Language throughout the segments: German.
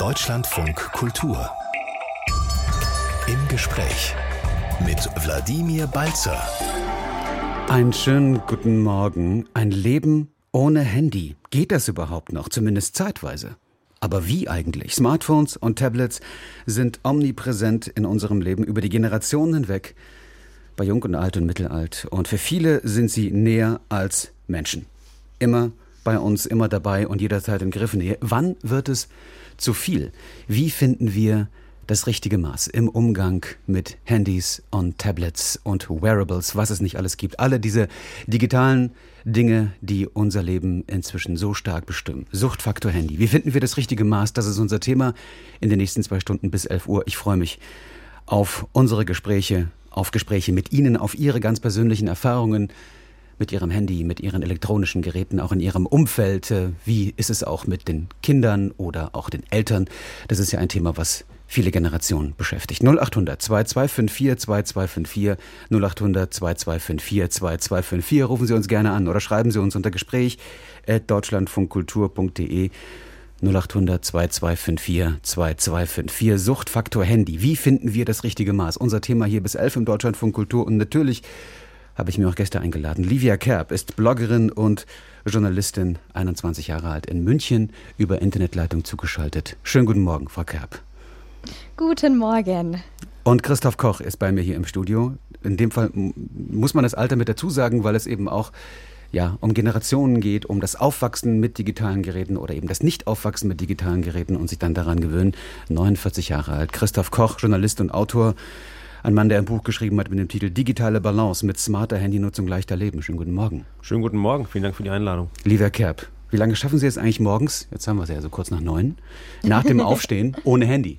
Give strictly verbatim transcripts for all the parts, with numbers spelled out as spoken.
Deutschlandfunk Kultur. Im Gespräch mit Wladimir Balzer. Einen schönen guten Morgen. Ein Leben ohne Handy. Geht das überhaupt noch? Zumindest zeitweise. Aber wie eigentlich? Smartphones und Tablets sind omnipräsent in unserem Leben über die Generationen hinweg. Bei Jung und Alt und Mittelalt. Und für viele sind sie näher als Menschen. Immer bei uns, immer dabei und jederzeit in Griffnähe. Wann wird es zu viel? Wie finden wir das richtige Maß im Umgang mit Handys und Tablets und Wearables, was es nicht alles gibt? Alle diese digitalen Dinge, die unser Leben inzwischen so stark bestimmen. Suchtfaktor Handy. Wie finden wir das richtige Maß? Das ist unser Thema in den nächsten zwei Stunden bis elf Uhr. Ich freue mich auf unsere Gespräche, auf Gespräche mit Ihnen, auf Ihre ganz persönlichen Erfahrungen mit Ihrem Handy, mit Ihren elektronischen Geräten, auch in Ihrem Umfeld. Wie ist es auch mit den Kindern oder auch den Eltern? Das ist ja ein Thema, was viele Generationen beschäftigt. null acht hundert zwei zwei fünf vier zwei zwei fünf vier, null acht hundert zwei zwei fünf vier zwei zwei fünf vier. Rufen Sie uns gerne an oder schreiben Sie uns unter Gespräch at deutschlandfunkkultur punkt de. null acht hundert zwei zwei fünf vier zwei zwei fünf vier. Suchtfaktor Handy. Wie finden wir das richtige Maß? Unser Thema hier bis elf im Deutschlandfunk Kultur. Und natürlich habe ich mir auch Gäste eingeladen. Livia Kerb ist Bloggerin und Journalistin, einundzwanzig Jahre alt, in München, über Internetleitung zugeschaltet. Schönen guten Morgen, Frau Kerb. Guten Morgen. Und Christoph Koch ist bei mir hier im Studio. In dem Fall muss man das Alter mit dazu sagen, weil es eben auch ja, um Generationen geht, um das Aufwachsen mit digitalen Geräten oder eben das Nicht-Aufwachsen mit digitalen Geräten und sich dann daran gewöhnen. neunundvierzig Jahre alt. Christoph Koch, Journalist und Autor. Ein Mann, der ein Buch geschrieben hat mit dem Titel Digitale Balance mit smarter Handynutzung leichter Leben. Schönen guten Morgen. Schönen guten Morgen. Vielen Dank für die Einladung. Lieber Kerb, wie lange schaffen Sie es eigentlich morgens, jetzt haben wir es ja so kurz nach neun, nach dem Aufstehen ohne Handy?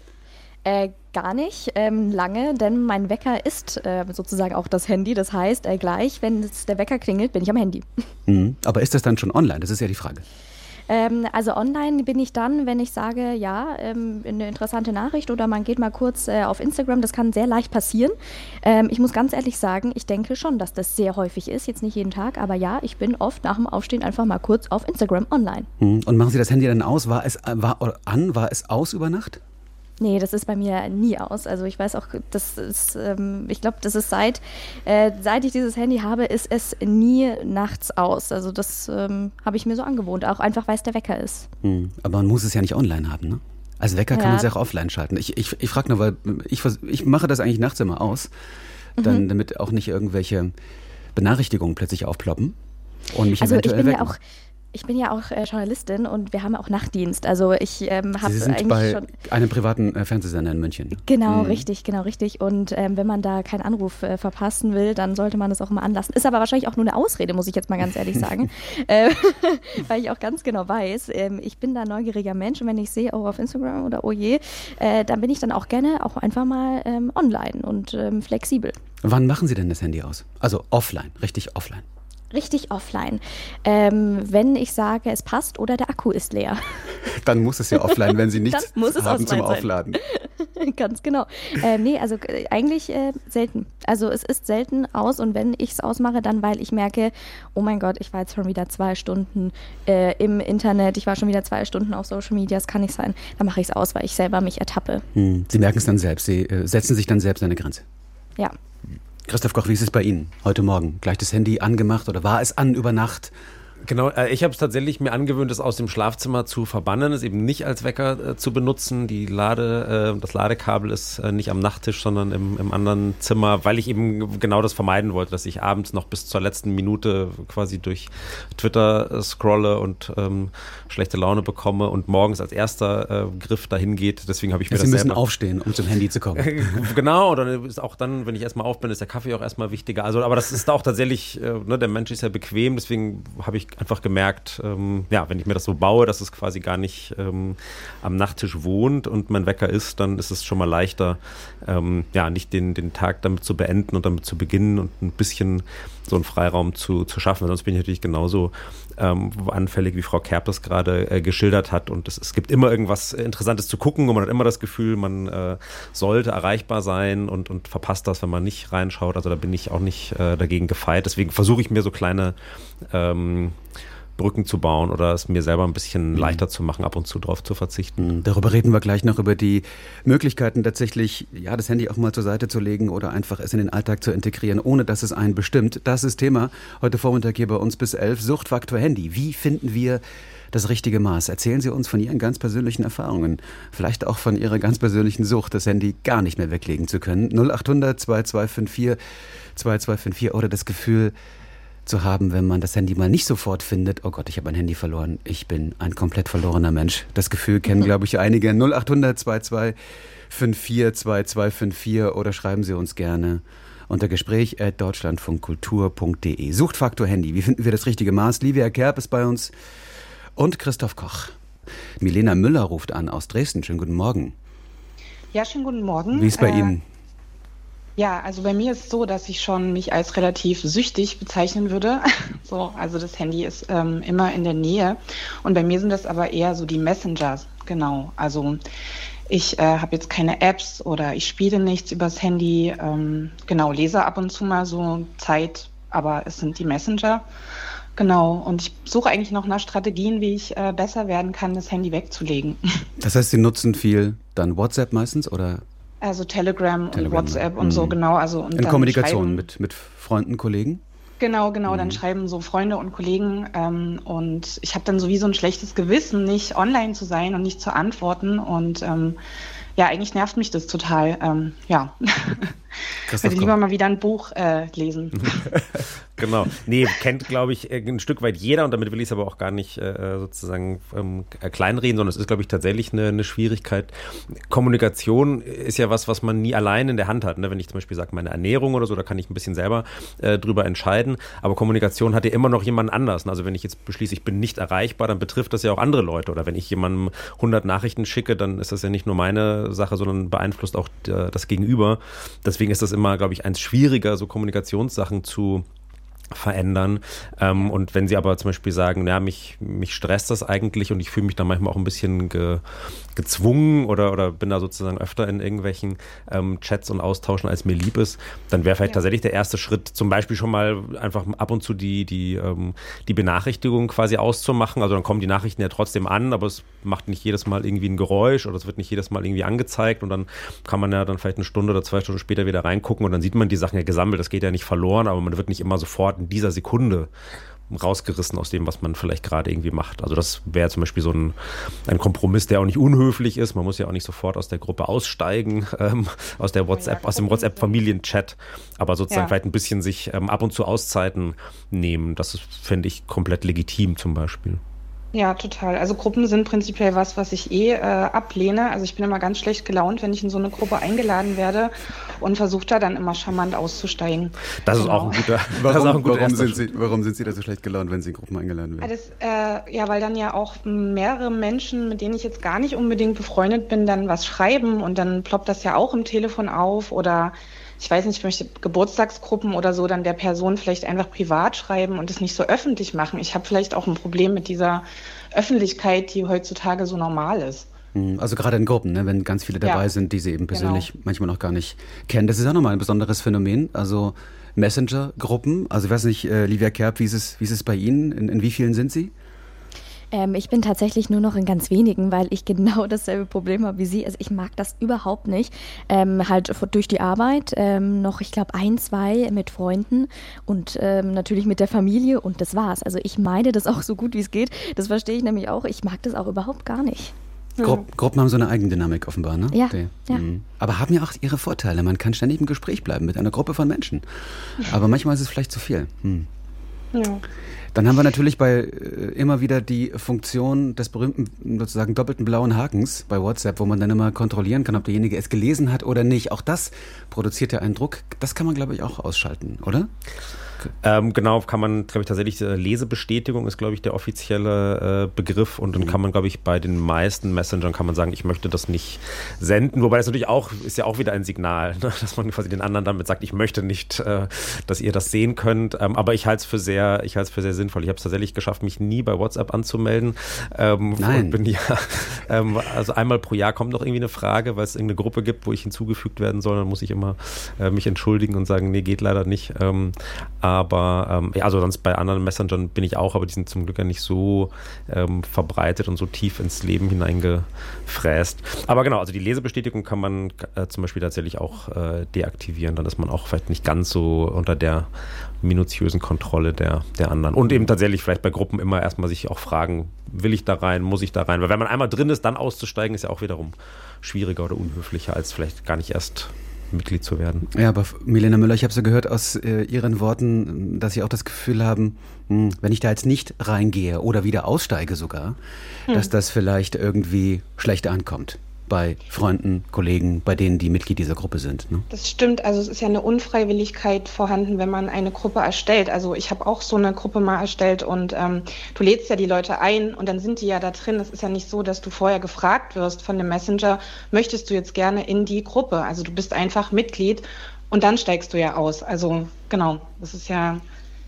Äh, gar nicht ähm, lange, denn mein Wecker ist äh, sozusagen auch das Handy. Das heißt, äh, gleich, wenn es der Wecker klingelt, bin ich am Handy. Mhm. Aber ist das dann schon online? Das ist ja die Frage. Ähm, also online bin ich dann, wenn ich sage, ja, ähm, eine interessante Nachricht oder man geht mal kurz äh, auf Instagram. Das kann sehr leicht passieren. Ähm, ich muss ganz ehrlich sagen, ich denke schon, dass das sehr häufig ist. Jetzt nicht jeden Tag, aber ja, ich bin oft nach dem Aufstehen einfach mal kurz auf Instagram online. Mhm. Und machen Sie das Handy dann aus? War es war an? War es aus über Nacht? Nee, das ist bei mir nie aus. Also ich weiß auch, das ist, ähm, ich glaube, das ist seit, äh, seit ich dieses Handy habe, ist es nie nachts aus. Also das ähm, habe ich mir so angewohnt, auch einfach, weil es der Wecker ist. Hm, aber man muss es ja nicht online haben, ne? Als Wecker kann ja. man es ja auch offline schalten. Ich, ich, ich frage nur, weil ich, ich mache das eigentlich nachts immer aus, dann, mhm. damit auch nicht irgendwelche Benachrichtigungen plötzlich aufploppen und mich also eventuell ich bin wecken. Ja auch Ich bin ja auch äh, Journalistin und wir haben auch Nachtdienst. Also ich ähm, habe Sie sind eigentlich bei schon einem privaten äh, Fernsehsender in München. Genau, mhm. richtig, genau, richtig. Und ähm, wenn man da keinen Anruf äh, verpassen will, dann sollte man das auch immer anlassen. Ist aber wahrscheinlich auch nur eine Ausrede, muss ich jetzt mal ganz ehrlich sagen. äh, weil ich auch ganz genau weiß, ähm, ich bin da ein neugieriger Mensch und wenn ich sehe, oh, auf Instagram oder oh je, äh, dann bin ich dann auch gerne auch einfach mal ähm, online und ähm, flexibel. Wann machen Sie denn das Handy aus? Also offline, richtig offline. Richtig offline. Ähm, wenn ich sage, es passt oder der Akku ist leer. Dann muss es ja offline, wenn Sie nichts haben zum sein. Aufladen. Ganz genau. Ähm, nee, also äh, eigentlich äh, selten. Also es ist selten aus und wenn ich es ausmache, dann weil ich merke, oh mein Gott, ich war jetzt schon wieder zwei Stunden äh, im Internet, ich war schon wieder zwei Stunden auf Social Media, das kann nicht sein. Dann mache ich es aus, weil ich selber mich ertappe. Hm. Sie merken es dann selbst, Sie äh, setzen sich dann selbst eine Grenze. Ja. Christoph Koch, wie ist es bei Ihnen heute Morgen? Gleich das Handy angemacht oder war es an über Nacht? Genau, äh, ich habe es tatsächlich mir angewöhnt, es aus dem Schlafzimmer zu verbannen, es eben nicht als Wecker äh, zu benutzen. Die Lade, äh, das Ladekabel ist äh, nicht am Nachttisch, sondern im, im anderen Zimmer, weil ich eben genau das vermeiden wollte, dass ich abends noch bis zur letzten Minute quasi durch Twitter äh, scrolle und ähm, schlechte Laune bekomme und morgens als erster äh, Griff dahin geht. Deswegen habe ich mir Sie das müssen selber aufstehen, um zum Handy zu kommen. Genau, und dann ist auch dann, wenn ich erstmal auf bin, ist der Kaffee auch erstmal wichtiger. Also, aber das ist auch tatsächlich, äh, ne, der Mensch ist ja bequem, deswegen habe ich einfach gemerkt, ähm, ja, wenn ich mir das so baue, dass es quasi gar nicht ähm, am Nachttisch wohnt und mein Wecker ist, dann ist es schon mal leichter, ähm, ja, nicht den, den Tag damit zu beenden und damit zu beginnen und ein bisschen so einen Freiraum zu, zu schaffen. Sonst bin ich natürlich genauso ähm, anfällig, wie Frau Kerb das gerade äh, geschildert hat. Und es, es gibt immer irgendwas Interessantes zu gucken und man hat immer das Gefühl, man äh, sollte erreichbar sein und, und verpasst das, wenn man nicht reinschaut. Also da bin ich auch nicht äh, dagegen gefeit. Deswegen versuche ich mir so kleine ähm, Brücken zu bauen oder es mir selber ein bisschen mhm. leichter zu machen, ab und zu drauf zu verzichten. Darüber reden wir gleich noch, über die Möglichkeiten tatsächlich, ja, das Handy auch mal zur Seite zu legen oder einfach es in den Alltag zu integrieren, ohne dass es einen bestimmt. Das ist Thema heute Vormittag hier bei uns bis elf. Suchtfaktor Handy. Wie finden wir das richtige Maß? Erzählen Sie uns von Ihren ganz persönlichen Erfahrungen. Vielleicht auch von Ihrer ganz persönlichen Sucht, das Handy gar nicht mehr weglegen zu können. null acht hundert zwei zwei fünf vier zwei zwei fünf vier oder das Gefühl zu haben, wenn man das Handy mal nicht sofort findet, oh Gott, ich habe mein Handy verloren, ich bin ein komplett verlorener Mensch. Das Gefühl kennen, glaube ich, einige. null acht hundert zwei zwei fünf vier zwei zwei fünf vier oder schreiben Sie uns gerne unter gespräch at deutschlandfunkkultur punkt de. Suchtfaktor Handy, wie finden wir das richtige Maß? Livia Kerb ist bei uns und Christoph Koch. Milena Müller ruft an aus Dresden. Schönen guten Morgen. Ja, schönen guten Morgen. Wie ist es bei äh, Ihnen? Ja, also bei mir ist es so, dass ich schon mich als relativ süchtig bezeichnen würde. So, also das Handy ist ähm, immer in der Nähe. Und bei mir sind das aber eher so die Messengers. Genau. Also ich äh, habe jetzt keine Apps oder ich spiele nichts übers Handy. Ähm, genau, lese ab und zu mal so Zeit, aber es sind die Messenger. Genau, und ich suche eigentlich noch nach Strategien, wie ich äh, besser werden kann, das Handy wegzulegen. Das heißt, Sie nutzen viel dann WhatsApp meistens oder? Also Telegram, Telegram und WhatsApp mhm. und so, genau. Also, und in dann Kommunikation mit, mit Freunden, Kollegen? Genau, genau, mhm. dann schreiben so Freunde und Kollegen ähm, und ich habe dann sowieso ein schlechtes Gewissen, nicht online zu sein und nicht zu antworten und ähm, ja, eigentlich nervt mich das total, ähm, ja. Ich würde lieber mal wieder ein Buch äh, lesen. Genau. Nee, kennt, glaube ich, ein Stück weit jeder und damit will ich es aber auch gar nicht äh, sozusagen ähm, kleinreden, sondern es ist, glaube ich, tatsächlich eine, eine Schwierigkeit. Kommunikation ist ja was, was man nie allein in der Hand hat. Ne? Wenn ich zum Beispiel sage, meine Ernährung oder so, da kann ich ein bisschen selber äh, drüber entscheiden. Aber Kommunikation hat ja immer noch jemand anders. Also wenn ich jetzt beschließe, ich bin nicht erreichbar, dann betrifft das ja auch andere Leute. Oder wenn ich jemandem hundert Nachrichten schicke, dann ist das ja nicht nur meine Sache, sondern beeinflusst auch äh, das Gegenüber. Deswegen ist das immer, glaube ich, eins schwieriger, so Kommunikationssachen zu verändern. Ähm, und wenn Sie aber zum Beispiel sagen, ja, mich, mich stresst das eigentlich und ich fühle mich da manchmal auch ein bisschen ge, gezwungen oder, oder bin da sozusagen öfter in irgendwelchen ähm, Chats und Austauschen, als mir lieb ist, dann wäre vielleicht ja. tatsächlich der erste Schritt, zum Beispiel schon mal einfach ab und zu die, die, ähm, die Benachrichtigung quasi auszumachen. Also dann kommen die Nachrichten ja trotzdem an, aber es macht nicht jedes Mal irgendwie ein Geräusch oder es wird nicht jedes Mal irgendwie angezeigt und dann kann man ja dann vielleicht eine Stunde oder zwei Stunden später wieder reingucken und dann sieht man die Sachen ja gesammelt. Das geht ja nicht verloren, aber man wird nicht immer sofort in dieser Sekunde rausgerissen aus dem, was man vielleicht gerade irgendwie macht. Also das wäre zum Beispiel so ein, ein Kompromiss, der auch nicht unhöflich ist. Man muss ja auch nicht sofort aus der Gruppe aussteigen, ähm, aus der WhatsApp, aus dem WhatsApp-Familienchat, aber sozusagen ja. vielleicht ein bisschen sich ähm, ab und zu Auszeiten nehmen. Das finde ich komplett legitim zum Beispiel. Ja, total. Also Gruppen sind prinzipiell was, was ich eh äh, ablehne. Also ich bin immer ganz schlecht gelaunt, wenn ich in so eine Gruppe eingeladen werde und versuche da dann immer charmant auszusteigen. Das genau. ist auch ein guter Warum, das ist auch ein guter warum, sind Sie, warum sind Sie da so schlecht gelaunt, wenn Sie in Gruppen eingeladen werden? Das, äh, ja, weil dann ja auch mehrere Menschen, mit denen ich jetzt gar nicht unbedingt befreundet bin, dann was schreiben und dann ploppt das ja auch im Telefon auf oder ich weiß nicht, ich möchte Geburtstagsgruppen oder so dann der Person vielleicht einfach privat schreiben und es nicht so öffentlich machen. Ich habe vielleicht auch ein Problem mit dieser Öffentlichkeit, die heutzutage so normal ist. Also gerade in Gruppen, ne, wenn ganz viele dabei ja. sind, die Sie eben persönlich genau. manchmal noch gar nicht kennen. Das ist auch nochmal ein besonderes Phänomen. Also Messenger-Gruppen, also ich weiß nicht, äh, Livia Kerb, wie ist es, wie ist es bei Ihnen? In, in wie vielen sind Sie? Ähm, ich bin tatsächlich nur noch in ganz wenigen, weil ich genau dasselbe Problem habe wie Sie. Also ich mag das überhaupt nicht. Ähm, halt durch die Arbeit ähm, noch, ich glaube, ein, zwei mit Freunden und ähm, natürlich mit der Familie und das war's. Also ich meide das auch so gut, wie es geht. Das verstehe ich nämlich auch. Ich mag das auch überhaupt gar nicht. Gru- Gruppen haben so eine Eigendynamik offenbar, ne? Ja, Die, ja. Mhm. Aber haben ja auch ihre Vorteile. Man kann ständig im Gespräch bleiben mit einer Gruppe von Menschen. Aber manchmal ist es vielleicht zu viel. Hm. Ja. Dann haben wir natürlich bei äh, immer wieder die Funktion des berühmten sozusagen doppelten blauen Hakens bei WhatsApp, wo man dann immer kontrollieren kann, ob derjenige es gelesen hat oder nicht. Auch das produziert ja einen Druck. Das kann man, glaube ich, auch ausschalten, oder? Ähm, genau, kann man, glaube ich, tatsächlich, äh, Lesebestätigung ist, glaube ich, der offizielle äh, Begriff und dann mhm. kann man, glaube ich, bei den meisten Messengern kann man sagen, ich möchte das nicht senden, wobei das natürlich auch, ist ja auch wieder ein Signal, ne? Dass man quasi den anderen damit sagt, ich möchte nicht, äh, dass ihr das sehen könnt, ähm, aber ich halte es für sehr, ich halte es für sehr sinnvoll, sinnvoll. Ich habe es tatsächlich geschafft, mich nie bei WhatsApp anzumelden. Ähm, Nein. Und bin ja, ähm, also einmal pro Jahr kommt noch irgendwie eine Frage, weil es irgendeine Gruppe gibt, wo ich hinzugefügt werden soll. Dann muss ich immer äh, mich entschuldigen und sagen, nee, geht leider nicht. Ähm, aber, ähm, ja, also sonst bei anderen Messengern bin ich auch, aber die sind zum Glück ja nicht so ähm, verbreitet und so tief ins Leben hineingefräst. Aber genau, also die Lesebestätigung kann man äh, zum Beispiel tatsächlich auch äh, deaktivieren. Dann ist man auch vielleicht nicht ganz so unter der minutiösen Kontrolle der, der anderen. Und eben tatsächlich vielleicht bei Gruppen immer erstmal sich auch fragen, will ich da rein, muss ich da rein? Weil wenn man einmal drin ist, dann auszusteigen, ist ja auch wiederum schwieriger oder unhöflicher, als vielleicht gar nicht erst Mitglied zu werden. Ja, aber Milena Müller, ich habe so gehört aus äh, Ihren Worten, dass Sie auch das Gefühl haben, mh, wenn ich da jetzt nicht reingehe oder wieder aussteige sogar, hm. dass das vielleicht irgendwie schlecht ankommt bei Freunden, Kollegen, bei denen, die Mitglied dieser Gruppe sind. Ne? Das stimmt, also es ist ja eine Unfreiwilligkeit vorhanden, wenn man eine Gruppe erstellt. Also ich habe auch so eine Gruppe mal erstellt und ähm, du lädst ja die Leute ein und dann sind die ja da drin. Es ist ja nicht so, dass du vorher gefragt wirst von dem Messenger, möchtest du jetzt gerne in die Gruppe? Also du bist einfach Mitglied und dann steigst du ja aus. Also genau, das ist ja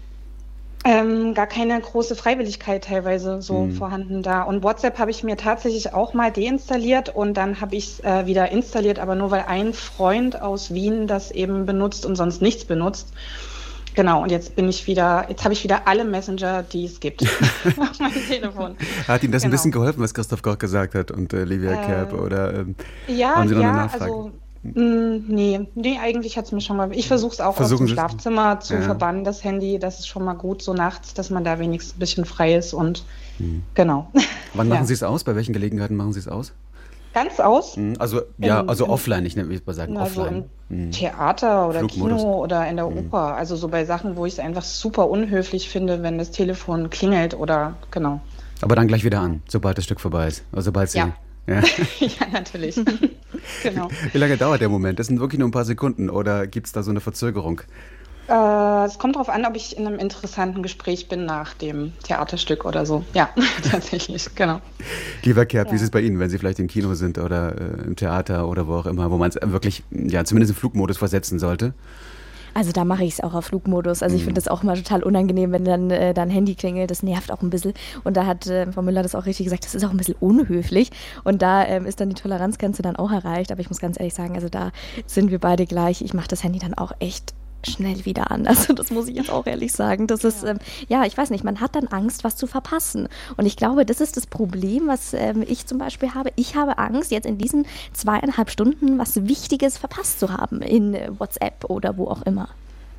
Ähm, gar keine große Freiwilligkeit teilweise so mhm. vorhanden da. Und WhatsApp habe ich mir tatsächlich auch mal deinstalliert und dann habe ich es äh, wieder installiert, aber nur weil ein Freund aus Wien das eben benutzt und sonst nichts benutzt. Genau, und jetzt bin ich wieder, jetzt habe ich wieder alle Messenger, die es gibt auf meinem Telefon. Hat Ihnen das genau. ein bisschen geholfen, was Christoph Koch gesagt hat und äh, Livia äh, Kerb? Oder ähm, ja, haben Sie noch ja, eine Nachfrage? Also Mm, Nee, nee, eigentlich hat es mir schon mal. Ich versuche es auch Versuchen aus dem Sie Schlafzimmer zu ja. verbannen, das Handy. Das ist schon mal gut, so nachts, dass man da wenigstens ein bisschen frei ist und hm. genau. Wann ja. machen Sie es aus? Bei welchen Gelegenheiten machen Sie es aus? Ganz aus? Also, ja, in, also in, offline, ich würde mal sagen, also offline. Im hm. Theater oder Flugmodus. Kino oder in der Oper. Also so bei Sachen, wo ich es einfach super unhöflich finde, wenn das Telefon klingelt oder genau. Aber dann gleich wieder an, sobald das Stück vorbei ist. Also sobald Sie. Ja. Ja, ja natürlich. Genau. Wie lange dauert der Moment? Das sind wirklich nur ein paar Sekunden oder gibt es da so eine Verzögerung? Äh, es kommt darauf an, ob ich in einem interessanten Gespräch bin nach dem Theaterstück oder so. Ja, tatsächlich, genau. Lieber Kerb, ja. wie ist es bei Ihnen, wenn Sie vielleicht im Kino sind oder äh, im Theater oder wo auch immer, wo man es wirklich, ja, zumindest im Flugmodus versetzen sollte? Also da mache ich es auch auf Flugmodus. Also ich finde das auch immer total unangenehm, wenn dann äh, dein Handy klingelt. Das nervt auch ein bisschen. Und da hat äh, Frau Müller das auch richtig gesagt, das ist auch ein bisschen unhöflich. Und da ähm, ist dann die Toleranzgrenze dann auch erreicht. Aber ich muss ganz ehrlich sagen, also da sind wir beide gleich. Ich mache das Handy dann auch echt schnell wieder an. Also das muss ich jetzt auch ehrlich sagen. Das ist, ähm, ja, ich weiß nicht, man hat dann Angst, was zu verpassen. Und ich glaube, das ist das Problem, was ähm, ich zum Beispiel habe. Ich habe Angst, jetzt in diesen zweieinhalb Stunden was Wichtiges verpasst zu haben in äh, WhatsApp oder wo auch immer.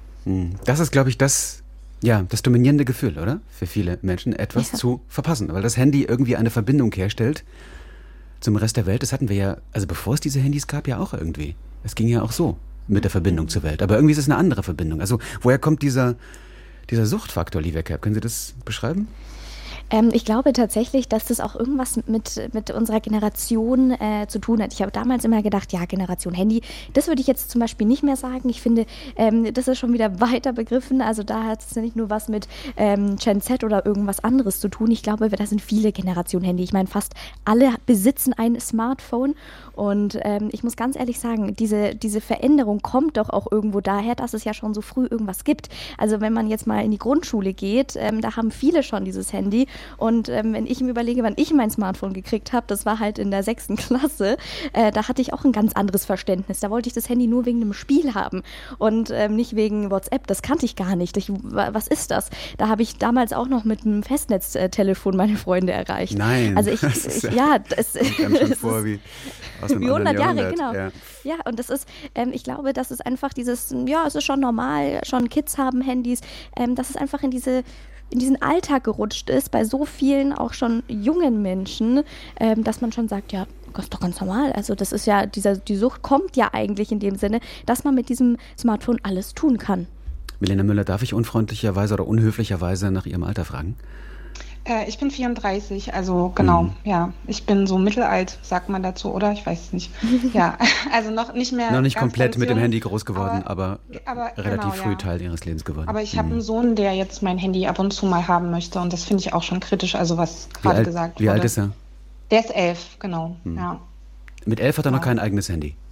Das ist, glaube ich, das, ja, das dominierende Gefühl, oder? Für viele Menschen, etwas ja. zu verpassen. Weil das Handy irgendwie eine Verbindung herstellt zum Rest der Welt. Das hatten wir ja, also bevor es diese Handys gab, ja auch irgendwie. Es ging ja auch so mit der Verbindung zur Welt. Aber irgendwie ist es eine andere Verbindung. Also woher kommt dieser, dieser Suchtfaktor, Livia Kerb? Können Sie das beschreiben? Ähm, ich glaube tatsächlich, dass das auch irgendwas mit, mit unserer Generation äh, zu tun hat. Ich habe damals immer gedacht, ja, Generation Handy, das würde ich jetzt zum Beispiel nicht mehr sagen. Ich finde, ähm, das ist schon wieder weiter begriffen. Also da hat es nicht nur was mit ähm, Gen Z oder irgendwas anderes zu tun. Ich glaube, da sind viele Generationen Handy. Ich meine, fast alle besitzen ein Smartphone. Und ähm, ich muss ganz ehrlich sagen, diese, diese Veränderung kommt doch auch irgendwo daher, dass es ja schon so früh irgendwas gibt. Also wenn man jetzt mal in die Grundschule geht, ähm, da haben viele schon dieses Handy. Und ähm, wenn ich mir überlege, wann ich mein Smartphone gekriegt habe, das war halt in der sechsten Klasse, äh, da hatte ich auch ein ganz anderes Verständnis. Da wollte ich das Handy nur wegen einem Spiel haben und ähm, nicht wegen WhatsApp. Das kannte ich gar nicht. Ich, was ist das? Da habe ich damals auch noch mit einem Festnetztelefon meine Freunde erreicht. Nein. Also ich, ich ja, das ist vor wie aus einem hundert Jahre, Jahrhundert. Genau. Ja. ja, und das ist, ähm, ich glaube, das ist einfach dieses, ja, es ist schon normal, schon Kids haben Handys, ähm, dass es einfach in diese in diesen Alltag gerutscht ist, bei so vielen auch schon jungen Menschen, ähm, dass man schon sagt, ja, das ist doch ganz normal. Also das ist ja, dieser, die Sucht kommt ja eigentlich in dem Sinne, dass man mit diesem Smartphone alles tun kann. Milena Müller, darf ich unfreundlicherweise oder unhöflicherweise nach Ihrem Alter fragen? Äh, ich bin vierunddreißig, also genau, mhm. ja. Ich bin so mittelalt, sagt man dazu, oder? Ich weiß es nicht. Ja, also noch nicht mehr. Noch nicht ganz, komplett ganz mit dem jung, Handy groß geworden, aber, aber, aber relativ genau, früh ja. Teil Ihres Lebens geworden. Aber ich mhm. habe einen Sohn, der jetzt mein Handy ab und zu mal haben möchte und das finde ich auch schon kritisch, also was gerade gesagt wurde. Wie alt ist er? Der ist elf, genau, mhm. ja. Mit elf hat er ja. noch kein eigenes Handy?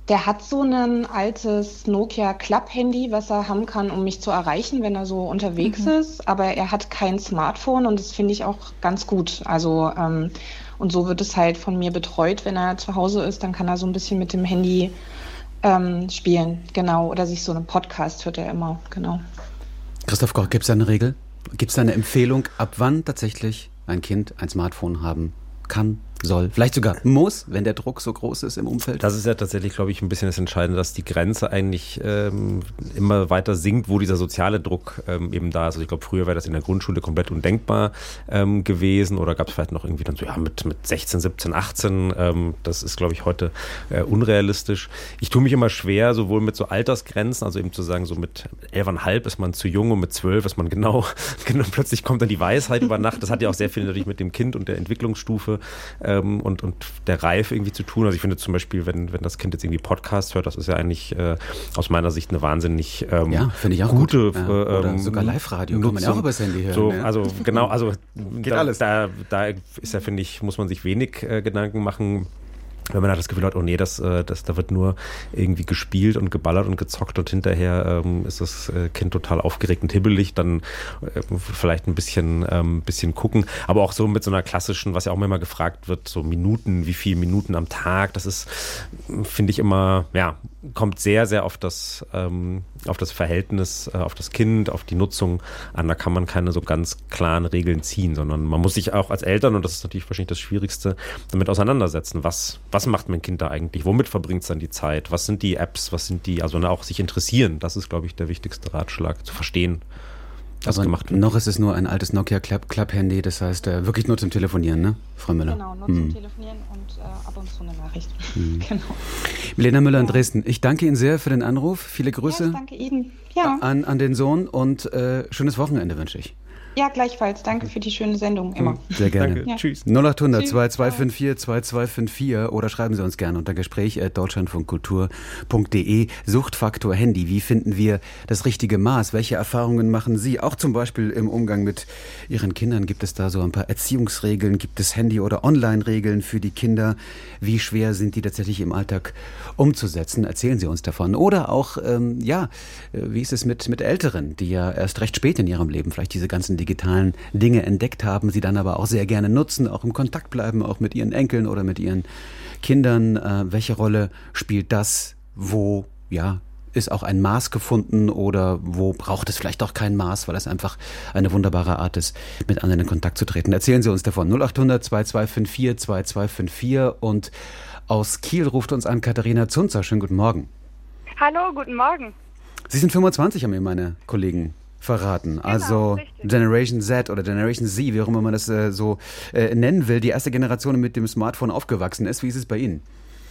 Der hat so ein altes Nokia Club-Handy, was er haben kann, um mich zu erreichen, wenn er so unterwegs mhm. ist. Aber er hat kein Smartphone und das finde ich auch ganz gut. Also ähm, und so wird es halt von mir betreut. Wenn er zu Hause ist, dann kann er so ein bisschen mit dem Handy ähm, spielen. Genau. Oder sich so einen Podcast hört er immer. Genau. Christoph Koch, gibt es da eine Regel? Gibt es da eine Empfehlung, ab wann tatsächlich ein Kind ein Smartphone haben kann, soll, vielleicht sogar muss, wenn der Druck so groß ist im Umfeld? Das ist ja tatsächlich, glaube ich, ein bisschen das Entscheidende, dass die Grenze eigentlich ähm, immer weiter sinkt, wo dieser soziale Druck ähm, eben da ist. Also ich glaube, früher wäre das in der Grundschule komplett undenkbar ähm, gewesen oder gab es vielleicht noch irgendwie dann so, ja, mit, mit sechzehn, siebzehn, achtzehn, ähm, das ist, glaube ich, heute äh, unrealistisch. Ich tue mich immer schwer, sowohl mit so Altersgrenzen, also eben zu sagen, so mit elf Komma fünf ist man zu jung und mit zwölf ist man genau, genau, plötzlich kommt dann die Weisheit über Nacht. Das hat ja auch sehr viel natürlich mit dem Kind und der Entwicklungsstufe ähm, und, und der Reife irgendwie zu tun. Also ich finde zum Beispiel, wenn, wenn das Kind jetzt irgendwie Podcast hört, das ist ja eigentlich äh, aus meiner Sicht eine wahnsinnig ähm, ja, finde ich auch gute gut. Ja, oder ähm, sogar Live-Radio kann man ja auch übers Handy hören. So, ja. Also genau, also geht da, alles. Da, da ist ja, finde ich, muss man sich wenig äh, Gedanken machen. Wenn man halt das Gefühl hat, oh nee, das, das, da wird nur irgendwie gespielt und geballert und gezockt und hinterher ähm, ist das Kind total aufgeregt und hibbelig, dann äh, vielleicht ein bisschen, ähm, bisschen gucken. Aber auch so mit so einer klassischen, was ja auch immer gefragt wird, so Minuten, wie viele Minuten am Tag, das ist, finde ich immer, ja, kommt sehr, sehr auf das, ähm, auf das Verhältnis, äh, auf das Kind, auf die Nutzung an. Da kann man keine so ganz klaren Regeln ziehen, sondern man muss sich auch als Eltern, und das ist natürlich wahrscheinlich das Schwierigste, damit auseinandersetzen. Was, was macht mein Kind da eigentlich? Womit verbringt es dann die Zeit? Was sind die Apps? Was sind die, also auch sich interessieren. Das ist, glaube ich, der wichtigste Ratschlag, zu verstehen, was Aber gemacht wird. Noch ist es nur ein altes Nokia Club, Club Handy, das heißt äh, wirklich nur zum Telefonieren, ne, Frau Müller? Genau, nur hm. zum Telefonieren und äh, ab und zu eine Nachricht. Hm. Genau. Milena Müller in Ja. Dresden, ich danke Ihnen sehr für den Anruf. Viele Grüße Ja, ich danke Ihnen. Ja. an, an den Sohn und äh, schönes Wochenende wünsche ich. ja, gleichfalls. Danke für die schöne Sendung immer. Sehr gerne. Danke. Ja. Tschüss. null acht hundert, Tschüss. zwei zwei fünf vier, zwei zwei fünf vier oder schreiben Sie uns gerne unter gespräch at deutschlandfunkkultur punkt de. Suchtfaktor Handy, wie finden wir das richtige Maß? Welche Erfahrungen machen Sie? Auch zum Beispiel im Umgang mit Ihren Kindern. Gibt es da so ein paar Erziehungsregeln? Gibt es Handy- oder Online-Regeln für die Kinder? Wie schwer sind die tatsächlich im Alltag umzusetzen? Erzählen Sie uns davon. Oder auch, ähm, ja, wie ist es mit, mit Älteren, die ja erst recht spät in ihrem Leben vielleicht diese ganzen digitalen Dinge entdeckt haben, sie dann aber auch sehr gerne nutzen, auch im Kontakt bleiben, auch mit ihren Enkeln oder mit ihren Kindern. Äh, welche Rolle spielt das? Wo, ja, ist auch ein Maß gefunden oder wo braucht es vielleicht auch kein Maß, weil es einfach eine wunderbare Art ist, mit anderen in Kontakt zu treten? Erzählen Sie uns davon. null acht hundert, zwei zwei fünf vier, zwei zwei fünf vier und aus Kiel ruft uns an Katharina Zunzer. Schönen guten Morgen. Hallo, guten Morgen. Sie sind fünfundzwanzig, haben mir meine Kollegen verraten. Genau, also richtig. Generation Z oder Generation Z, wie auch immer man das äh, so äh, nennen will, die erste Generation, die mit dem Smartphone aufgewachsen ist. Wie ist es bei Ihnen?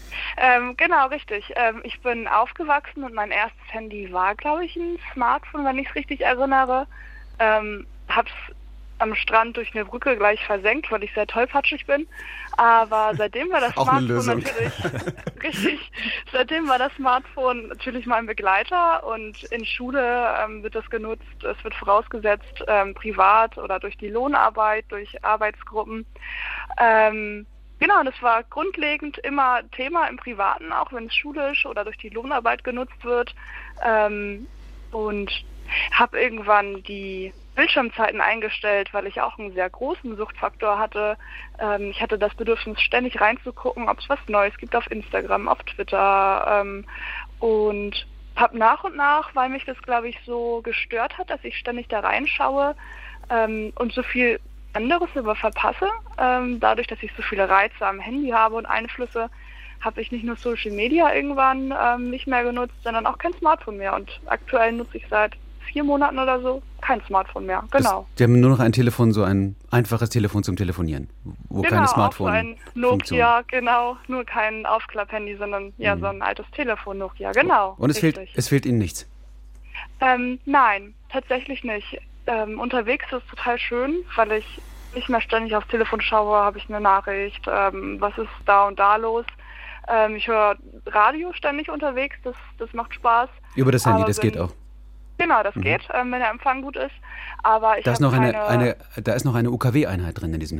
Ähm, genau, richtig. Ähm, ich bin aufgewachsen und mein erstes Handy war, glaube ich, ein Smartphone, wenn ich es richtig erinnere. Ähm, hab's am Strand durch eine Brücke gleich versenkt, weil ich sehr tollpatschig bin. Aber seitdem war das Auch eine Smartphone Lösung. natürlich richtig. Seitdem war das Smartphone natürlich mein Begleiter und in Schule ähm, wird das genutzt. Es wird vorausgesetzt ähm, privat oder durch die Lohnarbeit, durch Arbeitsgruppen. Ähm, genau, und es war grundlegend immer Thema im Privaten, auch wenn es schulisch oder durch die Lohnarbeit genutzt wird. Ähm, und habe irgendwann die Bildschirmzeiten eingestellt, weil ich auch einen sehr großen Suchtfaktor hatte. Ähm, ich hatte das Bedürfnis, ständig reinzugucken, ob es was Neues gibt auf Instagram, auf Twitter. Ähm, und habe nach und nach, weil mich das, glaube ich, so gestört hat, dass ich ständig da reinschaue ähm, und so viel anderes über verpasse. Ähm, dadurch, dass ich so viele Reize am Handy habe und Einflüsse, habe ich nicht nur Social Media irgendwann ähm, nicht mehr genutzt, sondern auch kein Smartphone mehr. Und aktuell nutze ich seit vier Monaten oder so kein Smartphone mehr. Genau. Das, Sie haben nur noch ein Telefon, so ein einfaches Telefon zum Telefonieren, wo genau, keine Smartphone. Auch so ein Nokia, genau, nur kein Aufklapp-Handy, sondern ja, mhm. so ein altes Telefon Nokia, genau. Und es fehlt, es fehlt Ihnen nichts? Ähm, nein, tatsächlich nicht. Ähm, unterwegs ist es total schön, weil ich nicht mehr ständig aufs Telefon schaue, habe ich eine Nachricht, ähm, was ist da und da los. Ähm, ich höre Radio ständig unterwegs, das, das macht Spaß. Über das Handy, Aber das wenn, geht auch? Genau, das mhm. geht, ähm, wenn der Empfang gut ist. Aber ich da ist noch keine, eine, eine, da ist noch eine U K W-Einheit drin in diesem Handy.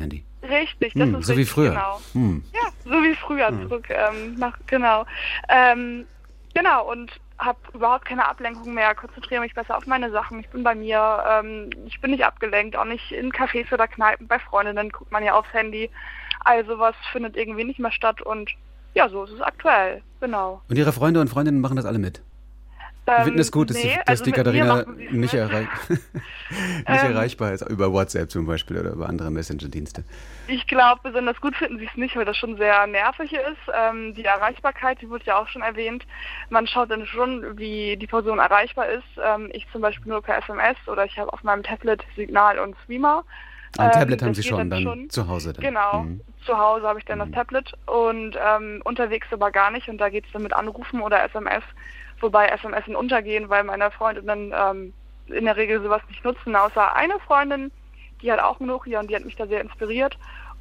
Richtig, das hm, ist so richtig, wie früher. Genau. Hm. Ja, so wie früher Hm. zurück. Ähm, nach, genau. Ähm, genau, und habe überhaupt keine Ablenkung mehr, konzentriere mich besser auf meine Sachen. Ich bin bei mir, ähm, ich bin nicht abgelenkt, auch nicht in Cafés oder Kneipen. Bei Freundinnen guckt man ja aufs Handy. Also was findet irgendwie nicht mehr statt und ja, so ist es aktuell, genau. Und Ihre Freunde und Freundinnen machen das alle mit? Die Ähm, finden es gut, dass, nee, die, dass also die mit mir Katharina machen sie es nicht, mit. erreich nicht Ähm, erreichbar ist, über WhatsApp zum Beispiel oder über andere Messenger-Dienste. Ich glaube, besonders gut finden sie es nicht, weil das schon sehr nervig ist. Ähm, die Erreichbarkeit, die wurde ja auch schon erwähnt. Man schaut dann schon, wie die Person erreichbar ist. Ähm, ich zum Beispiel nur per S M S oder ich habe auf meinem Tablet Signal und Streamer. Ein Ähm, Tablet haben das Sie geht schon, dann schon. zu Hause. Dann. Genau, Mhm. zu Hause habe ich dann Mhm. das Tablet und ähm, unterwegs aber gar nicht. Und da geht es dann mit Anrufen oder S M S, wobei S M S untergehen, weil meine Freundinnen ähm, in der Regel sowas nicht nutzen, außer eine Freundin, die hat auch ein Nokia und die hat mich da sehr inspiriert.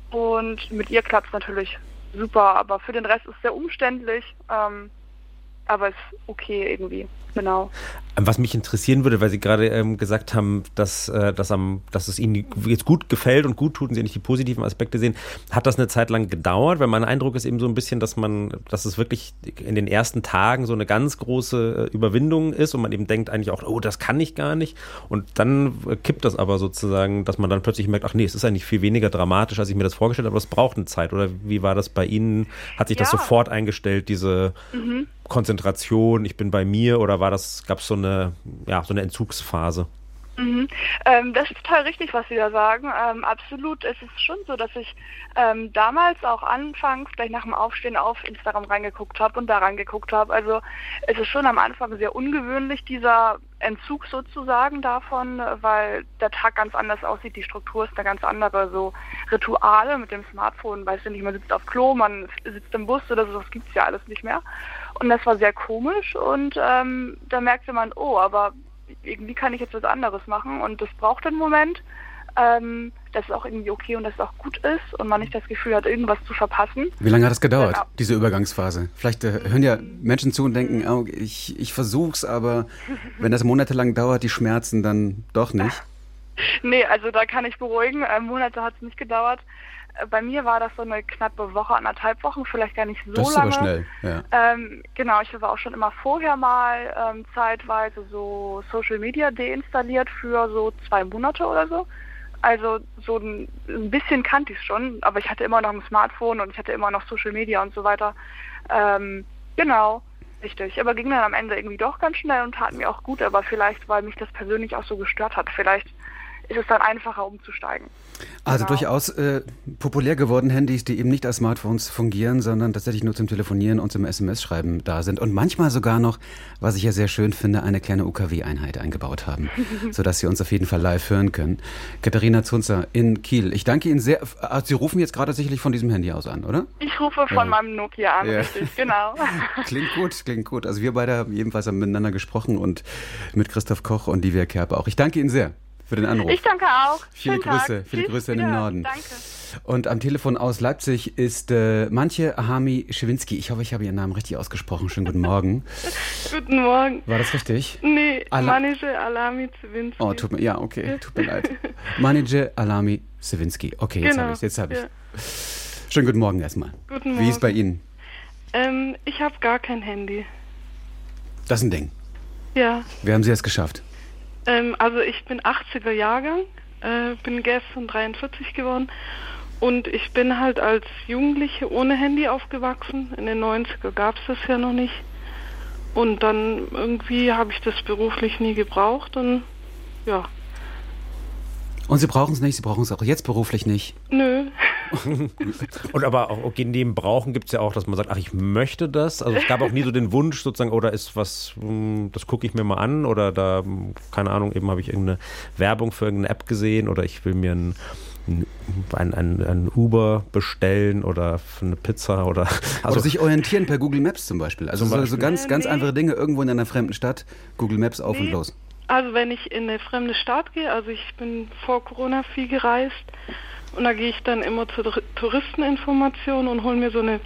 Und mit ihr klappt es natürlich super, aber für den Rest ist es sehr umständlich, ähm, aber ist okay irgendwie, genau. Was mich interessieren würde, weil Sie gerade ähm, gesagt haben, dass, äh, dass, am, dass es Ihnen jetzt gut gefällt und gut tut und Sie nicht die positiven Aspekte sehen, hat das eine Zeit lang gedauert? Weil mein Eindruck ist eben so ein bisschen, dass man, dass es wirklich in den ersten Tagen so eine ganz große äh, Überwindung ist und man eben denkt eigentlich auch, oh, das kann ich gar nicht. Und dann äh, kippt das aber sozusagen, dass man dann plötzlich merkt, ach nee, es ist eigentlich viel weniger dramatisch, als ich mir das vorgestellt habe, aber es braucht eine Zeit. Oder wie war das bei Ihnen? Hat sich das Ja. sofort eingestellt, diese Mhm. Konzentration, ich bin bei mir, oder war das, gab es so eine, ja, so eine Entzugsphase? Mhm. Ähm, das ist total richtig, was Sie da sagen. Ähm, absolut. Es ist schon so, dass ich ähm, damals auch anfangs, gleich nach dem Aufstehen auf Instagram reingeguckt habe und da reingeguckt habe. Also es ist schon am Anfang sehr ungewöhnlich, dieser Entzug sozusagen davon, weil der Tag ganz anders aussieht, die Struktur ist eine ganz andere, so Rituale mit dem Smartphone, weißt du nicht, man sitzt auf Klo, man sitzt im Bus oder so, das gibt's ja alles nicht mehr. Und das war sehr komisch und ähm, da merkte man, oh, aber irgendwie kann ich jetzt was anderes machen und das braucht einen Moment, ähm, dass es auch irgendwie okay und dass es auch gut ist und man nicht das Gefühl hat, irgendwas zu verpassen. Wie lange hat das gedauert, Genau. diese Übergangsphase? Vielleicht äh, hören ja Menschen zu und denken, oh, ich, ich versuch's, aber wenn das monatelang dauert, die Schmerzen dann doch nicht. Nee, also da kann ich beruhigen, äh, Monate hat es nicht gedauert. Äh, bei mir war das so eine knappe Woche, anderthalb Wochen, vielleicht gar nicht so Das ist lange. aber schnell, ja. Ähm, genau, ich habe auch schon immer vorher mal ähm, zeitweise so Social Media deinstalliert für so zwei Monate oder so. Also so ein, ein bisschen kannte ich es schon, aber ich hatte immer noch ein Smartphone und ich hatte immer noch Social Media und so weiter. Ähm, genau, richtig. Aber ging dann am Ende irgendwie doch ganz schnell und tat mir auch gut, aber vielleicht, weil mich das persönlich auch so gestört hat, vielleicht ist es dann einfacher umzusteigen. Also Genau. durchaus äh, populär geworden Handys, die eben nicht als Smartphones fungieren, sondern tatsächlich nur zum Telefonieren und zum S M S-Schreiben da sind. Und manchmal sogar noch, was ich ja sehr schön finde, eine kleine U K W-Einheit eingebaut haben, sodass Sie uns auf jeden Fall live hören können. Katharina Zunzer in Kiel. Ich danke Ihnen sehr. Ah, Sie rufen jetzt gerade sicherlich von diesem Handy aus an, oder? Ich rufe von Ja. meinem Nokia an, Ja. richtig, genau. Klingt gut, klingt gut. Also wir beide haben jedenfalls haben miteinander gesprochen und mit Christoph Koch und Livia Kerper auch. Ich danke Ihnen sehr für den Anruf. Ich danke auch. Viele Schönen Tag. Grüße, viele Tschüss, Grüße in den wiederhören. Norden. Danke. Und am Telefon aus Leipzig ist äh, Mantje Ahami-Schewinski. Ich hoffe, ich habe Ihren Namen richtig ausgesprochen. Schönen guten Morgen. Guten Morgen. War das richtig? Nee, Ala- Manije Alami Zywinski. Oh, tut mir, ja, okay, tut mir leid. Manije Alami-Szewinski. Okay, jetzt Genau, habe ich jetzt habe ich. ja. Schönen guten Morgen erstmal. Guten Wie Morgen. ist bei Ihnen? Ähm, ich habe gar kein Handy. Das ist ein Ding. Ja. Wie haben Sie es geschafft? Ähm, also ich bin achtziger Jahrgang, äh, bin gestern dreiundvierzig geworden und ich bin halt als Jugendliche ohne Handy aufgewachsen. In den neunziger gab es das ja noch nicht. Und dann irgendwie habe ich das beruflich nie gebraucht und ja, Und Sie brauchen es nicht, Sie brauchen es auch jetzt beruflich nicht. nö. Und aber auch okay, neben Brauchen gibt es ja auch, dass man sagt, ach, ich möchte das. Also es gab auch nie so den Wunsch sozusagen, oder ist was, hm, das gucke ich mir mal an oder da, hm, keine Ahnung, eben habe ich irgendeine Werbung für irgendeine App gesehen oder ich will mir ein, ein, ein, ein Uber bestellen oder für eine Pizza oder also Oder sich orientieren per Google Maps zum Beispiel. Also Zum so, so Beispiel. ganz, Äh, ganz nee. einfache Dinge irgendwo in einer fremden Stadt. Google Maps auf und Nee. los. Also wenn ich in eine fremde Stadt gehe, also ich bin vor Corona viel gereist und da gehe ich dann immer zur Tour- Touristeninformation und hole mir so eine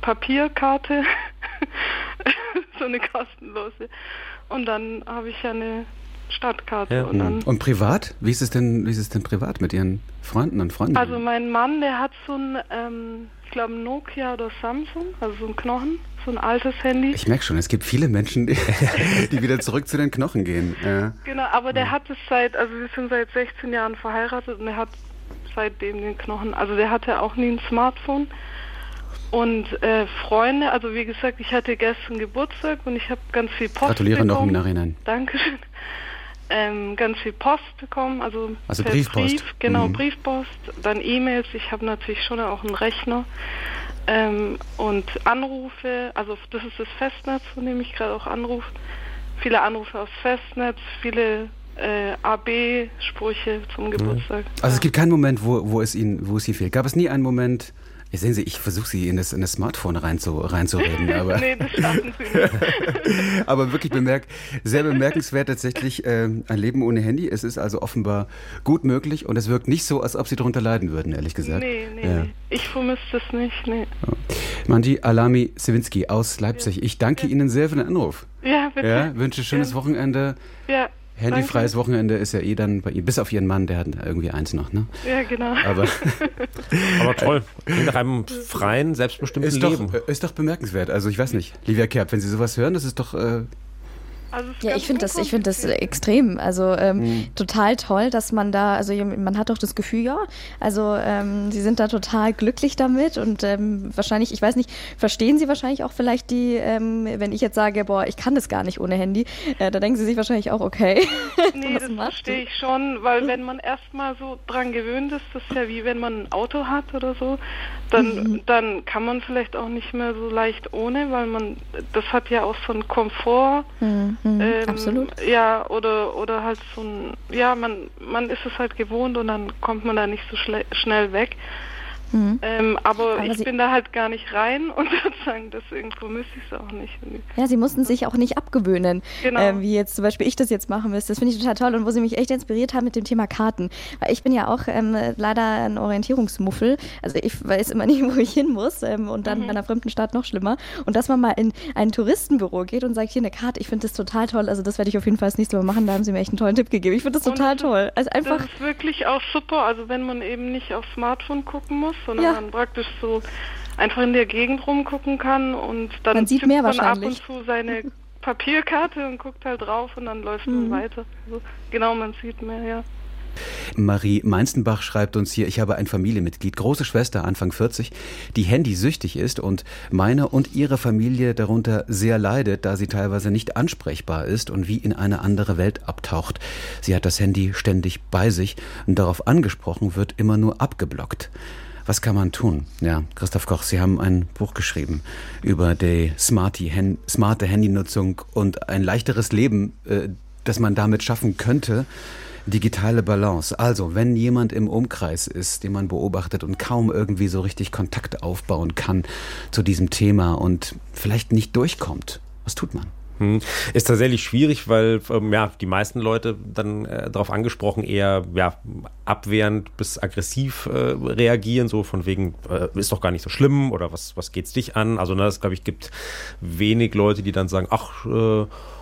Papierkarte, so eine kostenlose. Und dann habe ich ja eine Stadtkarte. Ja. Und, dann, und privat? Wie ist es denn, wie ist es denn privat mit Ihren Freunden und Freundinnen? also mein Mann, der hat so ein, ähm, ich glaube Nokia oder Samsung, also so ein Knochen, so ein altes Handy. Ich merke schon, es gibt viele Menschen, die, die wieder zurück zu den Knochen gehen. Ja. Genau, aber der hat es seit, also wir sind seit sechzehn Jahren verheiratet und er hat seitdem den Knochen, also der hatte auch nie ein Smartphone. Und äh, Freunde, also wie gesagt, ich hatte gestern Geburtstag und ich habe ganz viel Post Gratuliere bekommen. noch im Nachhinein. Dankeschön. Ähm, ganz viel Post bekommen, also, also per Briefpost. Brief, genau, mhm. Briefpost, dann E-Mails, ich habe natürlich schon auch einen Rechner ähm, und Anrufe, also das ist das Festnetz, von dem ich gerade auch anrufe, viele Anrufe aus Festnetz, viele äh, A B-Sprüche zum Geburtstag. Also es gibt keinen Moment, wo, wo, es Ihnen, wo es Ihnen fehlt. Gab es nie einen Moment... Jetzt sehen Sie, ich versuche Sie in das, in das Smartphone rein zu, reinzureden. Aber nee, das schaffen Sie nicht. aber wirklich bemerkt, sehr bemerkenswert tatsächlich äh, ein Leben ohne Handy. Es ist also offenbar gut möglich und es wirkt nicht so, als ob Sie darunter leiden würden, ehrlich gesagt. Nee, nee, ja. nee. Ich vermisse das nicht, nee. Manji Alami-Sewinski aus Leipzig. Ich danke ja. Ihnen sehr für den Anruf. Ja, bitte. Ja, wünsche schönes ja. Wochenende. Ja. Handyfreies Danke. Wochenende ist ja eh dann bei Ihnen, bis auf Ihren Mann, der hat irgendwie eins noch, ne? Ja, genau. Aber, Aber toll, nach einem freien, selbstbestimmten ist Leben. Doch, ist doch bemerkenswert. Also ich weiß nicht, Livia Kerb, wenn Sie sowas hören, das ist doch... Äh, Also ja, ich finde das, ich finde das extrem, also ähm, mhm. total toll, dass man da, also man hat doch das Gefühl, ja, also ähm, sie sind da total glücklich damit und ähm, wahrscheinlich, ich weiß nicht, verstehen sie wahrscheinlich auch vielleicht die, ähm, wenn ich jetzt sage, boah, ich kann das gar nicht ohne Handy, äh, da denken sie sich wahrscheinlich auch, okay. Nee, das verstehe ich schon, weil wenn man erstmal so dran gewöhnt ist, das ist ja wie wenn man ein Auto hat oder so, dann, mhm. dann kann man vielleicht auch nicht mehr so leicht ohne, weil man, das hat ja auch so einen Komfort. Mhm. Mhm, ähm, absolut. Ja, oder oder halt so ein, ja, man man ist es halt gewohnt und dann kommt man da nicht so schle- schnell weg. Mhm. Ähm, aber, aber ich bin da halt gar nicht rein und sozusagen deswegen vermisse ich es auch nicht. Ja, sie mussten sich auch nicht abgewöhnen, genau. ähm, wie jetzt zum Beispiel ich das jetzt machen müsste. Das finde ich total toll und wo sie mich echt inspiriert haben mit dem Thema Karten. Weil ich bin ja auch ähm, leider ein Orientierungsmuffel. Also ich weiß immer nicht, wo ich hin muss ähm, und dann mhm. in einer fremden Stadt noch schlimmer. Und dass man mal in ein Touristenbüro geht und sagt, hier eine Karte, ich finde das total toll. Also das werde ich auf jeden Fall das nächste Mal machen. Da haben sie mir echt einen tollen Tipp gegeben. Ich finde das total und toll. Also einfach, das ist wirklich auch super. Also wenn man eben nicht aufs Smartphone gucken muss, sondern ja. man praktisch so einfach in der Gegend rumgucken kann und dann man sieht mehr man ab wahrscheinlich. und zu seine Papierkarte und guckt halt drauf und dann läuft mhm. man weiter. Also, genau, man sieht mehr, ja. Marie Meinstenbach schreibt uns hier, ich habe ein Familienmitglied, große Schwester, Anfang vierzig, die handysüchtig ist und meine und ihre Familie darunter sehr leidet, da sie teilweise nicht ansprechbar ist und wie in eine andere Welt abtaucht. Sie hat das Handy ständig bei sich und darauf angesprochen wird immer nur abgeblockt. Was kann man tun? Ja, Christoph Koch, Sie haben ein Buch geschrieben über die smarte Handynutzung und ein leichteres Leben, äh, das man damit schaffen könnte. Digitale Balance. Also, wenn jemand im Umkreis ist, den man beobachtet und kaum irgendwie so richtig Kontakt aufbauen kann zu diesem Thema und vielleicht nicht durchkommt, was tut man? Hm. Ist tatsächlich schwierig, weil ähm, ja, die meisten Leute dann äh, darauf angesprochen eher ja, abwehrend bis aggressiv äh, reagieren, so von wegen, äh, ist doch gar nicht so schlimm oder was, was geht's dich an? Also, ne, das glaube ich, gibt wenig Leute, die dann sagen, ach, äh,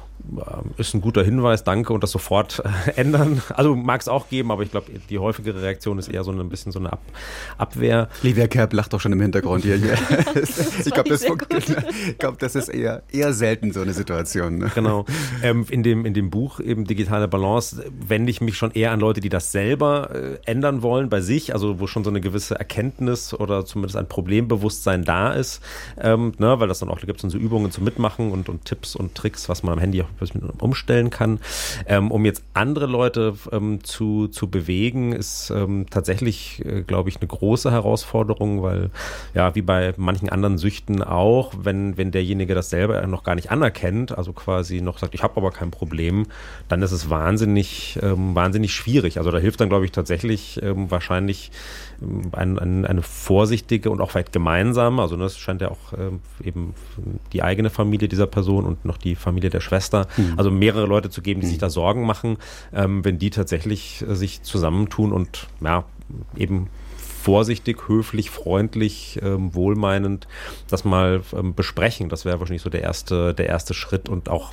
ist ein guter Hinweis, danke, und das sofort äh, ändern. Also mag es auch geben, aber ich glaube, die häufigere Reaktion ist eher so ein bisschen so eine Ab- Abwehr. Livia Kerb lacht doch schon im Hintergrund hier. ich glaube, das, glaub, das ist eher, eher selten so eine Situation. Ne? Genau. Ähm, in, dem, in dem Buch eben Digitale Balance wende ich mich schon eher an Leute, die das selber äh, ändern wollen bei sich, also wo schon so eine gewisse Erkenntnis oder zumindest ein Problembewusstsein da ist, ähm, ne, weil das dann auch, da gibt es so Übungen zum Mitmachen und, und Tipps und Tricks, was man am Handy umstellen kann. Ähm, um jetzt andere Leute ähm, zu, zu bewegen, ist ähm, tatsächlich, äh, glaube ich, eine große Herausforderung, weil ja, wie bei manchen anderen Süchten auch, wenn, wenn derjenige das selber noch gar nicht anerkennt, also quasi noch sagt, ich habe aber kein Problem, dann ist es wahnsinnig, ähm, wahnsinnig schwierig. Also da hilft dann, glaube ich, tatsächlich ähm, wahrscheinlich ähm, ein, ein, eine vorsichtige und auch vielleicht gemeinsame, also das scheint ja auch ähm, eben die eigene Familie dieser Person und noch die Familie der Schwester, mhm. also mehrere Leute zu geben, die mhm. sich da Sorgen machen, ähm, wenn die tatsächlich äh, sich zusammentun und ja, eben vorsichtig, höflich, freundlich, ähm, wohlmeinend das mal ähm, besprechen. Das wäre wahrscheinlich so der erste, der erste Schritt und auch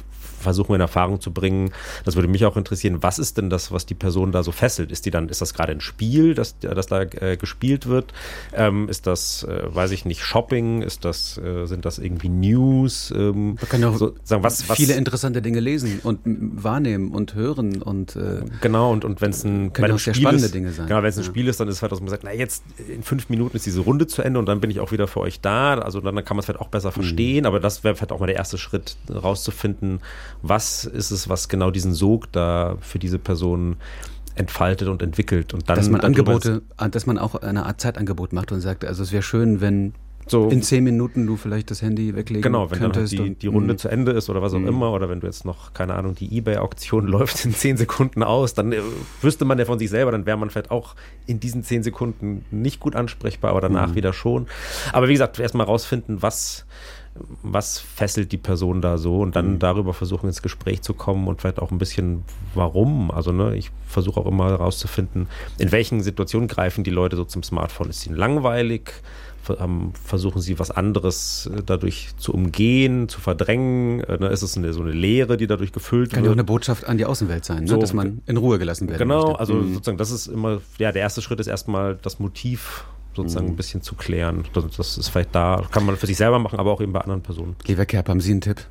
versuchen wir in Erfahrung zu bringen. Das würde mich auch interessieren, was ist denn das, was die Person da so fesselt? Ist die dann, ist das gerade ein Spiel, das, das da äh, gespielt wird? Ähm, ist das, äh, weiß ich nicht, Shopping? Ist das, äh, sind das irgendwie News? Ähm, Man kann ja auch so, sagen, was, was, viele interessante Dinge lesen und wahrnehmen und hören und äh, genau, und, und wenn es ein, können auch sehr Spiel spannende ist, Dinge sein. Genau, wenn es ein ja. Spiel ist, dann ist es halt, dass man sagt, na jetzt in fünf Minuten ist diese Runde zu Ende und dann bin ich auch wieder für euch da. Also dann kann man es vielleicht auch besser verstehen, mhm. aber das wäre vielleicht auch mal der erste Schritt, rauszufinden, was ist es, was genau diesen Sog da für diese Person entfaltet und entwickelt. Und dann dass man Angebote, ist, dass man auch eine Art Zeitangebot macht und sagt, also es wäre schön, wenn so in zehn Minuten du vielleicht das Handy weglegen genau, wenn könntest. Genau, wenn die, die und, Runde mh. zu Ende ist oder was auch mh. immer, oder wenn du jetzt noch, keine Ahnung, die eBay-Auktion läuft in zehn Sekunden aus, dann äh, wüsste man ja von sich selber, dann wäre man vielleicht auch in diesen zehn Sekunden nicht gut ansprechbar, aber danach mh. wieder schon. Aber wie gesagt, erstmal rausfinden, was was fesselt die Person da so und dann mhm. darüber versuchen ins Gespräch zu kommen und vielleicht auch ein bisschen warum. Also ne, ich versuche auch immer herauszufinden, in welchen Situationen greifen die Leute so zum Smartphone. Ist ihnen langweilig? Versuchen sie was anderes dadurch zu umgehen, zu verdrängen? Ist es eine, so eine Leere, die dadurch gefüllt Kann wird? ja auch eine Botschaft an die Außenwelt sein, ne? So, dass man in Ruhe gelassen werden genau, möchte. also mhm. sozusagen das ist immer, ja, der erste Schritt ist erstmal das Motiv sozusagen ein bisschen zu klären. Das, das ist vielleicht da, kann man für sich selber machen, aber auch eben bei anderen Personen. Lieber Kerp, haben Sie einen Tipp?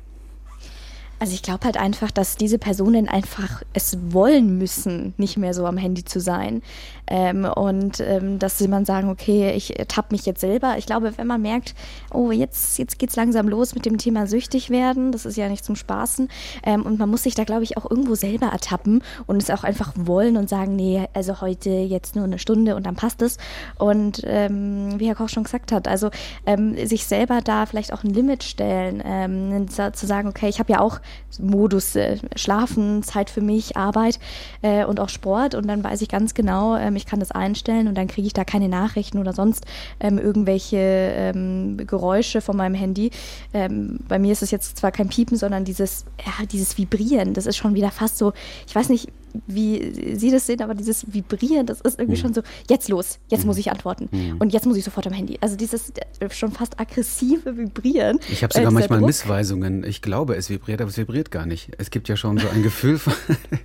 Also ich glaube halt einfach, dass diese Personen einfach es wollen müssen, nicht mehr so am Handy zu sein. Ähm, und ähm, dass sie man sagen, okay, ich tapp mich jetzt selber. Ich glaube, wenn man merkt, oh, jetzt, jetzt geht's langsam los mit dem Thema süchtig werden, das ist ja nicht zum Spaßen. Ähm, und man muss sich da, glaube ich, auch irgendwo selber ertappen und es auch einfach wollen und sagen, nee, also heute jetzt nur eine Stunde und dann passt es. Und ähm, wie Herr Koch schon gesagt hat, also ähm, sich selber da vielleicht auch ein Limit stellen, ähm, zu sagen, okay, ich habe ja auch Modus äh, Schlafen, Zeit für mich, Arbeit äh, und auch Sport und dann weiß ich ganz genau, ähm, ich kann das einstellen und dann kriege ich da keine Nachrichten oder sonst ähm, irgendwelche ähm, Geräusche von meinem Handy. Ähm, bei mir ist es jetzt zwar kein Piepen, sondern dieses, ja, dieses Vibrieren, das ist schon wieder fast so, ich weiß nicht, wie Sie das sehen, aber dieses Vibrieren, das ist irgendwie mhm. schon so, jetzt los, jetzt mhm. muss ich antworten mhm. und jetzt muss ich sofort am Handy. Also dieses äh, schon fast aggressive Vibrieren. Ich habe sogar äh, manchmal Druck. Missweisungen. Ich glaube, es vibriert, aber es vibriert gar nicht. Es gibt ja schon so ein Gefühl von,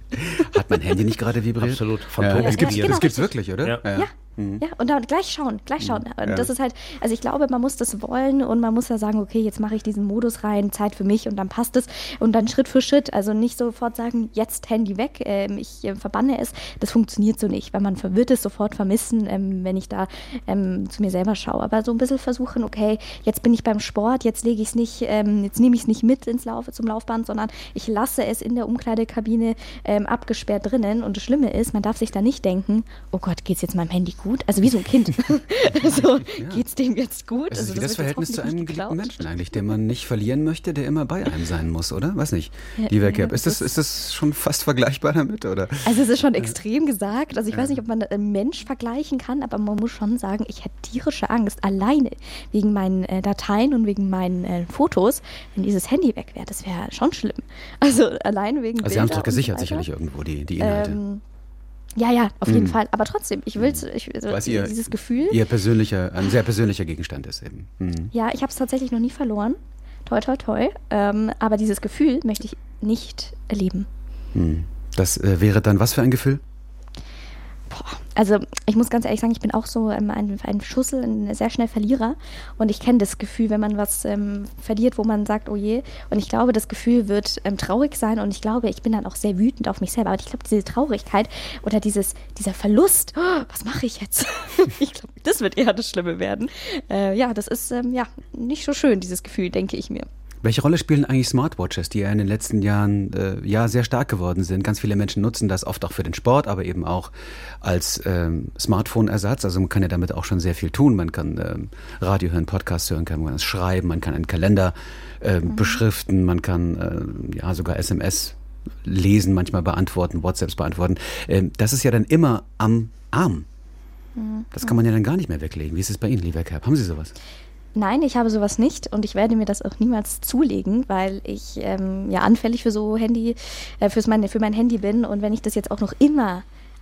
hat mein Handy nicht gerade vibriert? Absolut. Ja, ja, es gibt es ja, genau, wirklich, oder? Ja. ja. Mhm. Ja, und dann gleich schauen, gleich schauen. Mhm. Und Ja. das ist halt, also ich glaube, man muss das wollen und man muss ja sagen, okay, jetzt mache ich diesen Modus rein, Zeit für mich und dann passt es. Und dann Schritt für Schritt, also nicht sofort sagen, jetzt Handy weg, ähm, ich äh, verbanne es. Das funktioniert so nicht, weil man wird es sofort vermissen, ähm, wenn ich da ähm, zu mir selber schaue. Aber so ein bisschen versuchen, okay, jetzt bin ich beim Sport, jetzt lege ich es nicht, ähm, jetzt nehme ich es nicht mit ins Lauf, zum Laufband, sondern ich lasse es in der Umkleidekabine ähm, abgesperrt drinnen. Und das Schlimme ist, man darf sich da nicht denken, oh Gott, geht's jetzt meinem Handy gut? Also wie so ein Kind. Also, ja. Geht's dem jetzt gut? Es ist also, wie das, das Verhältnis zu einem geliebten Menschen eigentlich, den man nicht verlieren möchte, der immer bei einem sein muss, oder? Weiß nicht. Ja, Lieber ja, Kerp, ist das, ist das schon fast vergleichbar damit, oder? Also es ist schon extrem gesagt. Also ich Ja. weiß nicht, ob man einen Mensch vergleichen kann, aber man muss schon sagen, ich hätte tierische Angst, alleine wegen meinen äh, Dateien und wegen meinen äh, Fotos, wenn dieses Handy weg wäre. Das wäre schon schlimm. Also alleine wegen Also Sie haben es Bilder doch gesichert und so weiter. sicherlich irgendwo, die, die Inhalte. Ähm, ja, ja, auf jeden Mhm. Fall. Aber trotzdem, ich will ich, also Weil es ihr, dieses Gefühl. ihr persönlicher, ein sehr persönlicher Gegenstand ist eben. Mhm. Ja, ich habe es tatsächlich noch nie verloren. Toi, toi, toi. Ähm, aber dieses Gefühl möchte ich nicht erleben. Mhm. Das äh, wäre dann was für ein Gefühl? Boah, also ich muss ganz ehrlich sagen, ich bin auch so ähm, ein, ein Schussel, ein sehr schnell Verlierer und ich kenne das Gefühl, wenn man was ähm, verliert, wo man sagt, oh je, und ich glaube, das Gefühl wird ähm, traurig sein und ich glaube, ich bin dann auch sehr wütend auf mich selber, aber ich glaube, diese Traurigkeit oder dieses, dieser Verlust, oh, was mache ich jetzt? Ich glaube, das wird eher das Schlimme werden. Äh, ja, das ist ähm, ja nicht so schön, dieses Gefühl, denke ich mir. Welche Rolle spielen eigentlich Smartwatches, die ja in den letzten Jahren äh, ja sehr stark geworden sind? Ganz viele Menschen nutzen das oft auch für den Sport, aber eben auch als ähm, Smartphone-Ersatz. Also man kann ja damit auch schon sehr viel tun. Man kann ähm, Radio hören, Podcast hören, kann man schreiben, man kann einen Kalender äh, mhm. beschriften, man kann äh, ja sogar S M S lesen, manchmal beantworten, WhatsApps beantworten. Ähm, das ist ja dann immer am Arm. Mhm. Das kann man ja dann gar nicht mehr weglegen. Wie ist es bei Ihnen, lieber Kerp? Haben Sie sowas? Nein, ich habe sowas nicht und ich werde mir das auch niemals zulegen, weil ich ähm, ja anfällig für so Handy, äh, fürs meine, für mein Handy bin und wenn ich das jetzt auch noch immer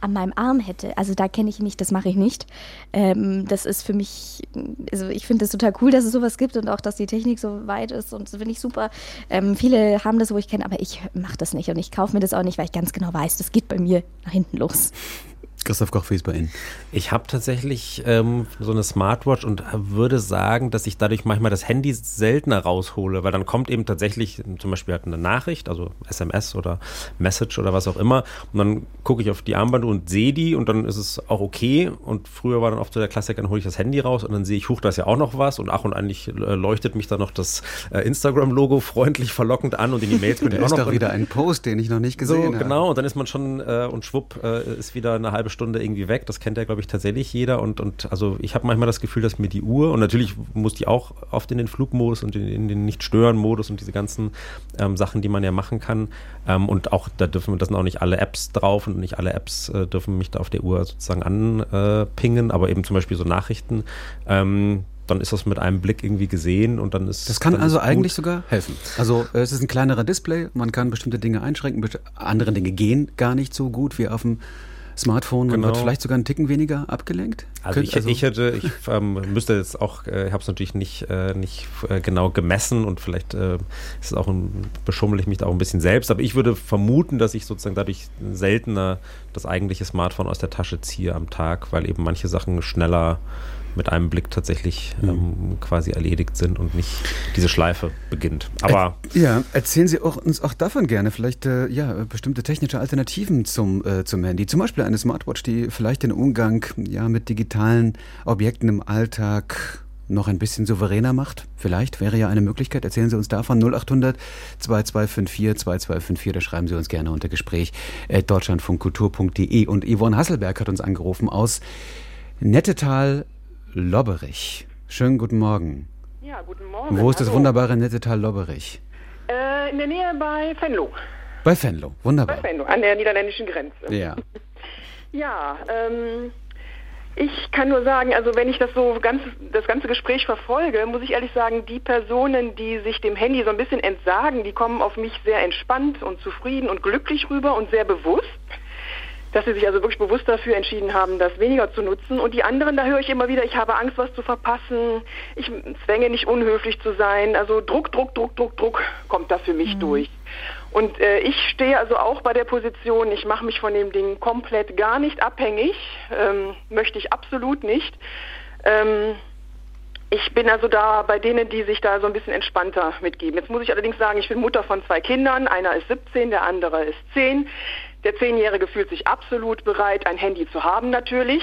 an meinem Arm hätte. Also da kenne ich ihn nicht, das mache ich nicht. Ähm, das ist für mich, also ich finde es total cool, dass es sowas gibt und auch, dass die Technik so weit ist und das finde ich super. Ähm, viele haben das, wo ich kenne, aber ich mache das nicht und ich kaufe mir das auch nicht, weil ich ganz genau weiß, das geht bei mir nach hinten los. Christoph Koch, wie ist bei Ihnen? Ich habe tatsächlich ähm, so eine Smartwatch und würde sagen, dass ich dadurch manchmal das Handy seltener raushole, weil dann kommt eben tatsächlich zum Beispiel halt eine Nachricht, also S M S oder Message oder was auch immer und dann gucke ich auf die Armbanduhr und sehe die und dann ist es auch okay und früher war dann oft so der Klassiker, dann hole ich das Handy raus und dann sehe ich, huch, da ist ja auch noch was und ach und eigentlich äh, leuchtet mich dann noch das äh, Instagram-Logo freundlich verlockend an und in die Mails bin ich auch noch. Da ist doch wieder ein Post, den ich noch nicht gesehen so, habe. Genau, und dann ist man schon äh, und schwupp äh, ist wieder eine halbe Stunde irgendwie weg. Das kennt ja, glaube ich, tatsächlich jeder. Und, und also ich habe manchmal das Gefühl, dass mir die Uhr, und natürlich muss die auch oft in den Flugmodus und in, in den Nicht-Stören-Modus und diese ganzen ähm, Sachen, die man ja machen kann. Ähm, und auch, da dürfen, das sind auch nicht alle Apps drauf und nicht alle Apps äh, dürfen mich da auf der Uhr sozusagen anpingen, aber eben zum Beispiel so Nachrichten. Ähm, dann ist das mit einem Blick irgendwie gesehen und dann ist das kann dann also ist eigentlich sogar helfen. Also es ist ein kleinerer Display, man kann bestimmte Dinge einschränken, andere Dinge gehen gar nicht so gut wie auf dem Smartphone, man genau. wird vielleicht sogar einen Ticken weniger abgelenkt. Also ich, also ich hätte, ich ähm, müsste jetzt auch, äh, ich habe es natürlich nicht, äh, nicht äh, genau gemessen und vielleicht äh, ist es auch ein, beschummel ich mich da auch ein bisschen selbst, aber ich würde vermuten, dass ich sozusagen dadurch seltener das eigentliche Smartphone aus der Tasche ziehe am Tag, weil eben manche Sachen schneller mit einem Blick tatsächlich ähm, mhm. quasi erledigt sind und nicht diese Schleife beginnt. Aber er, ja, erzählen Sie auch, uns auch davon gerne vielleicht äh, ja, bestimmte technische Alternativen zum, äh, zum Handy. Zum Beispiel eine Smartwatch, die vielleicht den Umgang ja, mit digitalen Objekten im Alltag noch ein bisschen souveräner macht. Vielleicht wäre ja eine Möglichkeit. Erzählen Sie uns davon. null acht hundert zwei zwei fünf vier zwei zwei fünf vier. Da schreiben Sie uns gerne unter Gespräch at deutschlandfunkkultur punkt de. Und Yvonne Hasselberg hat uns angerufen aus Nettetal Lobberich. Schönen guten Morgen. Ja, guten Morgen. Wo ist das Hallo. wunderbare Nettetal Lobberich? Äh, in der Nähe bei Venlo. Bei Venlo, wunderbar. Bei Venlo, an der niederländischen Grenze. Ja. Ja, ähm, ich kann nur sagen, also wenn ich das so ganz, das ganze Gespräch verfolge, muss ich ehrlich sagen, die Personen, die sich dem Handy so ein bisschen entsagen, die kommen auf mich sehr entspannt und zufrieden und glücklich rüber und sehr bewusst. Dass sie sich also wirklich bewusst dafür entschieden haben, das weniger zu nutzen. Und die anderen, da höre ich immer wieder, ich habe Angst, was zu verpassen, ich zwänge nicht unhöflich zu sein. Also Druck, Druck, Druck, Druck, Druck kommt da für mich mhm. durch. Und äh, ich stehe also auch bei der Position, ich mache mich von dem Ding komplett gar nicht abhängig, ähm, möchte ich absolut nicht. Ähm, ich bin also da bei denen, die sich da so ein bisschen entspannter mitgeben. Jetzt muss ich allerdings sagen, ich bin Mutter von zwei Kindern, einer ist siebzehn, der andere ist zehn. Der Zehnjährige fühlt sich absolut bereit, ein Handy zu haben, natürlich.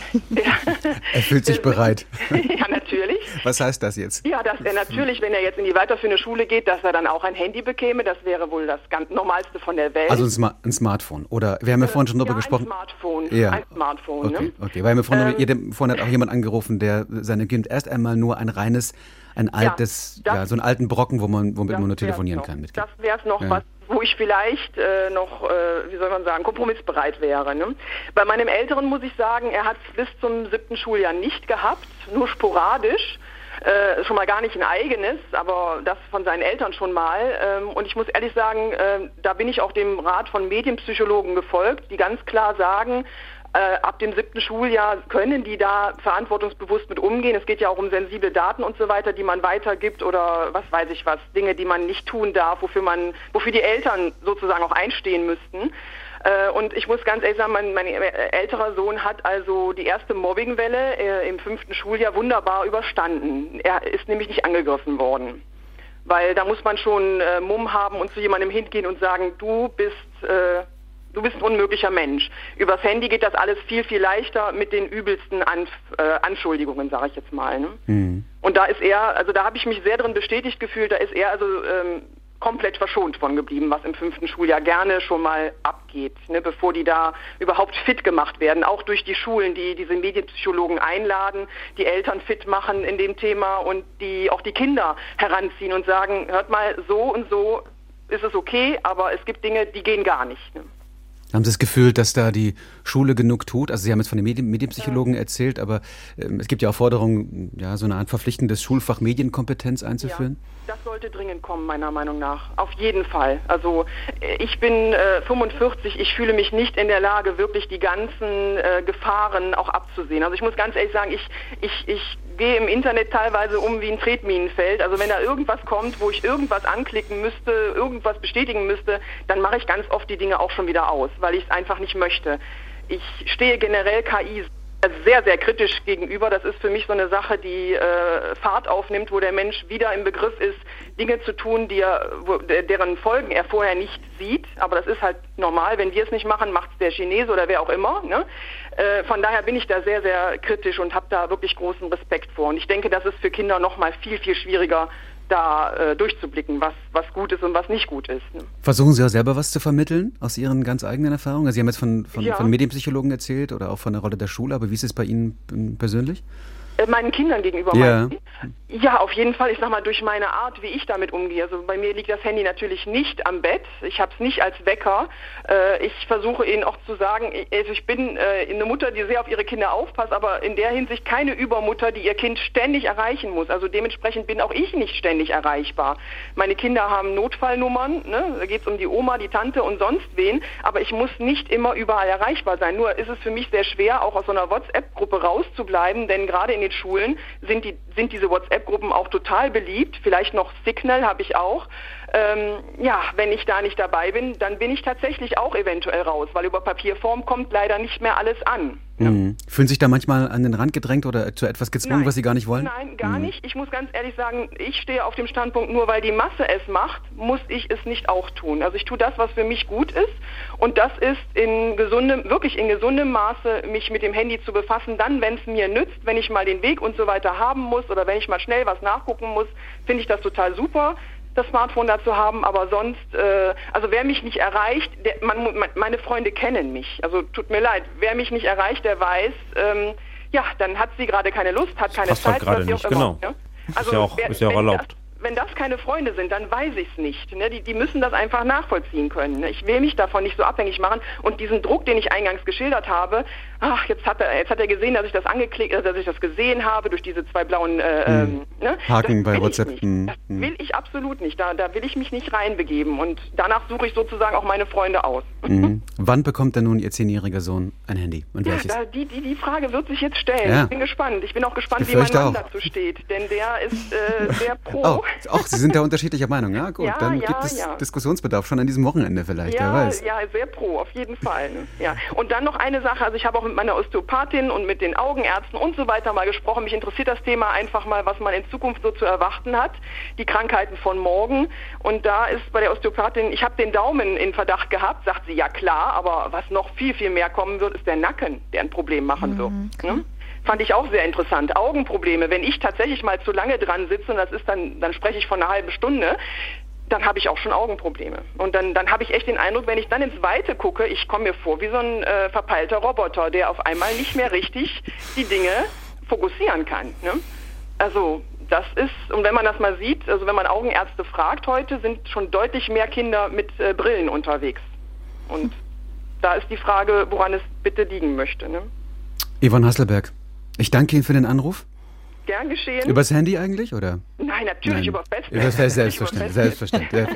Er fühlt sich bereit. Ja, natürlich. Was heißt das jetzt? Ja, dass er natürlich, wenn er jetzt in die weiterführende Schule geht, dass er dann auch ein Handy bekäme. Das wäre wohl das ganz Normalste von der Welt. Also ein, Sma- ein Smartphone. Oder wir haben ja vorhin schon drüber ja, gesprochen. ein Smartphone. Ja. Ein Smartphone. Okay, ne? okay. Weil wir vorhin, Ähm, vorhin hat auch jemand angerufen, der seinem Kind erst einmal nur ein reines, ein altes, ja, das, ja, so einen alten Brocken, wo man, womit man nur telefonieren noch. kann. Mit Das wäre es noch ja. was, wo ich vielleicht äh, noch, äh, wie soll man sagen, kompromissbereit wäre. Ne? Bei meinem Älteren muss ich sagen, er hat es bis zum siebten Schuljahr nicht gehabt, nur sporadisch. Äh, schon mal gar nicht ein eigenes, aber das von seinen Eltern schon mal. Ähm, und ich muss ehrlich sagen, äh, da bin ich auch dem Rat von Medienpsychologen gefolgt, die ganz klar sagen, äh, ab dem siebten Schuljahr können die da verantwortungsbewusst mit umgehen. Es geht ja auch um sensible Daten und so weiter, die man weitergibt oder was weiß ich was, Dinge, die man nicht tun darf, wofür man, wofür die Eltern sozusagen auch einstehen müssten. Und ich muss ganz ehrlich sagen, mein, mein älterer Sohn hat also die erste Mobbingwelle äh, im fünften Schuljahr wunderbar überstanden. Er ist nämlich nicht angegriffen worden. Weil da muss man schon äh, Mumm haben und zu jemandem hingehen und sagen, du bist, äh, du bist ein unmöglicher Mensch. Übers Handy geht das alles viel, viel leichter mit den übelsten An, äh, Anschuldigungen, sage ich jetzt mal. Ne? Mhm. Und da ist er, also da habe ich mich sehr drin bestätigt gefühlt, da ist er also ähm, komplett verschont von geblieben, was im fünften Schuljahr gerne schon mal abgeht, ne, bevor die da überhaupt fit gemacht werden. Auch durch die Schulen, die diese Medienpsychologen einladen, die Eltern fit machen in dem Thema und die auch die Kinder heranziehen und sagen, hört mal, so und so ist es okay, aber es gibt Dinge, die gehen gar nicht. Ne? Haben Sie das Gefühl, dass da die Schule genug tut? Also Sie haben jetzt von den Medien, Medienpsychologen ja. erzählt, aber ähm, es gibt ja auch Forderungen, ja, so eine Art verpflichtendes Schulfach Medienkompetenz einzuführen. Ja, das sollte dringend kommen, meiner Meinung nach. Auf jeden Fall. Also ich bin äh, fünfundvierzig, ich fühle mich nicht in der Lage, wirklich die ganzen äh, Gefahren auch abzusehen. Also ich muss ganz ehrlich sagen, ich, ich, ich gehe im Internet teilweise um wie ein Tretminenfeld. Also wenn da irgendwas kommt, wo ich irgendwas anklicken müsste, irgendwas bestätigen müsste, dann mache ich ganz oft die Dinge auch schon wieder aus, weil ich es einfach nicht möchte. Ich stehe generell K I sehr, sehr kritisch gegenüber. Das ist für mich so eine Sache, die äh, Fahrt aufnimmt, wo der Mensch wieder im Begriff ist, Dinge zu tun, die er, wo, deren Folgen er vorher nicht sieht. Aber das ist halt normal. Wenn wir es nicht machen, macht es der Chinese oder wer auch immer. Ne? Äh, von daher bin ich da sehr, sehr kritisch und habe da wirklich großen Respekt vor. Und ich denke, das ist für Kinder noch mal viel, viel schwieriger, da äh, durchzublicken, was, was gut ist und was nicht gut ist. Ne? Versuchen Sie auch selber was zu vermitteln aus Ihren ganz eigenen Erfahrungen? Also Sie haben jetzt von, von, ja. von Medienpsychologen erzählt oder auch von der Rolle der Schule, aber wie ist es bei Ihnen persönlich? Äh, meinen Kindern gegenüber, ja. Ja, auf jeden Fall. Ich sag mal, durch meine Art, wie ich damit umgehe. Also bei mir liegt das Handy natürlich nicht am Bett. Ich habe es nicht als Wecker. Äh, ich versuche ihnen auch zu sagen, ich, also ich bin äh, eine Mutter, die sehr auf ihre Kinder aufpasst, aber in der Hinsicht keine Übermutter, die ihr Kind ständig erreichen muss. Also dementsprechend bin auch ich nicht ständig erreichbar. Meine Kinder haben Notfallnummern, ne? Da geht es um die Oma, die Tante und sonst wen, aber ich muss nicht immer überall erreichbar sein. Nur ist es für mich sehr schwer, auch aus so einer WhatsApp-Gruppe rauszubleiben, denn gerade in den Schulen sind die sind diese WhatsApp-Gruppen auch total beliebt. Vielleicht noch Signal habe ich auch. Ähm, ja, wenn ich da nicht dabei bin, dann bin ich tatsächlich auch eventuell raus, weil über Papierform kommt leider nicht mehr alles an. Mhm. Ja. Fühlen sich da manchmal an den Rand gedrängt oder zu etwas gezwungen, Nein. was Sie gar nicht wollen? Nein, gar mhm. nicht. Ich muss ganz ehrlich sagen, ich stehe auf dem Standpunkt, nur weil die Masse es macht, muss ich es nicht auch tun. Also ich tue das, was für mich gut ist, und das ist in gesundem, wirklich in gesundem Maße, mich mit dem Handy zu befassen, dann, wenn es mir nützt, wenn ich mal den Weg und so weiter haben muss oder wenn ich mal schnell was nachgucken muss, finde ich das total super, das Smartphone dazu haben, aber sonst, äh, also wer mich nicht erreicht, der, man, meine Freunde kennen mich, also tut mir leid, wer mich nicht erreicht, der weiß, ähm, ja, dann hat sie gerade keine Lust, hat keine das Zeit. Gerade nicht, genau. Ja? Also, ist ja auch, wer, ist ja auch erlaubt. Das, wenn das keine Freunde sind, dann weiß ich es nicht. Ne? Die, die müssen das einfach nachvollziehen können. Ne? Ich will mich davon nicht so abhängig machen. Und diesen Druck, den ich eingangs geschildert habe, ach, jetzt hat er, jetzt hat er gesehen, dass ich das angeklickt, äh, dass ich das gesehen habe durch diese zwei blauen äh, hm. ne? Haken bei WhatsApp. Das will ich absolut nicht. Da, da will ich mich nicht reinbegeben. Und danach suche ich sozusagen auch meine Freunde aus. Mhm. Wann bekommt denn nun Ihr zehnjähriger Sohn ein Handy? Und ja, welches? da, die, die, die Frage wird sich jetzt stellen. Ja. Ich bin gespannt. Ich bin auch gespannt, Ich wie mein Mann auch. dazu steht. Denn der ist äh, sehr pro. Oh, auch Sie sind da unterschiedlicher Meinung. Ja, gut, Ja, dann ja, gibt es ja. Diskussionsbedarf schon an diesem Wochenende vielleicht, Ja, wer weiß. ja, sehr pro, auf jeden Fall. Ne? Ja. Und dann noch eine Sache, also ich habe auch mit meiner Osteopathin und mit den Augenärzten und so weiter mal gesprochen. Mich interessiert das Thema einfach mal, was man in Zukunft so zu erwarten hat, die Krankheiten von morgen. Und da ist bei der Osteopathin, ich habe den Daumen in Verdacht gehabt, sagt sie, ja klar, aber was noch viel, viel mehr kommen wird, ist der Nacken, der ein Problem machen Mhm, wird. okay. Ne? Fand ich auch sehr interessant. Augenprobleme, wenn ich tatsächlich mal zu lange dran sitze, und das ist dann, dann spreche ich von einer halben Stunde, dann habe ich auch schon Augenprobleme. Und dann, dann habe ich echt den Eindruck, wenn ich dann ins Weite gucke, ich komme mir vor wie so ein äh, verpeilter Roboter, der auf einmal nicht mehr richtig die Dinge fokussieren kann. Ne? Also das ist, und wenn man das mal sieht, also wenn man Augenärzte fragt heute, sind schon deutlich mehr Kinder mit äh, Brillen unterwegs. Und da ist die Frage, woran es bitte liegen möchte. Ne? Yvonne Hasselberg, ich danke Ihnen für den Anruf. Gern geschehen. Übers Handy eigentlich, oder? Nein, natürlich Nein. über Festnetz. Über Festnetz, selbstverständlich. selbstverständlich.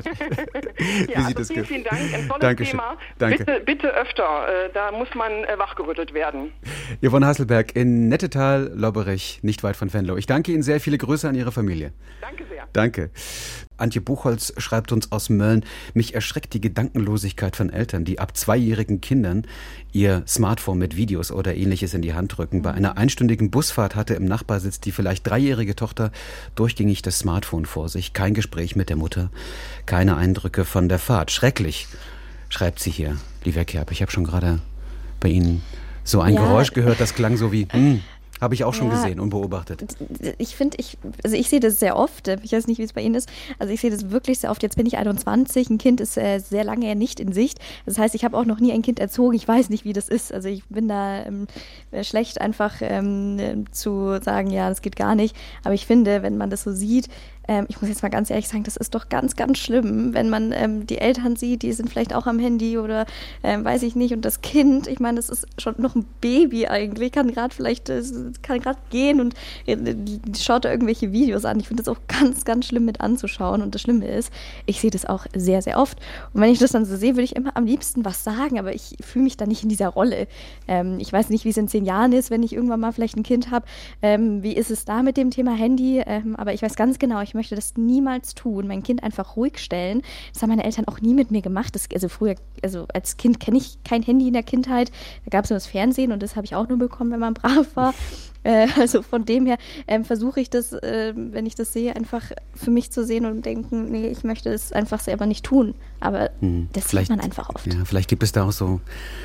Ja, Wie also sieht das vielen, aus? vielen Dank. Ein tolles Dankeschön. Thema. Danke. Bitte, bitte öfter. Äh, da muss man äh, wachgerüttelt werden. Yvonne Hasselberg in Nettetal, Lobberich, nicht weit von Venlo. Ich danke Ihnen sehr. Viele Grüße an Ihre Familie. Danke sehr. Danke. Antje Buchholz schreibt uns aus Mölln: Mich erschreckt die Gedankenlosigkeit von Eltern, die ab zweijährigen Kindern ihr Smartphone mit Videos oder Ähnliches in die Hand drücken. Bei einer einstündigen Busfahrt hatte im Nachbarsitz die vielleicht dreijährige Tochter durchgängig das Smartphone vor sich. Kein Gespräch mit der Mutter, keine Eindrücke von der Fahrt. Schrecklich, schreibt sie hier. Lieber Kerb, ich habe schon gerade bei Ihnen so ein Ja. Geräusch gehört, das klang so wie... Hm, habe ich auch schon Ja. gesehen und beobachtet. Ich finde, ich, also ich sehe das sehr oft. Ich weiß nicht, wie es bei Ihnen ist. Also ich sehe das wirklich sehr oft. Jetzt bin ich einundzwanzig. Ein Kind ist äh, sehr lange nicht in Sicht. Das heißt, ich habe auch noch nie ein Kind erzogen. Ich weiß nicht, wie das ist. Also ich bin da ähm, schlecht einfach ähm, zu sagen, ja, das geht gar nicht. Aber ich finde, wenn man das so sieht, ähm, ich muss jetzt mal ganz ehrlich sagen, das ist doch ganz, ganz schlimm, wenn man ähm, die Eltern sieht, die sind vielleicht auch am Handy oder ähm, weiß ich nicht. Und das Kind, ich meine, das ist schon noch ein Baby eigentlich, kann gerade vielleicht, äh, kann gerade gehen und äh, schaut da irgendwelche Videos an. Ich finde das auch ganz, ganz schlimm mit anzuschauen. Und das Schlimme ist, ich sehe das auch sehr, sehr oft. Und wenn ich das dann so sehe, würde ich immer am liebsten was sagen, aber ich fühle mich da nicht in dieser Rolle. Ähm, ich weiß nicht, wie es in zehn Jahren ist, wenn ich irgendwann mal vielleicht ein Kind habe. Ähm, wie ist es da mit dem Thema Handy? Ähm, aber ich weiß ganz genau, ich möchte das niemals tun. Mein Kind einfach ruhig stellen. Das haben meine Eltern auch nie mit mir gemacht. Das, also früher, also als Kind kenne ich kein Handy in der Kindheit. Da gab es nur das Fernsehen und das habe ich auch nur bekommen, wenn man brav war. Äh, also von dem her ähm, versuche ich das, äh, wenn ich das sehe, einfach für mich zu sehen und denken, nee, ich möchte das einfach selber nicht tun. Aber hm, das sieht man einfach oft. Ja, vielleicht gibt es da auch so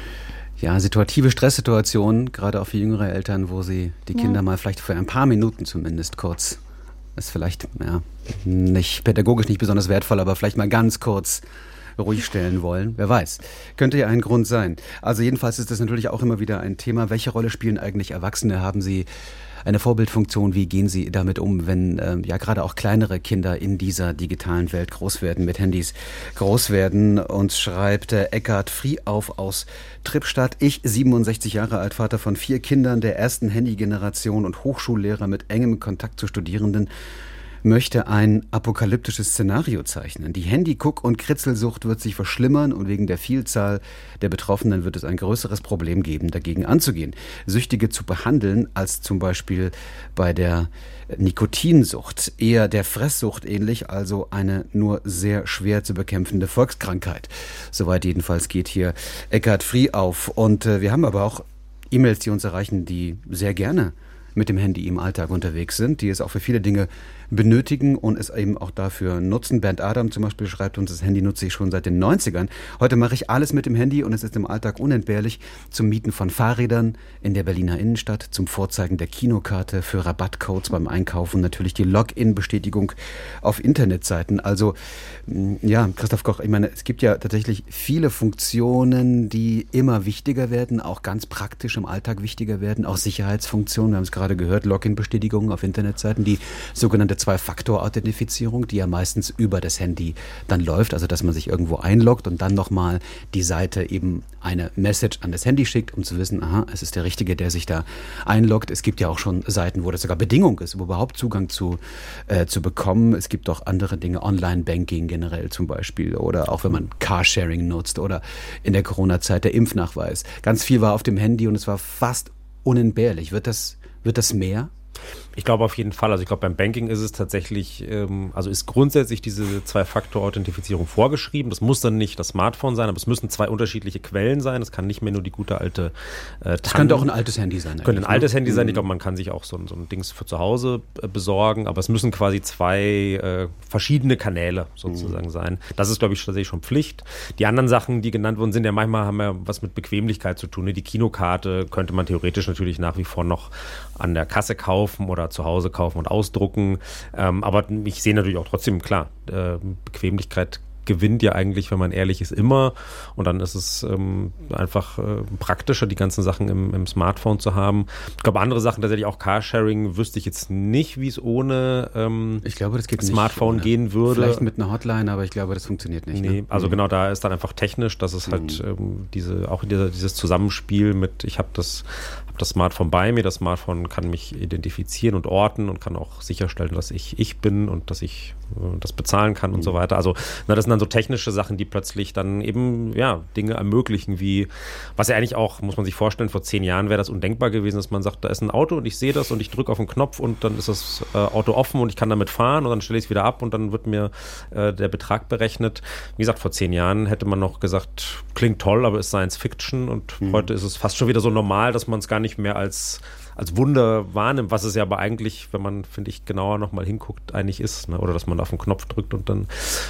ja, situative Stresssituationen, gerade auch für jüngere Eltern, wo sie die Kinder ja. mal vielleicht für ein paar Minuten zumindest kurz, ist vielleicht ja, nicht pädagogisch nicht besonders wertvoll, aber vielleicht mal ganz kurz ruhig stellen wollen. Wer weiß. Könnte ja ein Grund sein. Also jedenfalls ist das natürlich auch immer wieder ein Thema. Welche Rolle spielen eigentlich Erwachsene? Haben sie eine Vorbildfunktion? Wie gehen sie damit um, wenn ähm, ja gerade auch kleinere Kinder in dieser digitalen Welt groß werden, mit Handys groß werden? Uns schreibt äh, Eckhard Friehauf aus Trippstadt. Ich, siebenundsechzig Jahre alt, Vater von vier Kindern der ersten Handygeneration und Hochschullehrer mit engem Kontakt zu Studierenden, möchte ein apokalyptisches Szenario zeichnen. Die Handy-Guck- und Kritzelsucht wird sich verschlimmern und wegen der Vielzahl der Betroffenen wird es ein größeres Problem geben, dagegen anzugehen. Süchtige zu behandeln, als zum Beispiel bei der Nikotinsucht, eher der Fresssucht ähnlich, also eine nur sehr schwer zu bekämpfende Volkskrankheit. Soweit jedenfalls geht hier Eckhard Friehauf. Und äh, wir haben aber auch E-Mails, die uns erreichen, die sehr gerne mit dem Handy im Alltag unterwegs sind, die es auch für viele Dinge benötigen und es eben auch dafür nutzen. Bernd Adam zum Beispiel schreibt uns, das Handy nutze ich schon seit den neunzigern. Heute mache ich alles mit dem Handy und es ist im Alltag unentbehrlich zum Mieten von Fahrrädern in der Berliner Innenstadt, zum Vorzeigen der Kinokarte, für Rabattcodes beim Einkaufen, natürlich die Login-Bestätigung auf Internetseiten. Also ja, Christoph Koch, ich meine, es gibt ja tatsächlich viele Funktionen, die immer wichtiger werden, auch ganz praktisch im Alltag wichtiger werden, auch Sicherheitsfunktionen, wir haben es gerade gehört, Login-Bestätigungen auf Internetseiten, die sogenannte Zwei-Faktor-Authentifizierung, die ja meistens über das Handy dann läuft, also dass man sich irgendwo einloggt und dann nochmal die Seite eben eine Message an das Handy schickt, um zu wissen, aha, es ist der Richtige, der sich da einloggt. Es gibt ja auch schon Seiten, wo das sogar Bedingung ist, um überhaupt Zugang zu, äh, zu bekommen. Es gibt auch andere Dinge, Online-Banking generell zum Beispiel oder auch wenn man Carsharing nutzt oder in der Corona-Zeit der Impfnachweis. Ganz viel war auf dem Handy und es war fast unentbehrlich. Wird das, wird das mehr? Ich glaube auf jeden Fall. Also ich glaube, beim Banking ist es tatsächlich, ähm, also ist grundsätzlich diese Zwei-Faktor-Authentifizierung vorgeschrieben. Das muss dann nicht das Smartphone sein, aber es müssen zwei unterschiedliche Quellen sein. Es kann nicht mehr nur die gute alte äh, Das könnte auch ein altes Handy sein. Könnte ein altes Handy sein. Ich glaube, man kann sich auch so ein, so ein Dings für zu Hause äh, besorgen, aber es müssen quasi zwei äh, verschiedene Kanäle sozusagen mhm. sein. Das ist, glaube ich, tatsächlich schon Pflicht. Die anderen Sachen, die genannt wurden, sind ja manchmal, haben ja was mit Bequemlichkeit zu tun. Ne? Die Kinokarte könnte man theoretisch natürlich nach wie vor noch an der Kasse kaufen oder zu Hause kaufen und ausdrucken. Ähm, aber ich sehe natürlich auch trotzdem, klar, äh, Bequemlichkeit gewinnt ja eigentlich, wenn man ehrlich ist, immer. Und dann ist es ähm, einfach äh, praktischer, die ganzen Sachen im, im Smartphone zu haben. Ich glaube, andere Sachen, tatsächlich auch Carsharing, wüsste ich jetzt nicht, wie es ohne ähm, ich glaube, das geht Smartphone nicht, gehen würde. Vielleicht mit einer Hotline, aber ich glaube, das funktioniert nicht. Nee, ne? also mhm. genau, da ist dann einfach technisch, dass es halt mhm. ähm, diese, auch dieser, dieses Zusammenspiel mit, ich habe das das Smartphone bei mir, das Smartphone kann mich identifizieren und orten und kann auch sicherstellen, dass ich ich bin und dass ich äh, das bezahlen kann und mhm. so weiter. Also na, das sind dann so technische Sachen, die plötzlich dann eben ja Dinge ermöglichen, wie, was ja eigentlich auch, muss man sich vorstellen, vor zehn Jahren wäre das undenkbar gewesen, dass man sagt, da ist ein Auto und ich sehe das und ich drücke auf den Knopf und dann ist das äh, Auto offen und ich kann damit fahren und dann stelle ich es wieder ab und dann wird mir äh, der Betrag berechnet. Wie gesagt, vor zehn Jahren hätte man noch gesagt, klingt toll, aber ist Science Fiction und mhm. heute ist es fast schon wieder so normal, dass man es gar nicht mehr als, als Wunder wahrnimmt, was es ja aber eigentlich, wenn man, finde ich, genauer nochmal hinguckt, eigentlich ist. Ne? Oder dass man auf den Knopf drückt und dann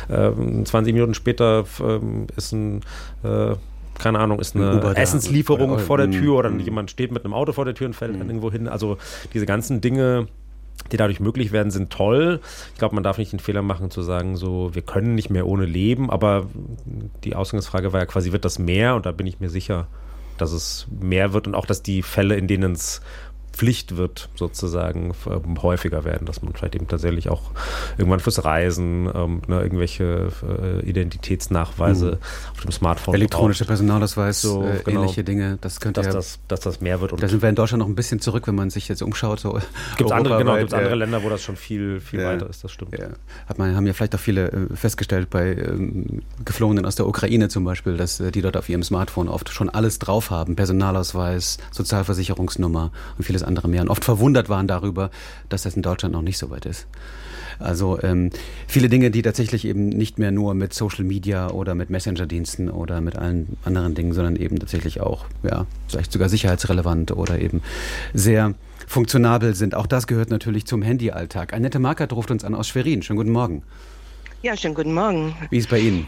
äh, zwanzig Minuten später äh, ist ein, äh, keine Ahnung, ist eine Essenslieferung oder, vor der Tür oder mm. jemand steht mit einem Auto vor der Tür und fällt mm. dann irgendwo hin. Also diese ganzen Dinge, die dadurch möglich werden, sind toll. Ich glaube, man darf nicht den Fehler machen zu sagen, so, wir können nicht mehr ohne leben, aber die Ausgangsfrage war ja quasi, wird das mehr? Und da bin ich mir sicher, dass es mehr wird und auch, dass die Fälle, in denen es Pflicht wird, sozusagen ähm, häufiger werden, dass man vielleicht eben tatsächlich auch irgendwann fürs Reisen ähm, ne, irgendwelche äh, Identitätsnachweise mhm. auf dem Smartphone elektronische Personalausweis, so, äh, genau. ähnliche Dinge, das könnte dass, ja, das, dass das mehr wird. Und da sind wir in Deutschland noch ein bisschen zurück, wenn man sich jetzt umschaut. So gibt es andere, genau, gibt's andere äh, Länder, wo das schon viel, viel ja, weiter ist, das stimmt. Ja. Hat man, haben ja vielleicht auch viele äh, festgestellt bei ähm, Geflohenen aus der Ukraine zum Beispiel, dass äh, die dort auf ihrem Smartphone oft schon alles drauf haben, Personalausweis, Sozialversicherungsnummer und vieles andere mehr und oft verwundert waren darüber, dass das in Deutschland noch nicht so weit ist. Also ähm, viele Dinge, die tatsächlich eben nicht mehr nur mit Social Media oder mit Messenger-Diensten oder mit allen anderen Dingen, sondern eben tatsächlich auch, ja, vielleicht sogar sicherheitsrelevant oder eben sehr funktionabel sind. Auch das gehört natürlich zum Handyalltag. Annette Markert ruft uns an aus Schwerin. Schönen guten Morgen. Ja, schönen guten Morgen. Wie ist es bei Ihnen?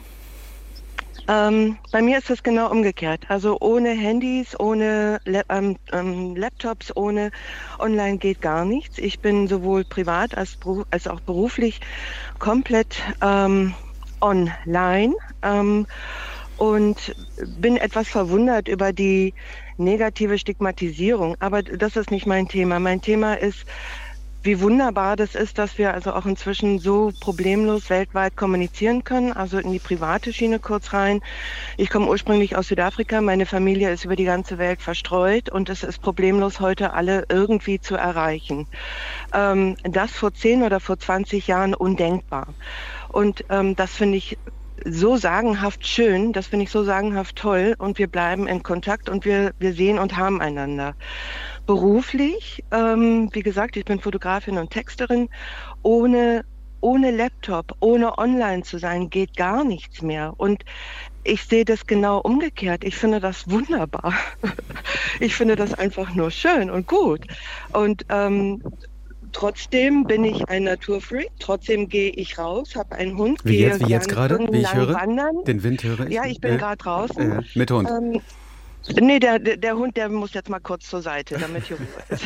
Ähm, bei mir ist das genau umgekehrt. Also ohne Handys, ohne La- ähm, ähm, Laptops, ohne Online geht gar nichts. Ich bin sowohl privat als, als auch beruflich komplett ähm, online ähm, und bin etwas verwundert über die negative Stigmatisierung. Aber das ist nicht mein Thema. Mein Thema ist, wie wunderbar das ist, dass wir also auch inzwischen so problemlos weltweit kommunizieren können, also in die private Schiene kurz rein. Ich komme ursprünglich aus Südafrika, meine Familie ist über die ganze Welt verstreut und es ist problemlos heute alle irgendwie zu erreichen. Ähm, das vor zehn oder vor zwanzig Jahren undenkbar. Und ähm, das finde ich so sagenhaft schön, das finde ich so sagenhaft toll und wir bleiben in Kontakt und wir, wir sehen und haben einander. Beruflich, ähm, wie gesagt, ich bin Fotografin und Texterin, ohne, ohne Laptop, ohne online zu sein, geht gar nichts mehr. Und ich sehe das genau umgekehrt. Ich finde das wunderbar. Ich finde das einfach nur schön und gut. Und ähm, trotzdem bin ich ein Naturfreak, trotzdem gehe ich raus, habe einen Hund. Wie jetzt, wie jetzt gerade, wie ich höre? Wandern. Den Wind höre ich? Ja, ich bin äh, gerade draußen. Äh, mit Hund. Ähm, Nee, der, der, der Hund, der muss jetzt mal kurz zur Seite, damit hier Ruhe ist.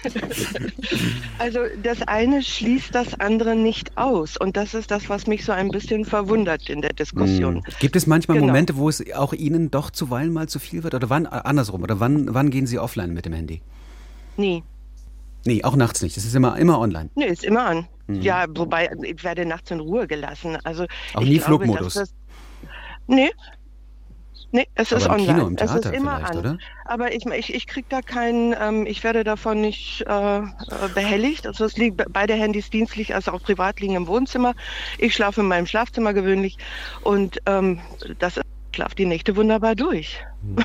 Also das eine schließt das andere nicht aus. Und das ist das, was mich so ein bisschen verwundert in der Diskussion. Hm. Gibt es manchmal Genau. Momente, wo es auch Ihnen doch zuweilen mal zu viel wird? Oder wann, andersrum, oder wann, wann gehen Sie offline mit dem Handy? Nie. Nee, auch nachts nicht. Es ist immer, immer online. Nee, ist immer an. Mhm. Ja, wobei, ich werde nachts in Ruhe gelassen. Also Auch ich nie glaube, Flugmodus? dass das, nee. Nee, es Aber ist im online. Kino, im es Theater ist immer vielleicht, an. oder? Aber ich, ich, ich kriege da keinen, ähm, ich werde davon nicht äh, behelligt. Also es liegt beide Handys dienstlich als auch privat liegen im Wohnzimmer. Ich schlafe in meinem Schlafzimmer gewöhnlich und ähm, das ich schlafe die Nächte wunderbar durch.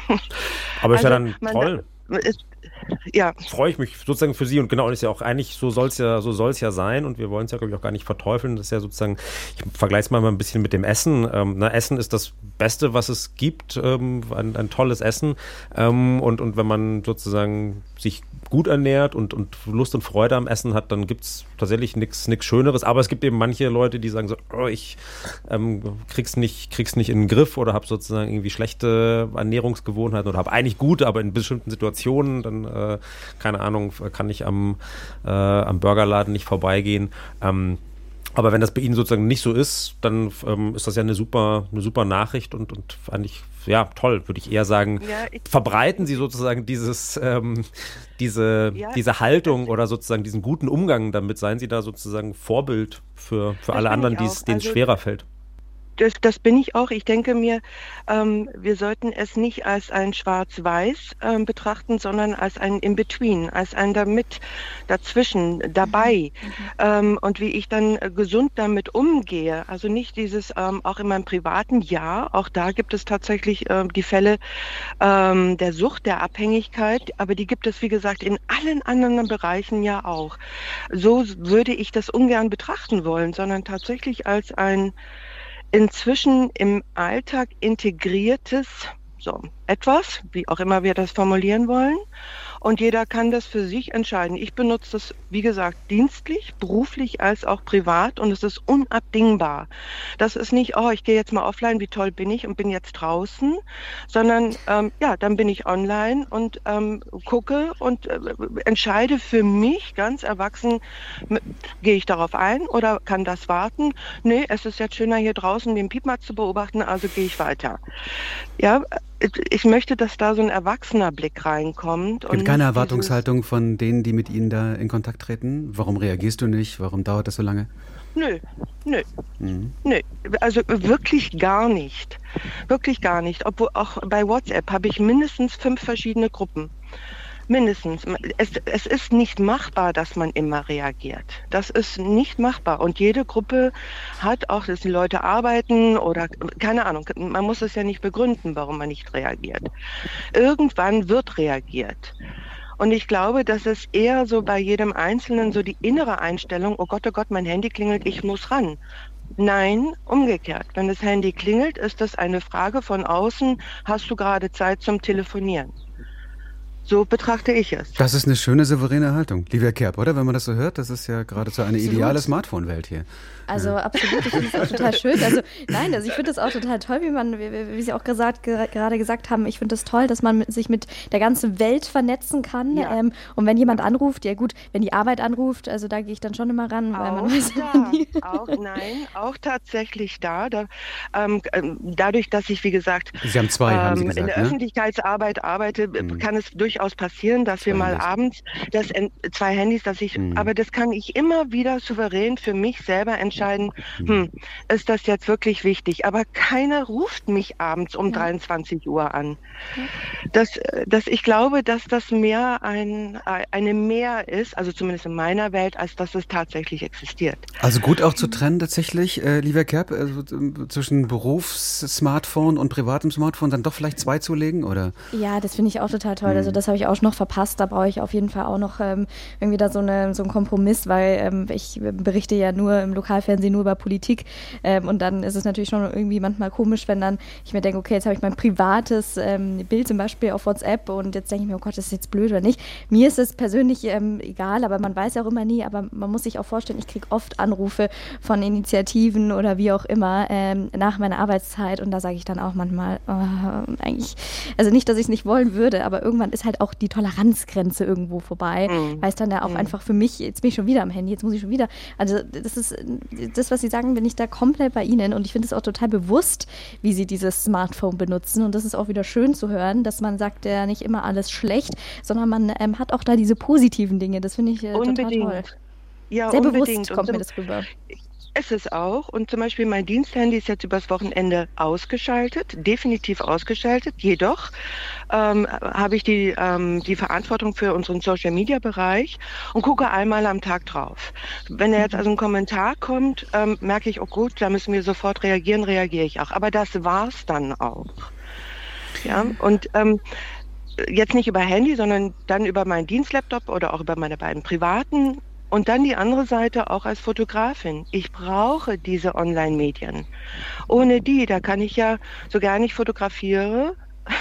Aber ist Also, ja dann man- toll. Ist, ja. Freue ich mich sozusagen für Sie und genau, ist ja auch eigentlich, so soll es ja, so soll's ja sein und wir wollen es ja, glaube ich, auch gar nicht verteufeln. Das ist ja sozusagen, ich vergleiche es mal ein bisschen mit dem Essen. Ähm, na, Essen ist das Beste, was es gibt, ähm, ein, ein tolles Essen ähm, und, und wenn man sozusagen sich gut ernährt und, und Lust und Freude am Essen hat, dann gibt es tatsächlich nichts Schöneres, aber es gibt eben manche Leute, die sagen so, oh, ich ähm, krieg's nicht, krieg's nicht in den Griff oder habe sozusagen irgendwie schlechte Ernährungsgewohnheiten oder habe eigentlich gute, aber in bestimmten Situationen, dann, äh, keine Ahnung, kann ich am, äh, am Burgerladen nicht vorbeigehen. Ähm, aber wenn das bei Ihnen sozusagen nicht so ist, dann ähm, ist das ja eine super, eine super Nachricht und, und eigentlich, ja, toll, würde ich eher sagen. Ja, ich- Verbreiten Sie sozusagen dieses, ähm, diese, Ja, diese Haltung oder sozusagen diesen guten Umgang damit. Seien Sie da sozusagen Vorbild für, für Das alle bin anderen, ich die es- auch. denen es Also- schwerer fällt. Das, das bin ich auch. Ich denke mir, ähm, wir sollten es nicht als ein Schwarz-Weiß ähm, betrachten, sondern als ein In-Between, als ein damit, dazwischen, dabei. Ähm, und wie ich dann äh, gesund damit umgehe. Also nicht dieses, ähm, auch in meinem privaten Ja, auch da gibt es tatsächlich ähm, die Fälle ähm, der Sucht, der Abhängigkeit, aber die gibt es, wie gesagt, in allen anderen Bereichen ja auch. So würde ich das ungern betrachten wollen, sondern tatsächlich als ein inzwischen im Alltag integriertes, so etwas, wie auch immer wir das formulieren wollen. Und jeder kann das für sich entscheiden. Ich benutze das, wie gesagt, dienstlich, beruflich als auch privat und es ist unabdingbar. Das ist nicht, oh, ich gehe jetzt mal offline, wie toll bin ich und bin jetzt draußen, sondern ähm, ja, dann bin ich online und ähm, gucke und äh, entscheide für mich ganz erwachsen, m- gehe ich darauf ein oder kann das warten? Nee, es ist jetzt schöner hier draußen den Piepmatz zu beobachten, also gehe ich weiter. Ja, ich möchte, dass da so ein erwachsener Blick reinkommt. Es gibt keine Erwartungshaltung von denen, die mit Ihnen da in Kontakt treten? Warum reagierst du nicht? Warum dauert das so lange? Nö, nö, mhm. nö. Also wirklich gar nicht. Wirklich gar nicht. Obwohl auch bei WhatsApp habe ich mindestens fünf verschiedene Gruppen. Mindestens. Es, es ist nicht machbar, dass man immer reagiert. Das ist nicht machbar. Und jede Gruppe hat auch, dass die Leute arbeiten oder keine Ahnung. Man muss es ja nicht begründen, warum man nicht reagiert. Irgendwann wird reagiert. Und ich glaube, dass es eher so bei jedem Einzelnen so die innere Einstellung, oh Gott, oh Gott, mein Handy klingelt, ich muss ran. Nein, umgekehrt. Wenn das Handy klingelt, ist das eine Frage von außen, hast du gerade Zeit zum Telefonieren? So betrachte ich es. Das ist eine schöne, souveräne Haltung. Livia Kerb, oder? Wenn man das so hört, das ist ja geradezu eine absolut. Ideale Smartphone-Welt hier. Also ja. absolut, ich finde es auch total schön. Also nein, also ich finde es auch total toll, wie man, wie, wie Sie auch gesagt, gerade gesagt haben, ich finde es toll, dass man sich mit der ganzen Welt vernetzen kann. Ja. Ähm, und wenn jemand anruft, ja gut, wenn die Arbeit anruft, also da gehe ich dann schon immer ran, weil auch man weiß da. nie. Auch nein, auch tatsächlich da. da ähm, dadurch, dass ich, wie gesagt, Sie haben zwei, ähm, haben Sie gesagt, in der ne? Öffentlichkeitsarbeit arbeite, hm. kann es durchaus passieren, dass zwei wir mal Handys. abends das zwei Handys, dass ich, hm. aber das kann ich immer wieder souverän für mich selber entscheiden. Hm, ist das jetzt wirklich wichtig? Aber keiner ruft mich abends um ja. dreiundzwanzig Uhr an. Das, das, ich glaube, dass das mehr ein, eine Mehr ist, also zumindest in meiner Welt, als dass es tatsächlich existiert. Also gut auch zu trennen tatsächlich, äh, Livia Kerb, also, zwischen Berufs-Smartphone und privatem Smartphone dann doch vielleicht zwei zu legen, oder? Ja, das finde ich auch total toll. Hm. Also das habe ich auch noch verpasst. Da brauche ich auf jeden Fall auch noch ähm, irgendwie da so, eine, so einen Kompromiss, weil ähm, ich berichte ja nur im Lokalfernsehen nur über Politik ähm, und dann ist es natürlich schon irgendwie manchmal komisch, wenn dann ich mir denke, okay, jetzt habe ich mein privates ähm, Bild zum Beispiel auf WhatsApp und jetzt denke ich mir, oh Gott, das ist jetzt blöd oder nicht. Mir ist es persönlich ähm, egal, aber man weiß ja auch immer nie, aber man muss sich auch vorstellen, ich kriege oft Anrufe von Initiativen oder wie auch immer ähm, nach meiner Arbeitszeit und da sage ich dann auch manchmal, oh, eigentlich, also nicht, dass ich es nicht wollen würde, aber irgendwann ist halt auch die Toleranzgrenze irgendwo vorbei, mhm. weil es dann ja auch mhm. einfach für mich, jetzt bin ich schon wieder am Handy, jetzt muss ich schon wieder, also das ist das, was Sie sagen, bin ich da komplett bei Ihnen und ich finde es auch total bewusst, wie Sie dieses Smartphone benutzen und das ist auch wieder schön zu hören, dass man sagt ja nicht immer alles schlecht, sondern man ähm, hat auch da diese positiven Dinge, das finde ich äh, total toll. Ja, sehr unbedingt. bewusst kommt mir das rüber. Es ist auch. Und zum Beispiel mein Diensthandy ist jetzt übers Wochenende ausgeschaltet, definitiv ausgeschaltet. Jedoch ähm, habe ich die, ähm, die Verantwortung für unseren Social-Media-Bereich und gucke einmal am Tag drauf. Wenn da jetzt also ein Kommentar kommt, ähm, merke ich, oh gut, da müssen wir sofort reagieren, reagiere ich auch. Aber das war's dann auch. Ja, und ähm, jetzt nicht über Handy, sondern dann über meinen Dienstlaptop oder auch über meine beiden privaten. Und dann die andere Seite auch als Fotografin. Ich brauche diese Online-Medien. Ohne die, da kann ich ja, so gerne ich fotografiere,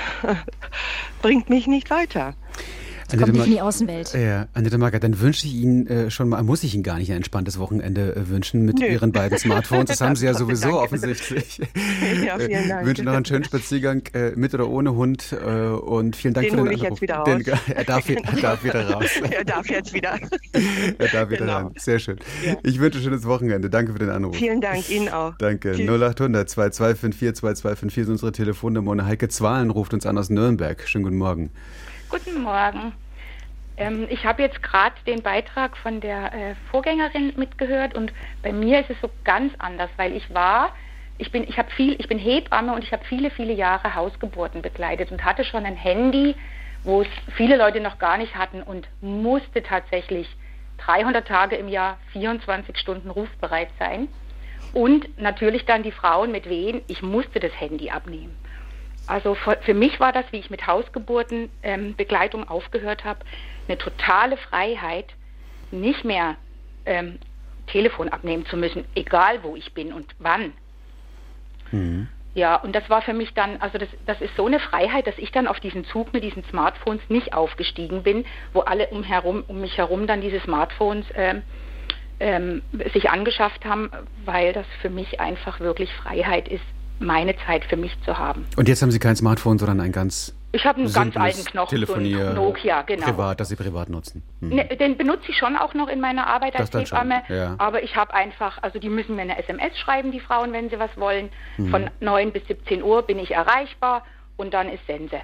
bringt mich nicht weiter. Kommt nicht in die Außenwelt. Ja, Annette Markert, dann wünsche ich Ihnen äh, schon mal, muss ich Ihnen gar nicht ein entspanntes Wochenende äh, wünschen mit Nö. Ihren beiden Smartphones. Das haben Sie ja sowieso Danke. offensichtlich. Ja, vielen Dank. Ich wünsche noch einen schönen Spaziergang äh, mit oder ohne Hund äh, und vielen Dank den für den hole ich Anruf. jetzt wieder raus. Den, er, darf, er darf wieder raus. Er darf jetzt wieder. Er darf wieder genau. rein. Sehr schön. Ja. Ich wünsche ein schönes Wochenende. Danke für den Anruf. Vielen Dank, Ihnen auch. Danke. Tschüss. null achthundert zwei zwei fünf vier zwei zwei fünf vier ist unsere Telefonnummer und Heike Zwahlen ruft uns an aus Nürnberg. Schönen guten Morgen. Guten Morgen. Ähm, ich habe jetzt gerade den Beitrag von der äh, Vorgängerin mitgehört und bei mir ist es so ganz anders, weil ich war, ich bin, ich habe viel, ich bin Hebamme und ich habe viele, viele Jahre Hausgeburten begleitet und hatte schon ein Handy, wo es viele Leute noch gar nicht hatten und musste tatsächlich dreihundert Tage im Jahr, vierundzwanzig Stunden rufbereit sein und natürlich dann die Frauen mit Wehen, ich musste das Handy abnehmen. Also für, für mich war das, wie ich mit Hausgeburten ähm, Begleitung aufgehört habe, eine totale Freiheit, nicht mehr ähm, Telefon abnehmen zu müssen, egal wo ich bin und wann. Mhm. Ja, und das war für mich dann, also das, das ist so eine Freiheit, dass ich dann auf diesen Zug mit diesen Smartphones nicht aufgestiegen bin, wo alle um, herum, um mich herum dann diese Smartphones ähm, ähm, sich angeschafft haben, weil das für mich einfach wirklich Freiheit ist, meine Zeit für mich zu haben. Und jetzt haben Sie kein Smartphone, sondern ein ganz Ich habe einen ganz alten Knochen, so einen Nokia, genau. Privat, das Sie privat nutzen. Hm. Ne, den benutze ich schon auch noch in meiner Arbeit als Hebamme, ja. aber ich habe einfach, also die müssen mir eine S M S schreiben, die Frauen, wenn sie was wollen. Hm. Von neun bis siebzehn Uhr bin ich erreichbar und dann ist Sense.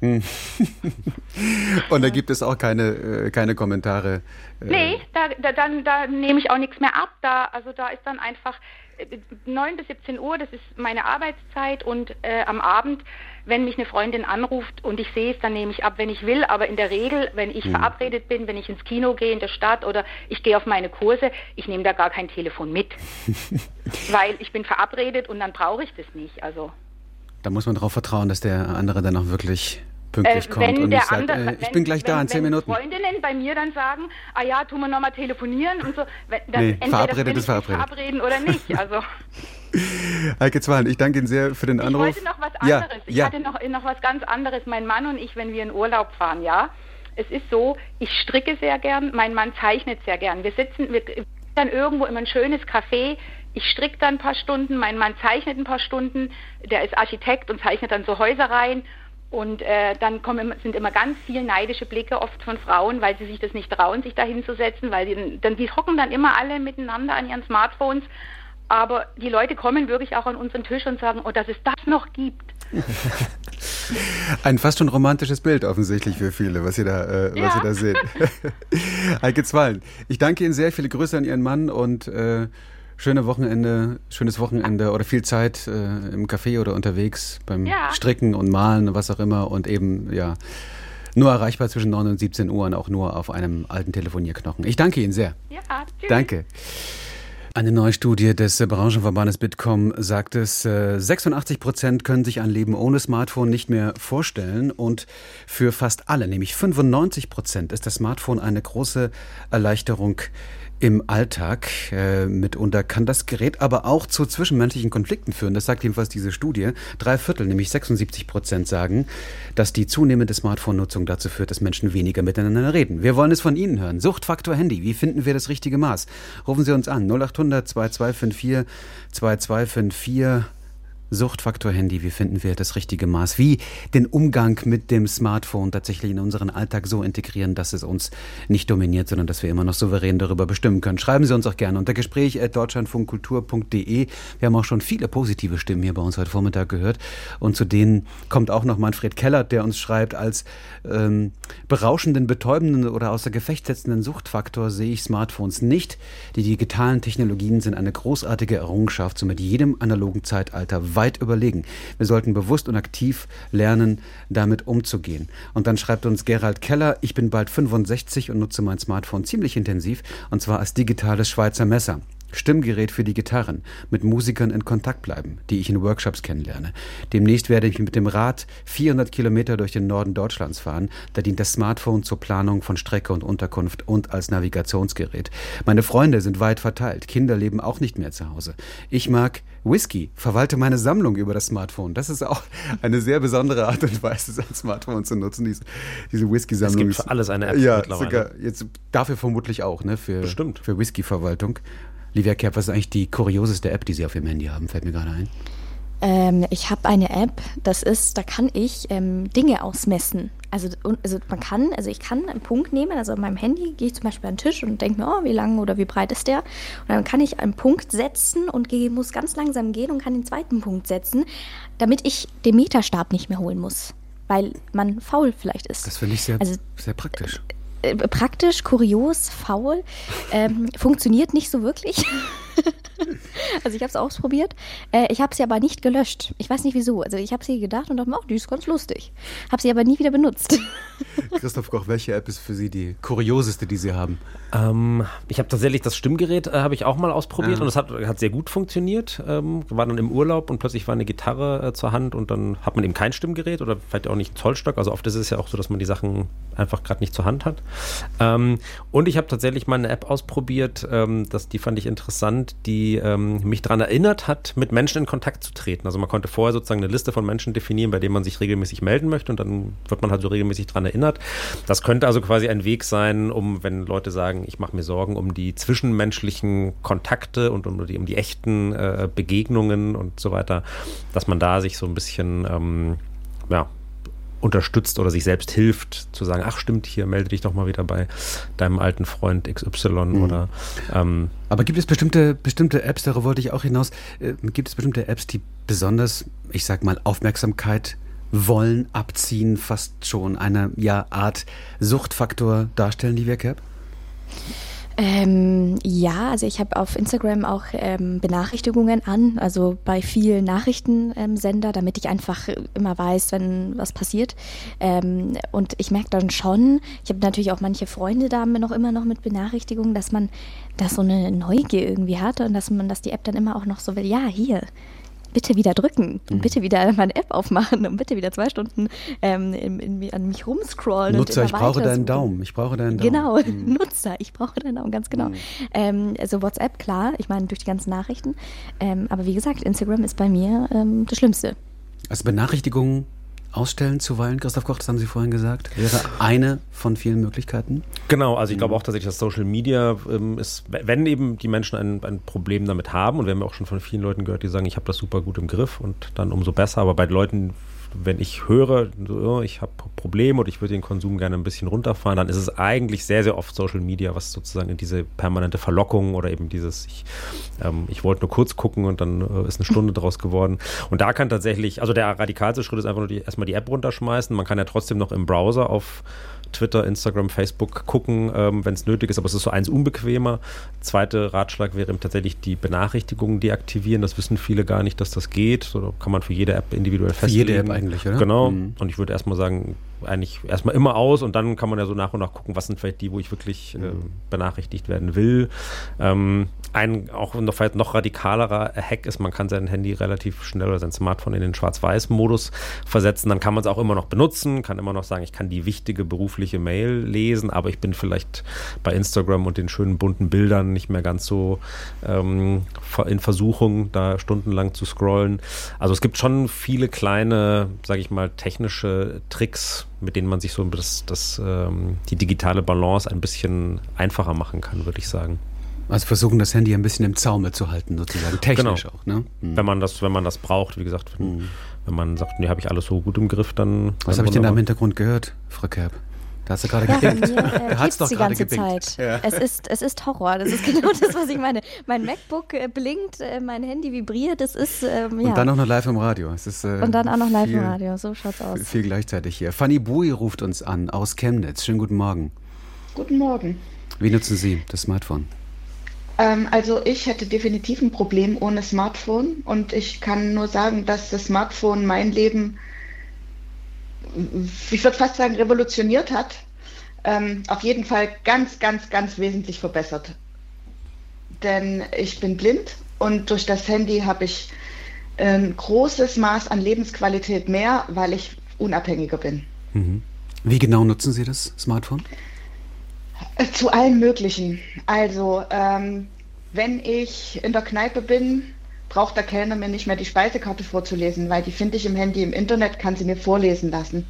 Und da gibt es auch keine, keine Kommentare? Äh nee, da, da, dann, da nehme ich auch nichts mehr ab. Da, also da ist dann einfach neun bis siebzehn Uhr, das ist meine Arbeitszeit und äh, am Abend, wenn mich eine Freundin anruft und ich sehe es, dann nehme ich ab, wenn ich will, aber in der Regel, wenn ich hm. verabredet bin, wenn ich ins Kino gehe in der Stadt oder ich gehe auf meine Kurse, ich nehme da gar kein Telefon mit, weil ich bin verabredet und dann brauche ich das nicht, also. Da muss man darauf vertrauen, dass der andere dann auch wirklich pünktlich äh, kommt und nicht sagt, andere, äh, ich wenn, bin gleich da wenn, in zehn Minuten. Wenn Freundinnen bei mir dann sagen, ah ja, tun wir nochmal telefonieren und so, dann nee, entweder verabredet ist verabredet. verabreden oder nicht, also. Heike Zwahlen, ich danke Ihnen sehr für den Anruf. Ich wollte noch was anderes. Ja, ich ja. hatte noch, noch was ganz anderes. Mein Mann und ich, wenn wir in Urlaub fahren, ja. Es ist so, ich stricke sehr gern, mein Mann zeichnet sehr gern. Wir sitzen, wir dann irgendwo in ein schönes Café. Ich stricke dann ein paar Stunden, mein Mann zeichnet ein paar Stunden. Der ist Architekt und zeichnet dann so Häuser rein. Und äh, dann kommen, sind immer ganz viel neidische Blicke oft von Frauen, weil sie sich das nicht trauen, sich da hinzusetzen, weil die, dann, die hocken dann immer alle miteinander an ihren Smartphones. Aber die Leute kommen wirklich auch an unseren Tisch und sagen, oh, dass es das noch gibt. Ein fast schon romantisches Bild offensichtlich für viele, was ihr da, äh, ja. was ihr da seht. Heike Zwahlen, ich danke Ihnen sehr, viele Grüße an Ihren Mann und äh, schöne Wochenende, schönes Wochenende oder viel Zeit äh, im Café oder unterwegs beim ja. Stricken und Malen, was auch immer und eben, ja, nur erreichbar zwischen neun und siebzehn Uhr und auch nur auf einem alten Telefonierknochen. Ich danke Ihnen sehr. Ja, tschüss. Danke. Eine neue Studie des Branchenverbandes Bitkom sagt es, sechsundachtzig Prozent können sich ein Leben ohne Smartphone nicht mehr vorstellen und für fast alle, nämlich fünfundneunzig Prozent, ist das Smartphone eine große Erleichterung im Alltag. Äh, mitunter kann das Gerät aber auch zu zwischenmenschlichen Konflikten führen. Das sagt jedenfalls diese Studie. Drei Viertel, nämlich sechsundsiebzig Prozent sagen, dass die zunehmende Smartphone-Nutzung dazu führt, dass Menschen weniger miteinander reden. Wir wollen es von Ihnen hören. Suchtfaktor Handy. Wie finden wir das richtige Maß? Rufen Sie uns an. null acht hundert zwei zwei fünf vier zwei zwei fünf vier. Suchtfaktor Handy, wie finden wir das richtige Maß? Wie den Umgang mit dem Smartphone tatsächlich in unseren Alltag so integrieren, dass es uns nicht dominiert, sondern dass wir immer noch souverän darüber bestimmen können. Schreiben Sie uns auch gerne unter gespräch at deutschlandfunkkultur punkt de. Wir haben auch schon viele positive Stimmen hier bei uns heute Vormittag gehört. Und zu denen kommt auch noch Manfred Kellert, der uns schreibt, als ähm, berauschenden, betäubenden oder außer Gefecht setzenden Suchtfaktor sehe ich Smartphones nicht. Die digitalen Technologien sind eine großartige Errungenschaft, somit jedem analogen Zeitalter weit überlegen. Wir sollten bewusst und aktiv lernen, damit umzugehen. Und dann schreibt uns Gerald Keller, ich bin bald fünfundsechzig und nutze mein Smartphone ziemlich intensiv, und zwar als digitales Schweizer Messer. Stimmgerät für die Gitarren, mit Musikern in Kontakt bleiben, die ich in Workshops kennenlerne. Demnächst werde ich mit dem Rad vierhundert Kilometer durch den Norden Deutschlands fahren. Da dient das Smartphone zur Planung von Strecke und Unterkunft und als Navigationsgerät. Meine Freunde sind weit verteilt. Kinder leben auch nicht mehr zu Hause. Ich mag Whisky, verwalte meine Sammlung über das Smartphone. Das ist auch eine sehr besondere Art und Weise, sein Smartphone zu nutzen, diese, diese Whisky-Sammlung. Es gibt für alles eine App ja, mittlerweile. Sogar, jetzt, dafür vermutlich auch, ne, für, Bestimmt. für Whisky-Verwaltung. Livia Kerb, was ist eigentlich die kurioseste App, die Sie auf Ihrem Handy haben? Fällt mir gerade ein. Ähm, ich habe eine App, das ist, da kann ich ähm, Dinge ausmessen. Also, also man kann, also ich kann einen Punkt nehmen, also auf meinem Handy gehe ich zum Beispiel an den Tisch und denke mir, oh, wie lang oder wie breit ist der? Und dann kann ich einen Punkt setzen und gehe, muss ganz langsam gehen und kann den zweiten Punkt setzen, damit ich den Meterstab nicht mehr holen muss, weil man faul vielleicht ist. Das finde ich sehr, also, sehr praktisch. Praktisch, kurios, faul, ähm, funktioniert nicht so wirklich. Also ich habe es ausprobiert. Äh, ich habe sie aber nicht gelöscht. Ich weiß nicht wieso. Also ich habe sie gedacht und dachte mir, oh, die ist ganz lustig. Habe sie aber nie wieder benutzt. Christoph Koch, welche App ist für Sie die kurioseste, die Sie haben? Ähm, ich habe tatsächlich das Stimmgerät, äh, habe ich auch mal ausprobiert, ja. Und es hat, hat sehr gut funktioniert. Ähm, war dann im Urlaub und plötzlich war eine Gitarre äh, zur Hand und dann hat man eben kein Stimmgerät oder vielleicht auch nicht einen Zollstock. Also oft ist es ja auch so, dass man die Sachen einfach gerade nicht zur Hand hat. Ähm, und ich habe tatsächlich mal eine App ausprobiert, ähm, das, die fand ich interessant, die ähm, mich daran erinnert hat, mit Menschen in Kontakt zu treten. Also man konnte vorher sozusagen eine Liste von Menschen definieren, bei denen man sich regelmäßig melden möchte, und dann wird man halt so regelmäßig daran erinnert. Das könnte also quasi ein Weg sein, um, wenn Leute sagen, ich mache mir Sorgen um die zwischenmenschlichen Kontakte und um die, um die echten äh, Begegnungen und so weiter, dass man da sich so ein bisschen ähm, ja, unterstützt oder sich selbst hilft, zu sagen, ach stimmt, hier melde dich doch mal wieder bei deinem alten Freund X Y mhm. oder ähm, aber gibt es bestimmte, bestimmte Apps, darauf wollte ich auch hinaus, äh, gibt es bestimmte Apps, die besonders, ich sag mal, Aufmerksamkeit Wollen, Abziehen fast schon eine ja, Art Suchtfaktor darstellen, Livia Kerb? Ähm, ja, also ich habe auf Instagram auch ähm, Benachrichtigungen an, also bei vielen Nachrichtensender, damit ich einfach immer weiß, wenn was passiert. Ähm, und ich merke dann schon, ich habe natürlich auch manche Freunde da noch immer noch mit Benachrichtigungen, dass man da so eine Neugier irgendwie hat und dass man, dass die App dann immer auch noch so will, ja, hier, bitte wieder drücken und bitte wieder meine App aufmachen und bitte wieder zwei Stunden ähm, in, in, an mich rumscrollen. Nutzer, und ich brauche deinen suchen. Daumen. Ich brauche deinen Daumen. Genau, mhm. Nutzer, ich brauche deinen Daumen, ganz genau. Mhm. Ähm, also WhatsApp, klar, ich meine durch die ganzen Nachrichten. Ähm, aber wie gesagt, Instagram ist bei mir ähm, das Schlimmste. Also Benachrichtigungen ausstellen zuweilen, Christoph Koch, das haben Sie vorhin gesagt, wäre eine von vielen Möglichkeiten? Genau, also ich glaube auch tatsächlich, dass Social Media ähm, ist, wenn eben die Menschen ein, ein Problem damit haben, und wir haben ja auch schon von vielen Leuten gehört, die sagen, ich habe das super gut im Griff und dann umso besser, aber bei Leuten, wenn ich höre, so, ich habe Probleme und ich würde den Konsum gerne ein bisschen runterfahren, dann ist es eigentlich sehr, sehr oft Social Media, was sozusagen in diese permanente Verlockung oder eben dieses, ich, ähm, ich wollte nur kurz gucken und dann äh, ist eine Stunde draus geworden. Und da kann tatsächlich, also der radikalste Schritt ist einfach nur die, erstmal die App runterschmeißen. Man kann ja trotzdem noch im Browser auf Twitter, Instagram, Facebook gucken, ähm, wenn es nötig ist, aber es ist so eins unbequemer. Zweiter Ratschlag wäre eben tatsächlich die Benachrichtigungen deaktivieren. Das wissen viele gar nicht, dass das geht. So, da kann man für jede App individuell festlegen. Für jede App eigentlich, oder? Genau. Mhm. Und ich würde erstmal sagen, eigentlich erstmal immer aus und dann kann man ja so nach und nach gucken, was sind vielleicht die, wo ich wirklich äh, benachrichtigt werden will. Ähm, ein auch noch, vielleicht noch radikalerer Hack ist, man kann sein Handy relativ schnell oder sein Smartphone in den Schwarz-Weiß-Modus versetzen. Dann kann man es auch immer noch benutzen, kann immer noch sagen, ich kann die wichtige berufliche Mail lesen, aber ich bin vielleicht bei Instagram und den schönen bunten Bildern nicht mehr ganz so ähm, in Versuchung, da stundenlang zu scrollen. Also es gibt schon viele kleine, sage ich mal, technische Tricks, mit denen man sich so das, das, ähm, die digitale Balance ein bisschen einfacher machen kann, würde ich sagen. Also versuchen, das Handy ein bisschen im Zaume zu halten, sozusagen, technisch genau. auch. Ne? Mhm. Wenn man das, wenn man das braucht, wie gesagt, wenn, mhm. wenn man sagt, nee, habe ich alles so gut im Griff, dann... Was habe ich denn da im Hintergrund gehört, Frau Kerb? Da hast du gerade ja, gebingt. Mir, äh, da hat's doch die gerade ganze gebingt. Zeit. Ja. Es ist, es ist Horror. Das ist genau das, was ich meine. Mein MacBook äh, blinkt, äh, mein Handy vibriert. Das ist ähm, ja. Und dann auch noch live im Radio. Es ist, äh, Und dann auch noch live viel, im Radio. So schaut's aus. Viel gleichzeitig hier. Fanny Bui ruft uns an aus Chemnitz. Schönen guten Morgen. Guten Morgen. Wie nutzen Sie das Smartphone? Ähm, also ich hätte definitiv ein Problem ohne Smartphone und ich kann nur sagen, dass das Smartphone mein Leben, ich würde fast sagen, revolutioniert hat. Ähm, auf jeden Fall ganz, ganz, ganz wesentlich verbessert. Denn ich bin blind und durch das Handy habe ich ein großes Maß an Lebensqualität mehr, weil ich unabhängiger bin. Mhm. Wie genau nutzen Sie das Smartphone? Zu allen möglichen. Also ähm, wenn ich in der Kneipe bin, braucht der Kellner mir nicht mehr die Speisekarte vorzulesen, weil die finde ich im Handy, im Internet, kann sie mir vorlesen lassen.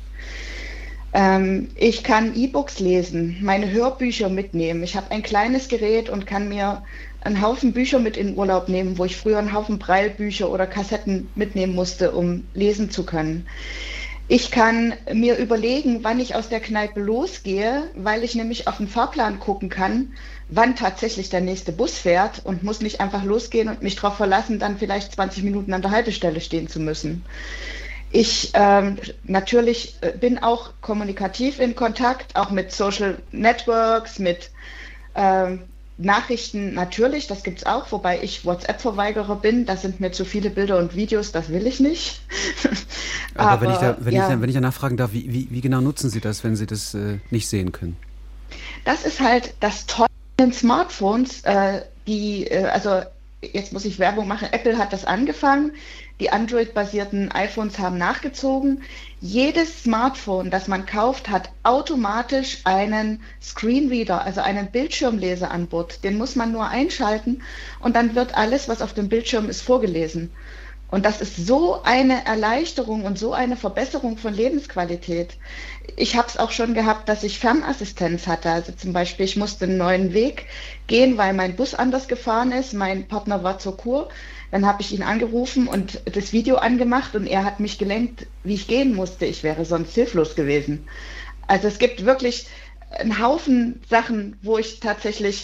Ähm, ich kann E-Books lesen, meine Hörbücher mitnehmen. Ich habe ein kleines Gerät und kann mir einen Haufen Bücher mit in Urlaub nehmen, wo ich früher einen Haufen Braillebücher oder Kassetten mitnehmen musste, um lesen zu können. Ich kann mir überlegen, wann ich aus der Kneipe losgehe, weil ich nämlich auf den Fahrplan gucken kann, wann tatsächlich der nächste Bus fährt und muss nicht einfach losgehen und mich darauf verlassen, dann vielleicht zwanzig Minuten an der Haltestelle stehen zu müssen. Ich ähm, natürlich bin auch kommunikativ in Kontakt, auch mit Social Networks, mit ähm, Nachrichten natürlich, das gibt es auch, wobei ich WhatsApp-Verweigerer bin, das sind mir zu viele Bilder und Videos, das will ich nicht. Aber, Aber wenn, ich da, wenn, ja. ich, wenn ich danach fragen darf, wie, wie, wie genau nutzen Sie das, wenn Sie das äh, nicht sehen können? Das ist halt das Tolle an den Smartphones, äh, die, äh, also jetzt muss ich Werbung machen, Apple hat das angefangen, die Android-basierten iPhones haben nachgezogen. Jedes Smartphone, das man kauft, hat automatisch einen Screenreader, also einen Bildschirmleser an Bord. Den muss man nur einschalten und dann wird alles, was auf dem Bildschirm ist, vorgelesen. Und das ist so eine Erleichterung und so eine Verbesserung von Lebensqualität. Ich habe es auch schon gehabt, dass ich Fernassistenz hatte. Also zum Beispiel, ich musste einen neuen Weg gehen, weil mein Bus anders gefahren ist. Mein Partner war zur Kur. Dann habe ich ihn angerufen und das Video angemacht und er hat mich gelenkt, wie ich gehen musste. Ich wäre sonst hilflos gewesen. Also es gibt wirklich einen Haufen Sachen, wo ich tatsächlich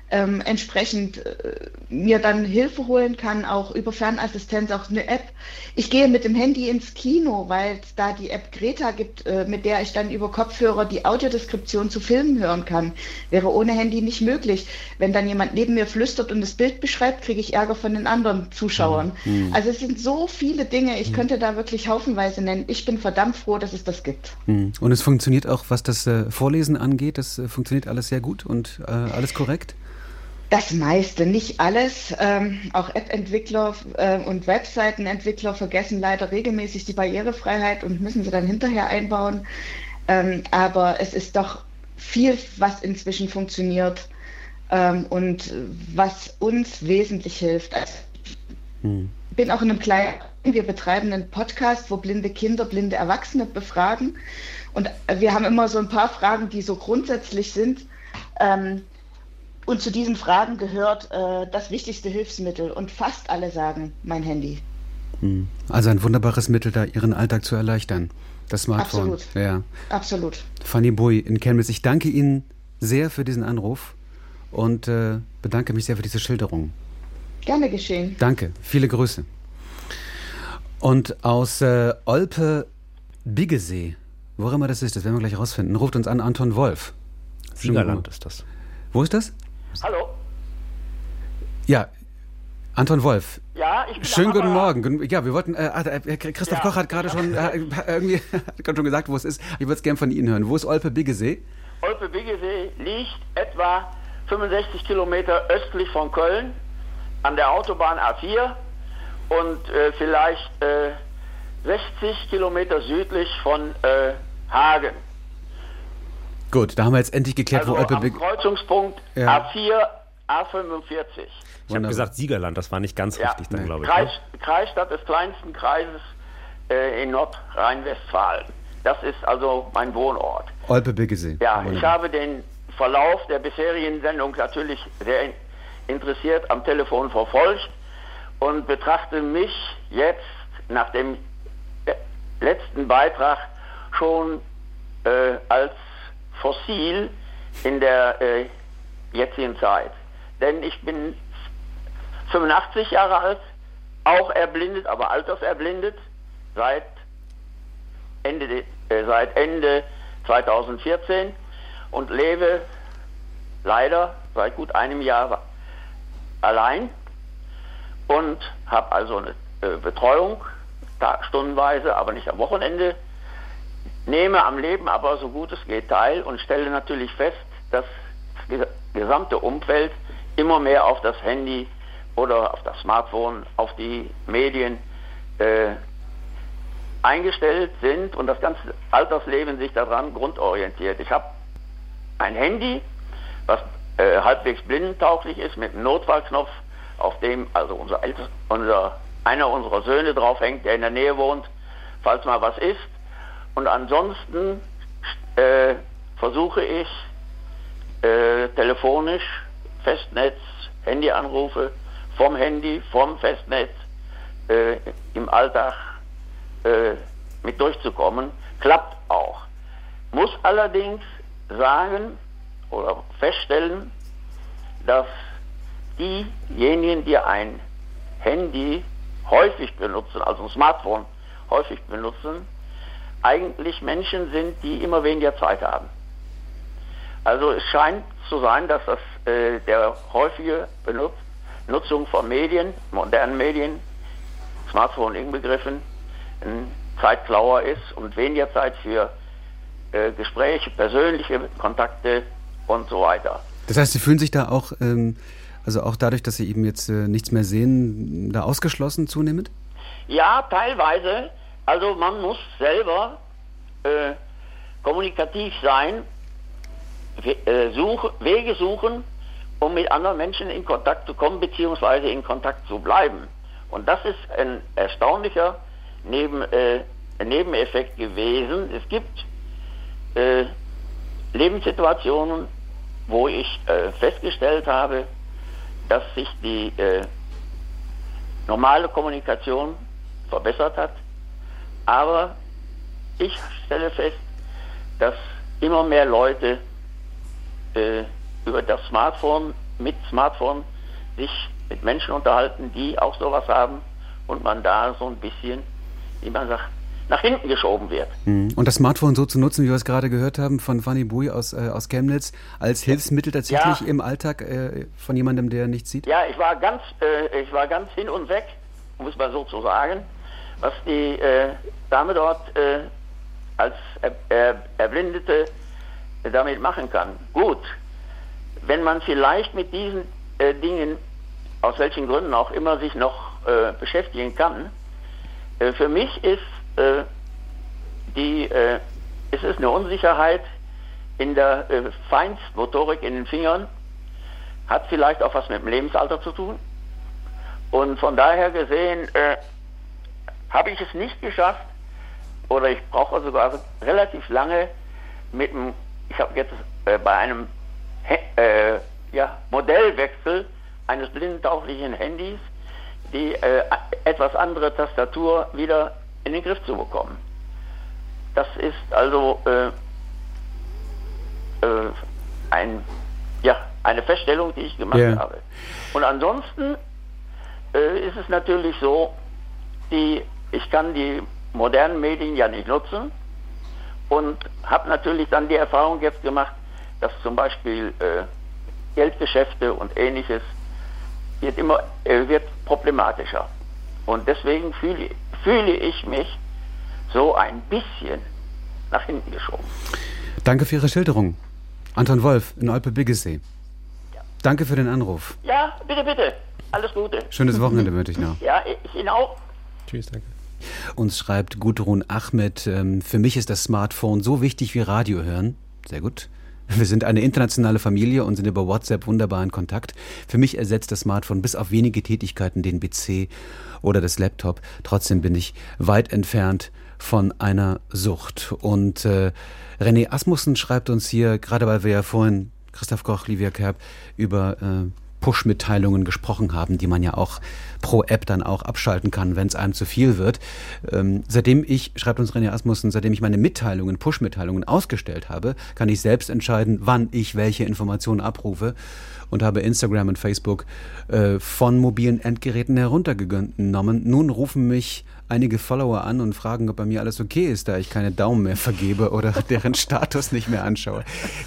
ähm, entsprechend äh, mir dann Hilfe holen kann, auch über Fernassistenz, auch eine App. Ich gehe mit dem Handy ins Kino, weil es da die App Greta gibt, äh, mit der ich dann über Kopfhörer die Audiodeskription zu Filmen hören kann. Wäre ohne Handy nicht möglich. Wenn dann jemand neben mir flüstert und das Bild beschreibt, kriege ich Ärger von den anderen Zuschauern. Mhm. Also es sind so viele Dinge, ich mhm. könnte da wirklich haufenweise nennen. Ich bin verdammt froh, dass es das gibt. Mhm. Und es funktioniert auch, was das äh, Vorlesen angeht, das äh, funktioniert alles sehr gut und äh, alles korrekt? Das meiste, nicht alles. Ähm, auch App-Entwickler äh, und Webseitenentwickler vergessen leider regelmäßig die Barrierefreiheit und müssen sie dann hinterher einbauen. Ähm, aber es ist doch viel, was inzwischen funktioniert ähm, und was uns wesentlich hilft. Also, hm. Ich bin auch in einem kleinen, wir betreiben einen Podcast, wo blinde Kinder, blinde Erwachsene befragen. Und wir haben immer so ein paar Fragen, die so grundsätzlich sind. Ähm, Und zu diesen Fragen gehört äh, das wichtigste Hilfsmittel. Und fast alle sagen, mein Handy. Also ein wunderbares Mittel, da Ihren Alltag zu erleichtern. Das Smartphone. Absolut. Ja. Absolut. Fanny Bui in Chemnitz, ich danke Ihnen sehr für diesen Anruf und äh, bedanke mich sehr für diese Schilderung. Gerne geschehen. Danke. Viele Grüße. Und aus äh, Olpe-Biggesee, wo immer das ist, das werden wir gleich rausfinden, ruft uns an Anton Wolf. Siegerland ist das. Wo ist das? Hallo? Ja, Anton Wolf. Ja, ich bin Schönen guten Morgen. Ja, wir wollten, äh, Christoph ja. Koch hat gerade schon äh, irgendwie hat schon gesagt, wo es ist. Ich würde es gerne von Ihnen hören. Wo ist Olpe-Biggesee? Olpe-Biggesee liegt etwa fünfundsechzig Kilometer östlich von Köln an der Autobahn A vier und äh, vielleicht äh, sechzig Kilometer südlich von äh, Hagen. Gut, da haben wir jetzt endlich geklärt, also wo Olpe am Kreuzungspunkt ja. A vier, A fünfundvierzig. Ich habe gesagt Siegerland, das war nicht ganz ja. richtig dann, glaube ich. Kreis, Kreisstadt des kleinsten Kreises äh, in Nordrhein-Westfalen. Das ist also mein Wohnort. Olpe-Biggesee. Ja, Wunderbar. Ich habe den Verlauf der bisherigen Sendung natürlich sehr in, interessiert am Telefon verfolgt und betrachte mich jetzt nach dem letzten Beitrag schon äh, als Fossil in der äh, jetzigen Zeit. Denn ich bin fünfundachtzig Jahre alt, auch erblindet, aber alterserblindet, seit Ende, äh, seit Ende zweitausendvierzehn und lebe leider seit gut einem Jahr allein und habe also eine äh, Betreuung, tag, stundenweise, aber nicht am Wochenende, nehme am Leben aber so gut es geht teil und stelle natürlich fest, dass das gesamte Umfeld immer mehr auf das Handy oder auf das Smartphone, auf die Medien äh, eingestellt sind und das ganze Altersleben sich daran grundorientiert. Ich habe ein Handy, was äh, halbwegs blindentauglich ist, mit einem Notfallknopf, auf dem also unser, unser einer unserer Söhne draufhängt, der in der Nähe wohnt, falls mal was ist. Und ansonsten äh, versuche ich äh, telefonisch, Festnetz, Handyanrufe, vom Handy, vom Festnetz äh, im Alltag äh, mit durchzukommen. Klappt auch. Muss allerdings sagen oder feststellen, dass diejenigen, die ein Handy häufig benutzen, also ein Smartphone häufig benutzen, eigentlich Menschen sind, die immer weniger Zeit haben. Also es scheint zu sein, dass das äh, der häufige Benutz Nutzung von Medien, modernen Medien, Smartphone inbegriffen, ein Zeitklauer ist und weniger Zeit für äh, Gespräche, persönliche Kontakte und so weiter. Das heißt, Sie fühlen sich da auch, ähm, also auch dadurch, dass Sie eben jetzt äh, nichts mehr sehen, da ausgeschlossen zunehmend? Ja, teilweise. Also man muss selber äh, kommunikativ sein, we äh, such Wege suchen, um mit anderen Menschen in Kontakt zu kommen, beziehungsweise in Kontakt zu bleiben. Und das ist ein erstaunlicher Neben, äh, Nebeneffekt gewesen. Es gibt äh, Lebenssituationen, wo ich äh, festgestellt habe, dass sich die äh, normale Kommunikation verbessert hat. Aber ich stelle fest, dass immer mehr Leute äh, über das Smartphone mit Smartphone sich mit Menschen unterhalten, die auch sowas haben und man da so ein bisschen, wie man sagt, nach hinten geschoben wird. Und das Smartphone so zu nutzen, wie wir es gerade gehört haben von Fanny Bui aus, äh, aus Chemnitz, als Hilfsmittel tatsächlich ja. im Alltag äh, von jemandem, der nichts sieht? Ja, ich war ganz, äh, ich war ganz hin und weg, muss man so zu sagen, was die äh, Dame dort äh, als er, er, Erblindete damit machen kann. Gut, wenn man vielleicht mit diesen äh, Dingen, aus welchen Gründen auch immer, sich noch äh, beschäftigen kann, äh, für mich ist äh, die, äh, es ist eine Unsicherheit in der äh, Feinstmotorik in den Fingern, hat vielleicht auch was mit dem Lebensalter zu tun. Und von daher gesehen äh, habe ich es nicht geschafft, oder ich brauche sogar relativ lange mit dem, ich habe jetzt äh, bei einem äh, ja, Modellwechsel eines blindentauglichen Handys die äh, etwas andere Tastatur wieder in den Griff zu bekommen. Das ist also äh, äh, ein, ja, eine Feststellung, die ich gemacht yeah. habe. Und ansonsten äh, ist es natürlich so, die, ich kann die modernen Medien ja nicht nutzen und habe natürlich dann die Erfahrung jetzt gemacht, dass zum Beispiel äh, Geldgeschäfte und Ähnliches wird immer äh, wird problematischer. Und deswegen fühle, fühle ich mich so ein bisschen nach hinten geschoben. Danke für Ihre Schilderung. Anton Wolf in Olpe-Biggesee. Ja. Danke für den Anruf. Ja, bitte, bitte. Alles Gute. Schönes Wochenende wünsche ich noch. Ja, ich Ihnen auch. Tschüss, danke. Uns schreibt Gudrun Ahmed, ähm, für mich ist das Smartphone so wichtig wie Radio hören. Sehr gut. Wir sind eine internationale Familie und sind über WhatsApp wunderbar in Kontakt. Für mich ersetzt das Smartphone bis auf wenige Tätigkeiten den P C oder das Laptop. Trotzdem bin ich weit entfernt von einer Sucht. Und äh, René Asmussen schreibt uns hier, gerade weil wir ja vorhin, Christoph Koch, Livia Kerb, über äh, Push-Mitteilungen gesprochen haben, die man ja auch pro App dann auch abschalten kann, wenn es einem zu viel wird. Ähm, seitdem ich, schreibt uns René Asmussen, seitdem ich meine Mitteilungen, Push-Mitteilungen ausgestellt habe, kann ich selbst entscheiden, wann ich welche Informationen abrufe und habe Instagram und Facebook äh, von mobilen Endgeräten heruntergenommen. Nun rufen mich einige Follower an und fragen, ob bei mir alles okay ist, da ich keine Daumen mehr vergebe oder deren Status nicht mehr anschaue.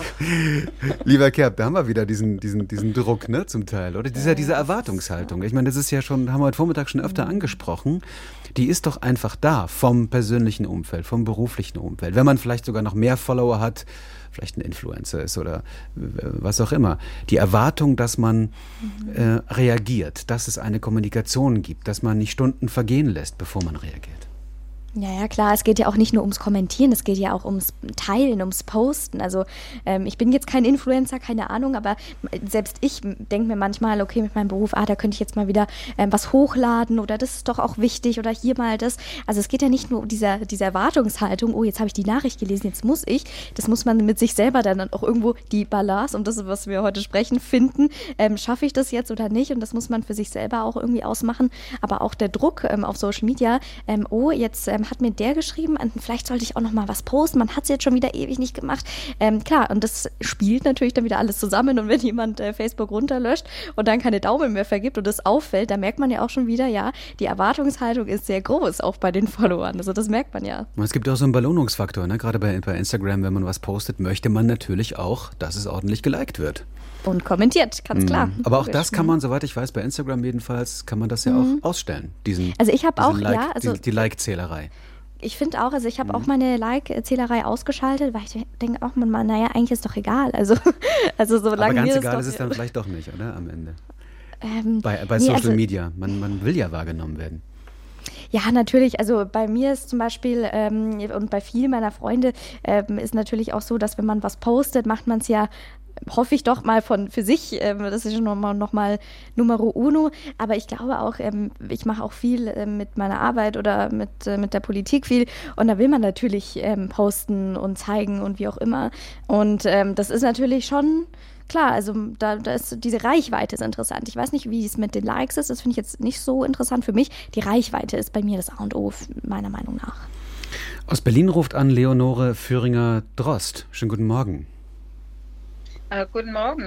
Lieber Kerb, da haben wir wieder diesen, diesen, diesen Druck, ne, zum Teil, oder? Dieser, diese Erwartungshaltung. Ich meine, das ist ja schon, haben wir heute Vormittag schon öfter angesprochen, die ist doch einfach da, vom persönlichen Umfeld, vom beruflichen Umfeld. Wenn man vielleicht sogar noch mehr Follower hat, vielleicht ein Influencer ist oder was auch immer. Die Erwartung, dass man mhm. äh, reagiert, dass es eine Kommunikation gibt, dass man nicht Stunden vergehen lässt, bevor man reagiert. Ja, ja, klar, es geht ja auch nicht nur ums Kommentieren, es geht ja auch ums Teilen, ums Posten. Also ähm, ich bin jetzt kein Influencer, keine Ahnung, aber selbst ich denke mir manchmal, okay, mit meinem Beruf, ah, da könnte ich jetzt mal wieder ähm, was hochladen oder das ist doch auch wichtig oder hier mal das. Also es geht ja nicht nur um diese, diese Erwartungshaltung, oh, jetzt habe ich die Nachricht gelesen, jetzt muss ich. Das muss man mit sich selber dann auch irgendwo die Balance, um das, was wir heute sprechen, finden. Ähm, schaffe ich das jetzt oder nicht? Und das muss man für sich selber auch irgendwie ausmachen. Aber auch der Druck ähm, auf Social Media, ähm, oh, jetzt ähm, hat mir der geschrieben, vielleicht sollte ich auch noch mal was posten, man hat es jetzt schon wieder ewig nicht gemacht. Ähm, klar, und das spielt natürlich dann wieder alles zusammen und wenn jemand äh, Facebook runterlöscht und dann keine Daumen mehr vergibt und das auffällt, da merkt man ja auch schon wieder, ja, die Erwartungshaltung ist sehr groß, auch bei den Followern, also das merkt man ja. Es gibt auch so einen Belohnungsfaktor, ne? Gerade bei, bei Instagram, wenn man was postet, möchte man natürlich auch, dass es ordentlich geliked wird. Und kommentiert, ganz klar. Mhm. Aber auch das kann man, soweit ich weiß, bei Instagram jedenfalls, kann man das ja mhm. auch ausstellen. Diesen, also ich habe auch, like, ja. Also die, die Like-Zählerei. Ich finde auch, also ich habe mhm. auch meine Like-Zählerei ausgeschaltet, weil ich denke auch, man, naja, eigentlich ist doch egal. Also, also solange Aber ganz mir egal das ist es dann vielleicht doch nicht, oder? Am Ende. Ähm, bei bei nee, Social also, Media. Man, man will ja wahrgenommen werden. Ja, natürlich. Also bei mir ist zum Beispiel ähm, und bei vielen meiner Freunde ähm, ist natürlich auch so, dass wenn man was postet, macht man es ja, hoffe ich doch mal von für sich, ähm, das ist schon nochmal noch mal Numero uno, aber ich glaube auch, ähm, ich mache auch viel ähm, mit meiner Arbeit oder mit, äh, mit der Politik viel und da will man natürlich ähm, posten und zeigen und wie auch immer und ähm, das ist natürlich schon klar, also da, da ist diese Reichweite ist interessant. Ich weiß nicht, wie es mit den Likes ist, das finde ich jetzt nicht so interessant für mich. Die Reichweite ist bei mir das A und O, meiner Meinung nach. Aus Berlin ruft an Leonore Führinger-Drost. Schönen guten Morgen. Uh, guten Morgen.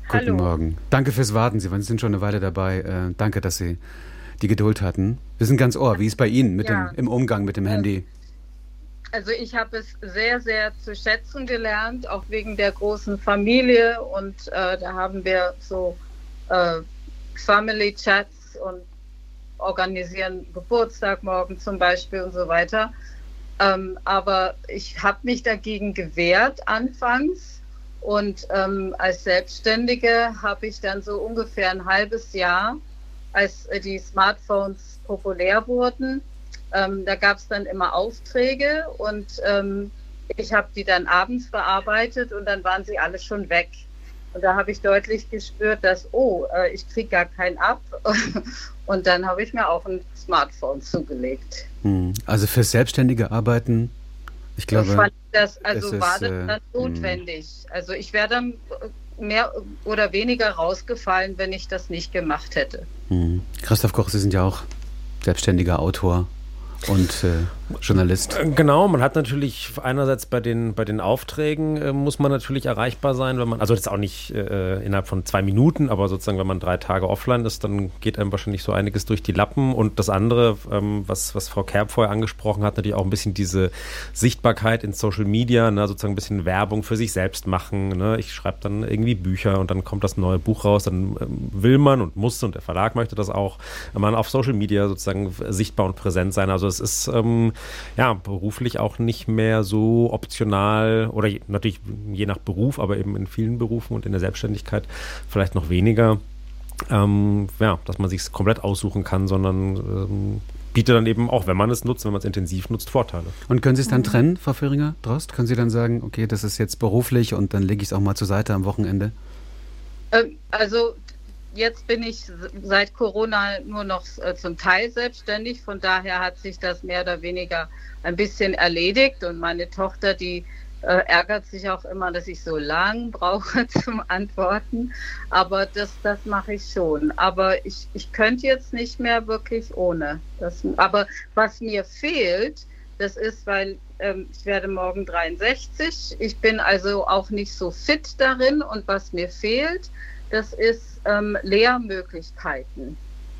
Guten Hallo. Morgen. Danke fürs Warten. Sie sind schon eine Weile dabei. Äh, danke, dass Sie die Geduld hatten. Wir sind ganz ohr. Wie ist bei Ihnen mit Ja. dem, im Umgang mit dem Handy? Also ich habe es sehr, sehr zu schätzen gelernt, auch wegen der großen Familie. Und äh, da haben wir so äh, Family Chats und organisieren Geburtstag morgen zum Beispiel und so weiter. Ähm, aber ich habe mich dagegen gewehrt anfangs. Und ähm, als Selbstständige habe ich dann so ungefähr ein halbes Jahr, als äh, die Smartphones populär wurden, ähm, da gab es dann immer Aufträge und ähm, ich habe die dann abends bearbeitet und dann waren sie alle schon weg. Und da habe ich deutlich gespürt, dass, oh, äh, ich kriege gar keinen ab. Und dann habe ich mir auch ein Smartphone zugelegt. Hm. Also für selbstständige Arbeiten, ich glaube... Ich fand das, also es war ist, das äh, dann notwendig. Also ich wäre dann mehr oder weniger rausgefallen, wenn ich das nicht gemacht hätte. Hm. Christoph Koch, Sie sind ja auch selbstständiger Autor und äh, Journalist. Genau, man hat natürlich einerseits bei den, bei den Aufträgen äh, muss man natürlich erreichbar sein, wenn man, also das ist auch nicht äh, innerhalb von zwei Minuten, aber sozusagen, wenn man drei Tage offline ist, dann geht einem wahrscheinlich so einiges durch die Lappen. Und das andere, ähm, was, was Frau Kerb vorher angesprochen hat, natürlich auch ein bisschen diese Sichtbarkeit in Social Media, ne, sozusagen ein bisschen Werbung für sich selbst machen. Ne? Ich schreibe dann irgendwie Bücher und dann kommt das neue Buch raus, dann ähm, will man und muss, und der Verlag möchte das auch, man auf Social Media sozusagen sichtbar und präsent sein. Also es ist ähm, ja, beruflich auch nicht mehr so optional oder je, natürlich je nach Beruf, aber eben in vielen Berufen und in der Selbstständigkeit vielleicht noch weniger, ähm, ja, dass man sich es komplett aussuchen kann, sondern ähm, bietet dann eben auch, wenn man es nutzt, wenn man es intensiv nutzt, Vorteile. Und können Sie es dann trennen, Frau Föhringer-Drost? Können Sie dann sagen, okay, das ist jetzt beruflich und dann lege ich es auch mal zur Seite am Wochenende? Ähm, also jetzt bin ich seit Corona nur noch äh, zum Teil selbstständig, von daher hat sich das mehr oder weniger ein bisschen erledigt und meine Tochter, die äh, ärgert sich auch immer, dass ich so lang brauche zum Antworten, aber das, das mache ich schon. Aber ich, ich könnte jetzt nicht mehr wirklich ohne. Das, aber was mir fehlt, das ist, weil ähm, ich werde morgen dreiundsechzig, ich bin also auch nicht so fit darin und was mir fehlt, das ist ähm, Lehrmöglichkeiten.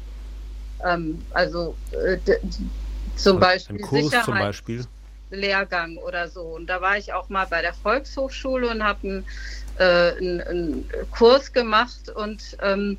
Ähm, also äh, d- zum Beispiel Ein Kurs zum Beispiel. Lehrgang oder so. Und da war ich auch mal bei der Volkshochschule und habe einen, äh, einen, einen Kurs gemacht und ähm,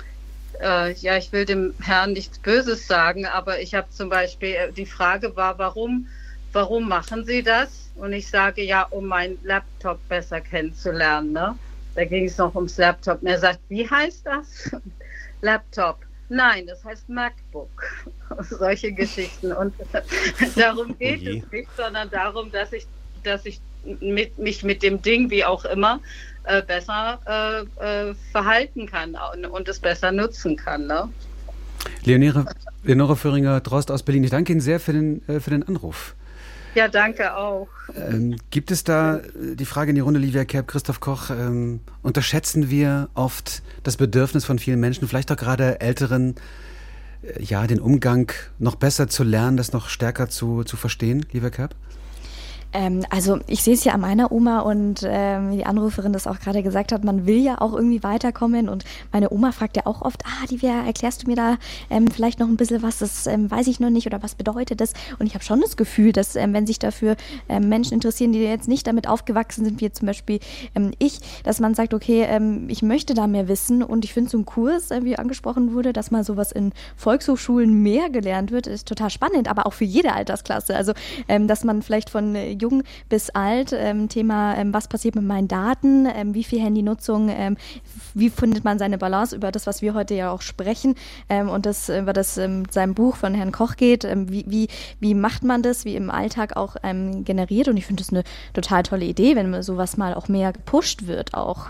äh, ja, ich will dem Herrn nichts Böses sagen, aber ich habe zum Beispiel, die Frage war, warum, warum machen Sie das? Und ich sage, ja, um meinen Laptop besser kennenzulernen, ne? Da ging es noch ums Laptop. Und er sagt, wie heißt das? Laptop. Nein, das heißt MacBook. Solche Geschichten. Und darum geht Oje. es nicht, sondern darum, dass ich, dass ich mit, mich mit dem Ding, wie auch immer, äh, besser äh, äh, verhalten kann und, und es besser nutzen kann. Ne? Leonore, Leonore Föhringer-Drost aus Berlin, ich danke Ihnen sehr für den, äh, für den Anruf. Ja, danke auch. Ähm, gibt es da, äh, die Frage in die Runde, Livia Kerb, Christoph Koch, ähm, unterschätzen wir oft das Bedürfnis von vielen Menschen, vielleicht auch gerade Älteren, äh, ja, den Umgang noch besser zu lernen, das noch stärker zu, zu verstehen, Livia Kerb? Ähm, also ich sehe es ja an meiner Oma und ähm, die Anruferin das auch gerade gesagt hat, man will ja auch irgendwie weiterkommen und meine Oma fragt ja auch oft, ah, Livia, erklärst du mir da ähm, vielleicht noch ein bisschen was, das ähm, weiß ich noch nicht oder was bedeutet das? Und ich habe schon das Gefühl, dass ähm, wenn sich dafür ähm, Menschen interessieren, die jetzt nicht damit aufgewachsen sind, wie zum Beispiel ähm, ich, dass man sagt, okay, ähm, ich möchte da mehr wissen und ich finde so ein Kurs, äh, wie angesprochen wurde, dass mal sowas in Volkshochschulen mehr gelernt wird, ist total spannend, aber auch für jede Altersklasse. Also ähm, dass man vielleicht von äh, jung bis alt, ähm, Thema, ähm, was passiert mit meinen Daten, ähm, wie viel Handynutzung, ähm, wie findet man seine Balance über das, was wir heute ja auch sprechen ähm, und das über das ähm, seinem Buch von Herrn Koch geht, ähm, wie, wie, wie macht man das, wie im Alltag auch ähm, generiert und ich finde das eine total tolle Idee, wenn sowas mal auch mehr gepusht wird auch.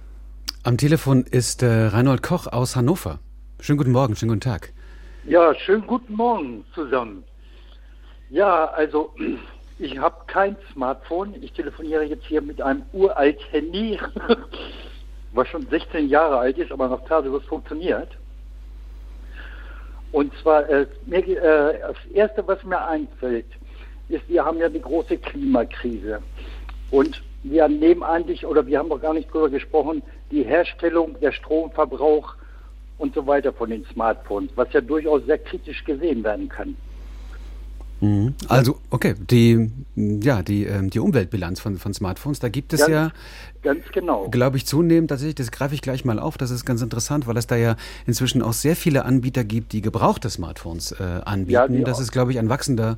Am Telefon ist äh, Reinhold Koch aus Hannover. Schönen guten Morgen, schönen guten Tag. Ja, schönen guten Morgen zusammen. Ja, also ich habe kein Smartphone. Ich telefoniere jetzt hier mit einem uralt Handy, was schon sechzehn Jahre alt ist, aber noch tadellos funktioniert. Und zwar, äh, mir, äh, das Erste, was mir einfällt, ist, wir haben ja die große Klimakrise. Und wir nehmen eigentlich, oder wir haben noch gar nicht drüber gesprochen, die Herstellung, der Stromverbrauch und so weiter von den Smartphones, was ja durchaus sehr kritisch gesehen werden kann. Also, okay, die, ja, die, ähm, die Umweltbilanz von, von Smartphones, da gibt es ganz, ja, ganz genau, glaube ich, zunehmend, tatsächlich, das greife ich gleich mal auf, das ist ganz interessant, weil es da ja inzwischen auch sehr viele Anbieter gibt, die gebrauchte Smartphones äh, anbieten. Ja, das auch. Ist, glaube ich, ein wachsender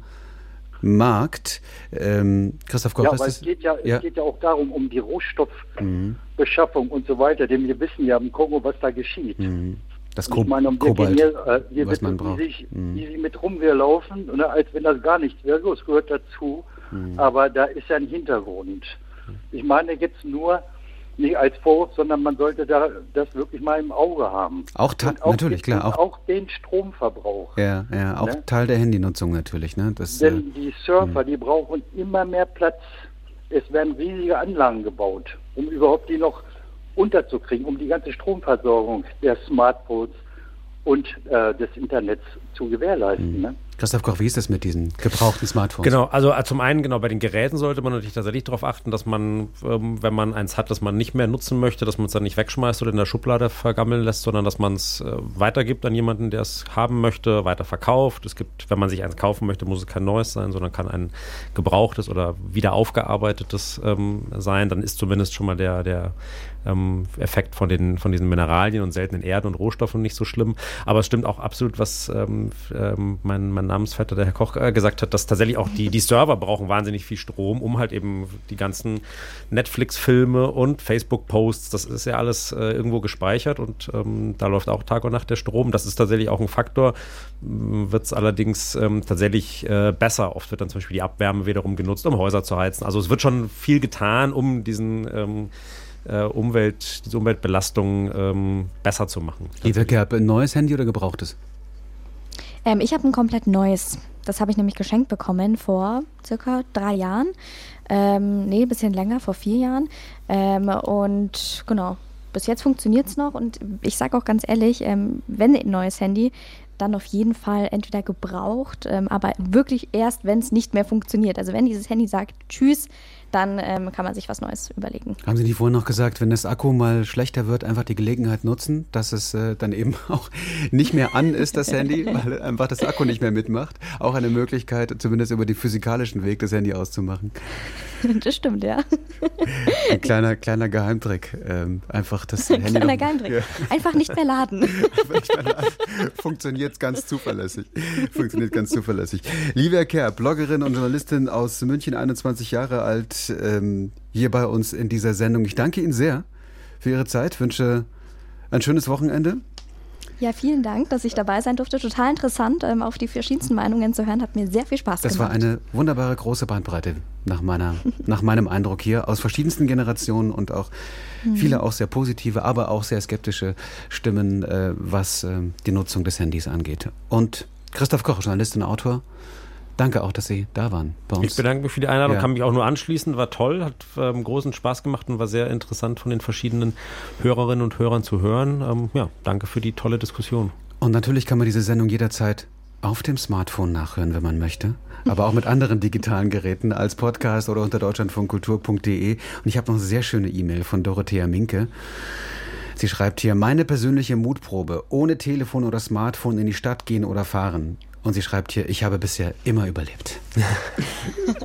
Markt. Ähm, Christoph Koch, ja, ist aber das, es geht ja, ja. es geht ja auch darum, um die Rohstoffbeschaffung mhm. und so weiter, denn wir wissen ja im Kongo, was da geschieht. Mhm. Das Ko- ich meine, um Kobalt, hier, äh, hier was man wie braucht. Sich, mhm. wie sie mit Rumwehr laufen, ne, als wenn das gar nichts wäre. So, es gehört dazu. Mhm. Aber da ist ja ein Hintergrund. Ich meine jetzt nur, nicht als Vorwurf, sondern man sollte da das wirklich mal im Auge haben. Auch, ta- auch natürlich, den, klar. Auch, auch den Stromverbrauch. Ja, ja, auch ne? Teil der Handynutzung natürlich. Ne? Das, Denn äh, die Surfer, mh. die brauchen immer mehr Platz. Es werden riesige Anlagen gebaut, um überhaupt die noch unterzukriegen, um die ganze Stromversorgung der Smartphones und äh, des Internets zu gewährleisten. Mhm. Ne? Christoph Koch, wie ist das mit diesen gebrauchten Smartphones? Genau, also zum einen, genau, bei den Geräten sollte man natürlich tatsächlich darauf achten, dass man, ähm, wenn man eins hat, das man nicht mehr nutzen möchte, dass man es dann nicht wegschmeißt oder in der Schublade vergammeln lässt, sondern dass man es äh, weitergibt an jemanden, der es haben möchte, weiter verkauft. Es gibt, wenn man sich eins kaufen möchte, muss es kein neues sein, sondern kann ein gebrauchtes oder wieder aufgearbeitetes ähm, sein. Dann ist zumindest schon mal der, der ähm, Effekt von, den, von diesen Mineralien und seltenen Erden und Rohstoffen nicht so schlimm. Aber es stimmt auch absolut, was ähm, ähm, mein, mein Namensvetter, der Herr Koch, äh, gesagt hat, dass tatsächlich auch die, die Server brauchen wahnsinnig viel Strom, um halt eben die ganzen Netflix-Filme und Facebook-Posts, das ist ja alles äh, irgendwo gespeichert und ähm, da läuft auch Tag und Nacht der Strom. Das ist tatsächlich auch ein Faktor, wird es allerdings ähm, tatsächlich äh, besser. Oft wird dann zum Beispiel die Abwärme wiederum genutzt, um Häuser zu heizen. Also es wird schon viel getan, um diesen ähm, äh, Umwelt, diese Umweltbelastung ähm, besser zu machen. Liebe Gerb, ein neues Handy oder gebrauchtes? Ähm, ich habe ein komplett neues. Das habe ich nämlich geschenkt bekommen vor circa drei Jahren. Ähm, nee, ein bisschen länger, vor vier Jahren. Ähm, und genau, bis jetzt funktioniert es noch. Und ich sage auch ganz ehrlich, ähm, wenn ein neues Handy, dann auf jeden Fall entweder gebraucht, ähm, aber wirklich erst, wenn es nicht mehr funktioniert. Also wenn dieses Handy sagt Tschüss, dann ähm, kann man sich was Neues überlegen. Haben Sie nicht vorhin noch gesagt, wenn das Akku mal schlechter wird, einfach die Gelegenheit nutzen, dass es äh, dann eben auch nicht mehr an ist, das Handy, weil einfach das Akku nicht mehr mitmacht? Auch eine Möglichkeit, zumindest über den physikalischen Weg, das Handy auszumachen. Das stimmt, ja. Ein kleiner, kleiner Geheimtrick. Ähm, einfach das Ein Handy kleiner noch, Geheimtrick. Ja. Einfach nicht mehr laden. Funktioniert ganz zuverlässig. Funktioniert ganz zuverlässig. Livia Kerr, Bloggerin und Journalistin aus München, einundzwanzig Jahre alt, ähm, hier bei uns in dieser Sendung. Ich danke Ihnen sehr für Ihre Zeit, wünsche ein schönes Wochenende. Ja, vielen Dank, dass ich dabei sein durfte. Total interessant, ähm, auf die verschiedensten Meinungen zu hören. Hat mir sehr viel Spaß das gemacht. Das war eine wunderbare große Bandbreite nach, meiner, nach meinem Eindruck hier aus verschiedensten Generationen und auch mhm. viele auch sehr positive, aber auch sehr skeptische Stimmen, äh, was äh, die Nutzung des Handys angeht. Und Christoph Koch, Journalist und Autor, danke auch, dass Sie da waren bei uns. Ich bedanke mich für die Einladung, ja. kann mich auch nur anschließen, war toll, hat ähm, großen Spaß gemacht und war sehr interessant von den verschiedenen Hörerinnen und Hörern zu hören. Ähm, ja, danke für die tolle Diskussion. Und natürlich kann man diese Sendung jederzeit auf dem Smartphone nachhören, wenn man möchte, aber auch mit anderen digitalen Geräten als Podcast oder unter deutschlandfunkkultur punkt de. Und ich habe noch eine sehr schöne E-Mail von Dorothea Minke. Sie schreibt hier, meine persönliche Mutprobe, ohne Telefon oder Smartphone in die Stadt gehen oder fahren. Und sie schreibt hier, ich habe bisher immer überlebt.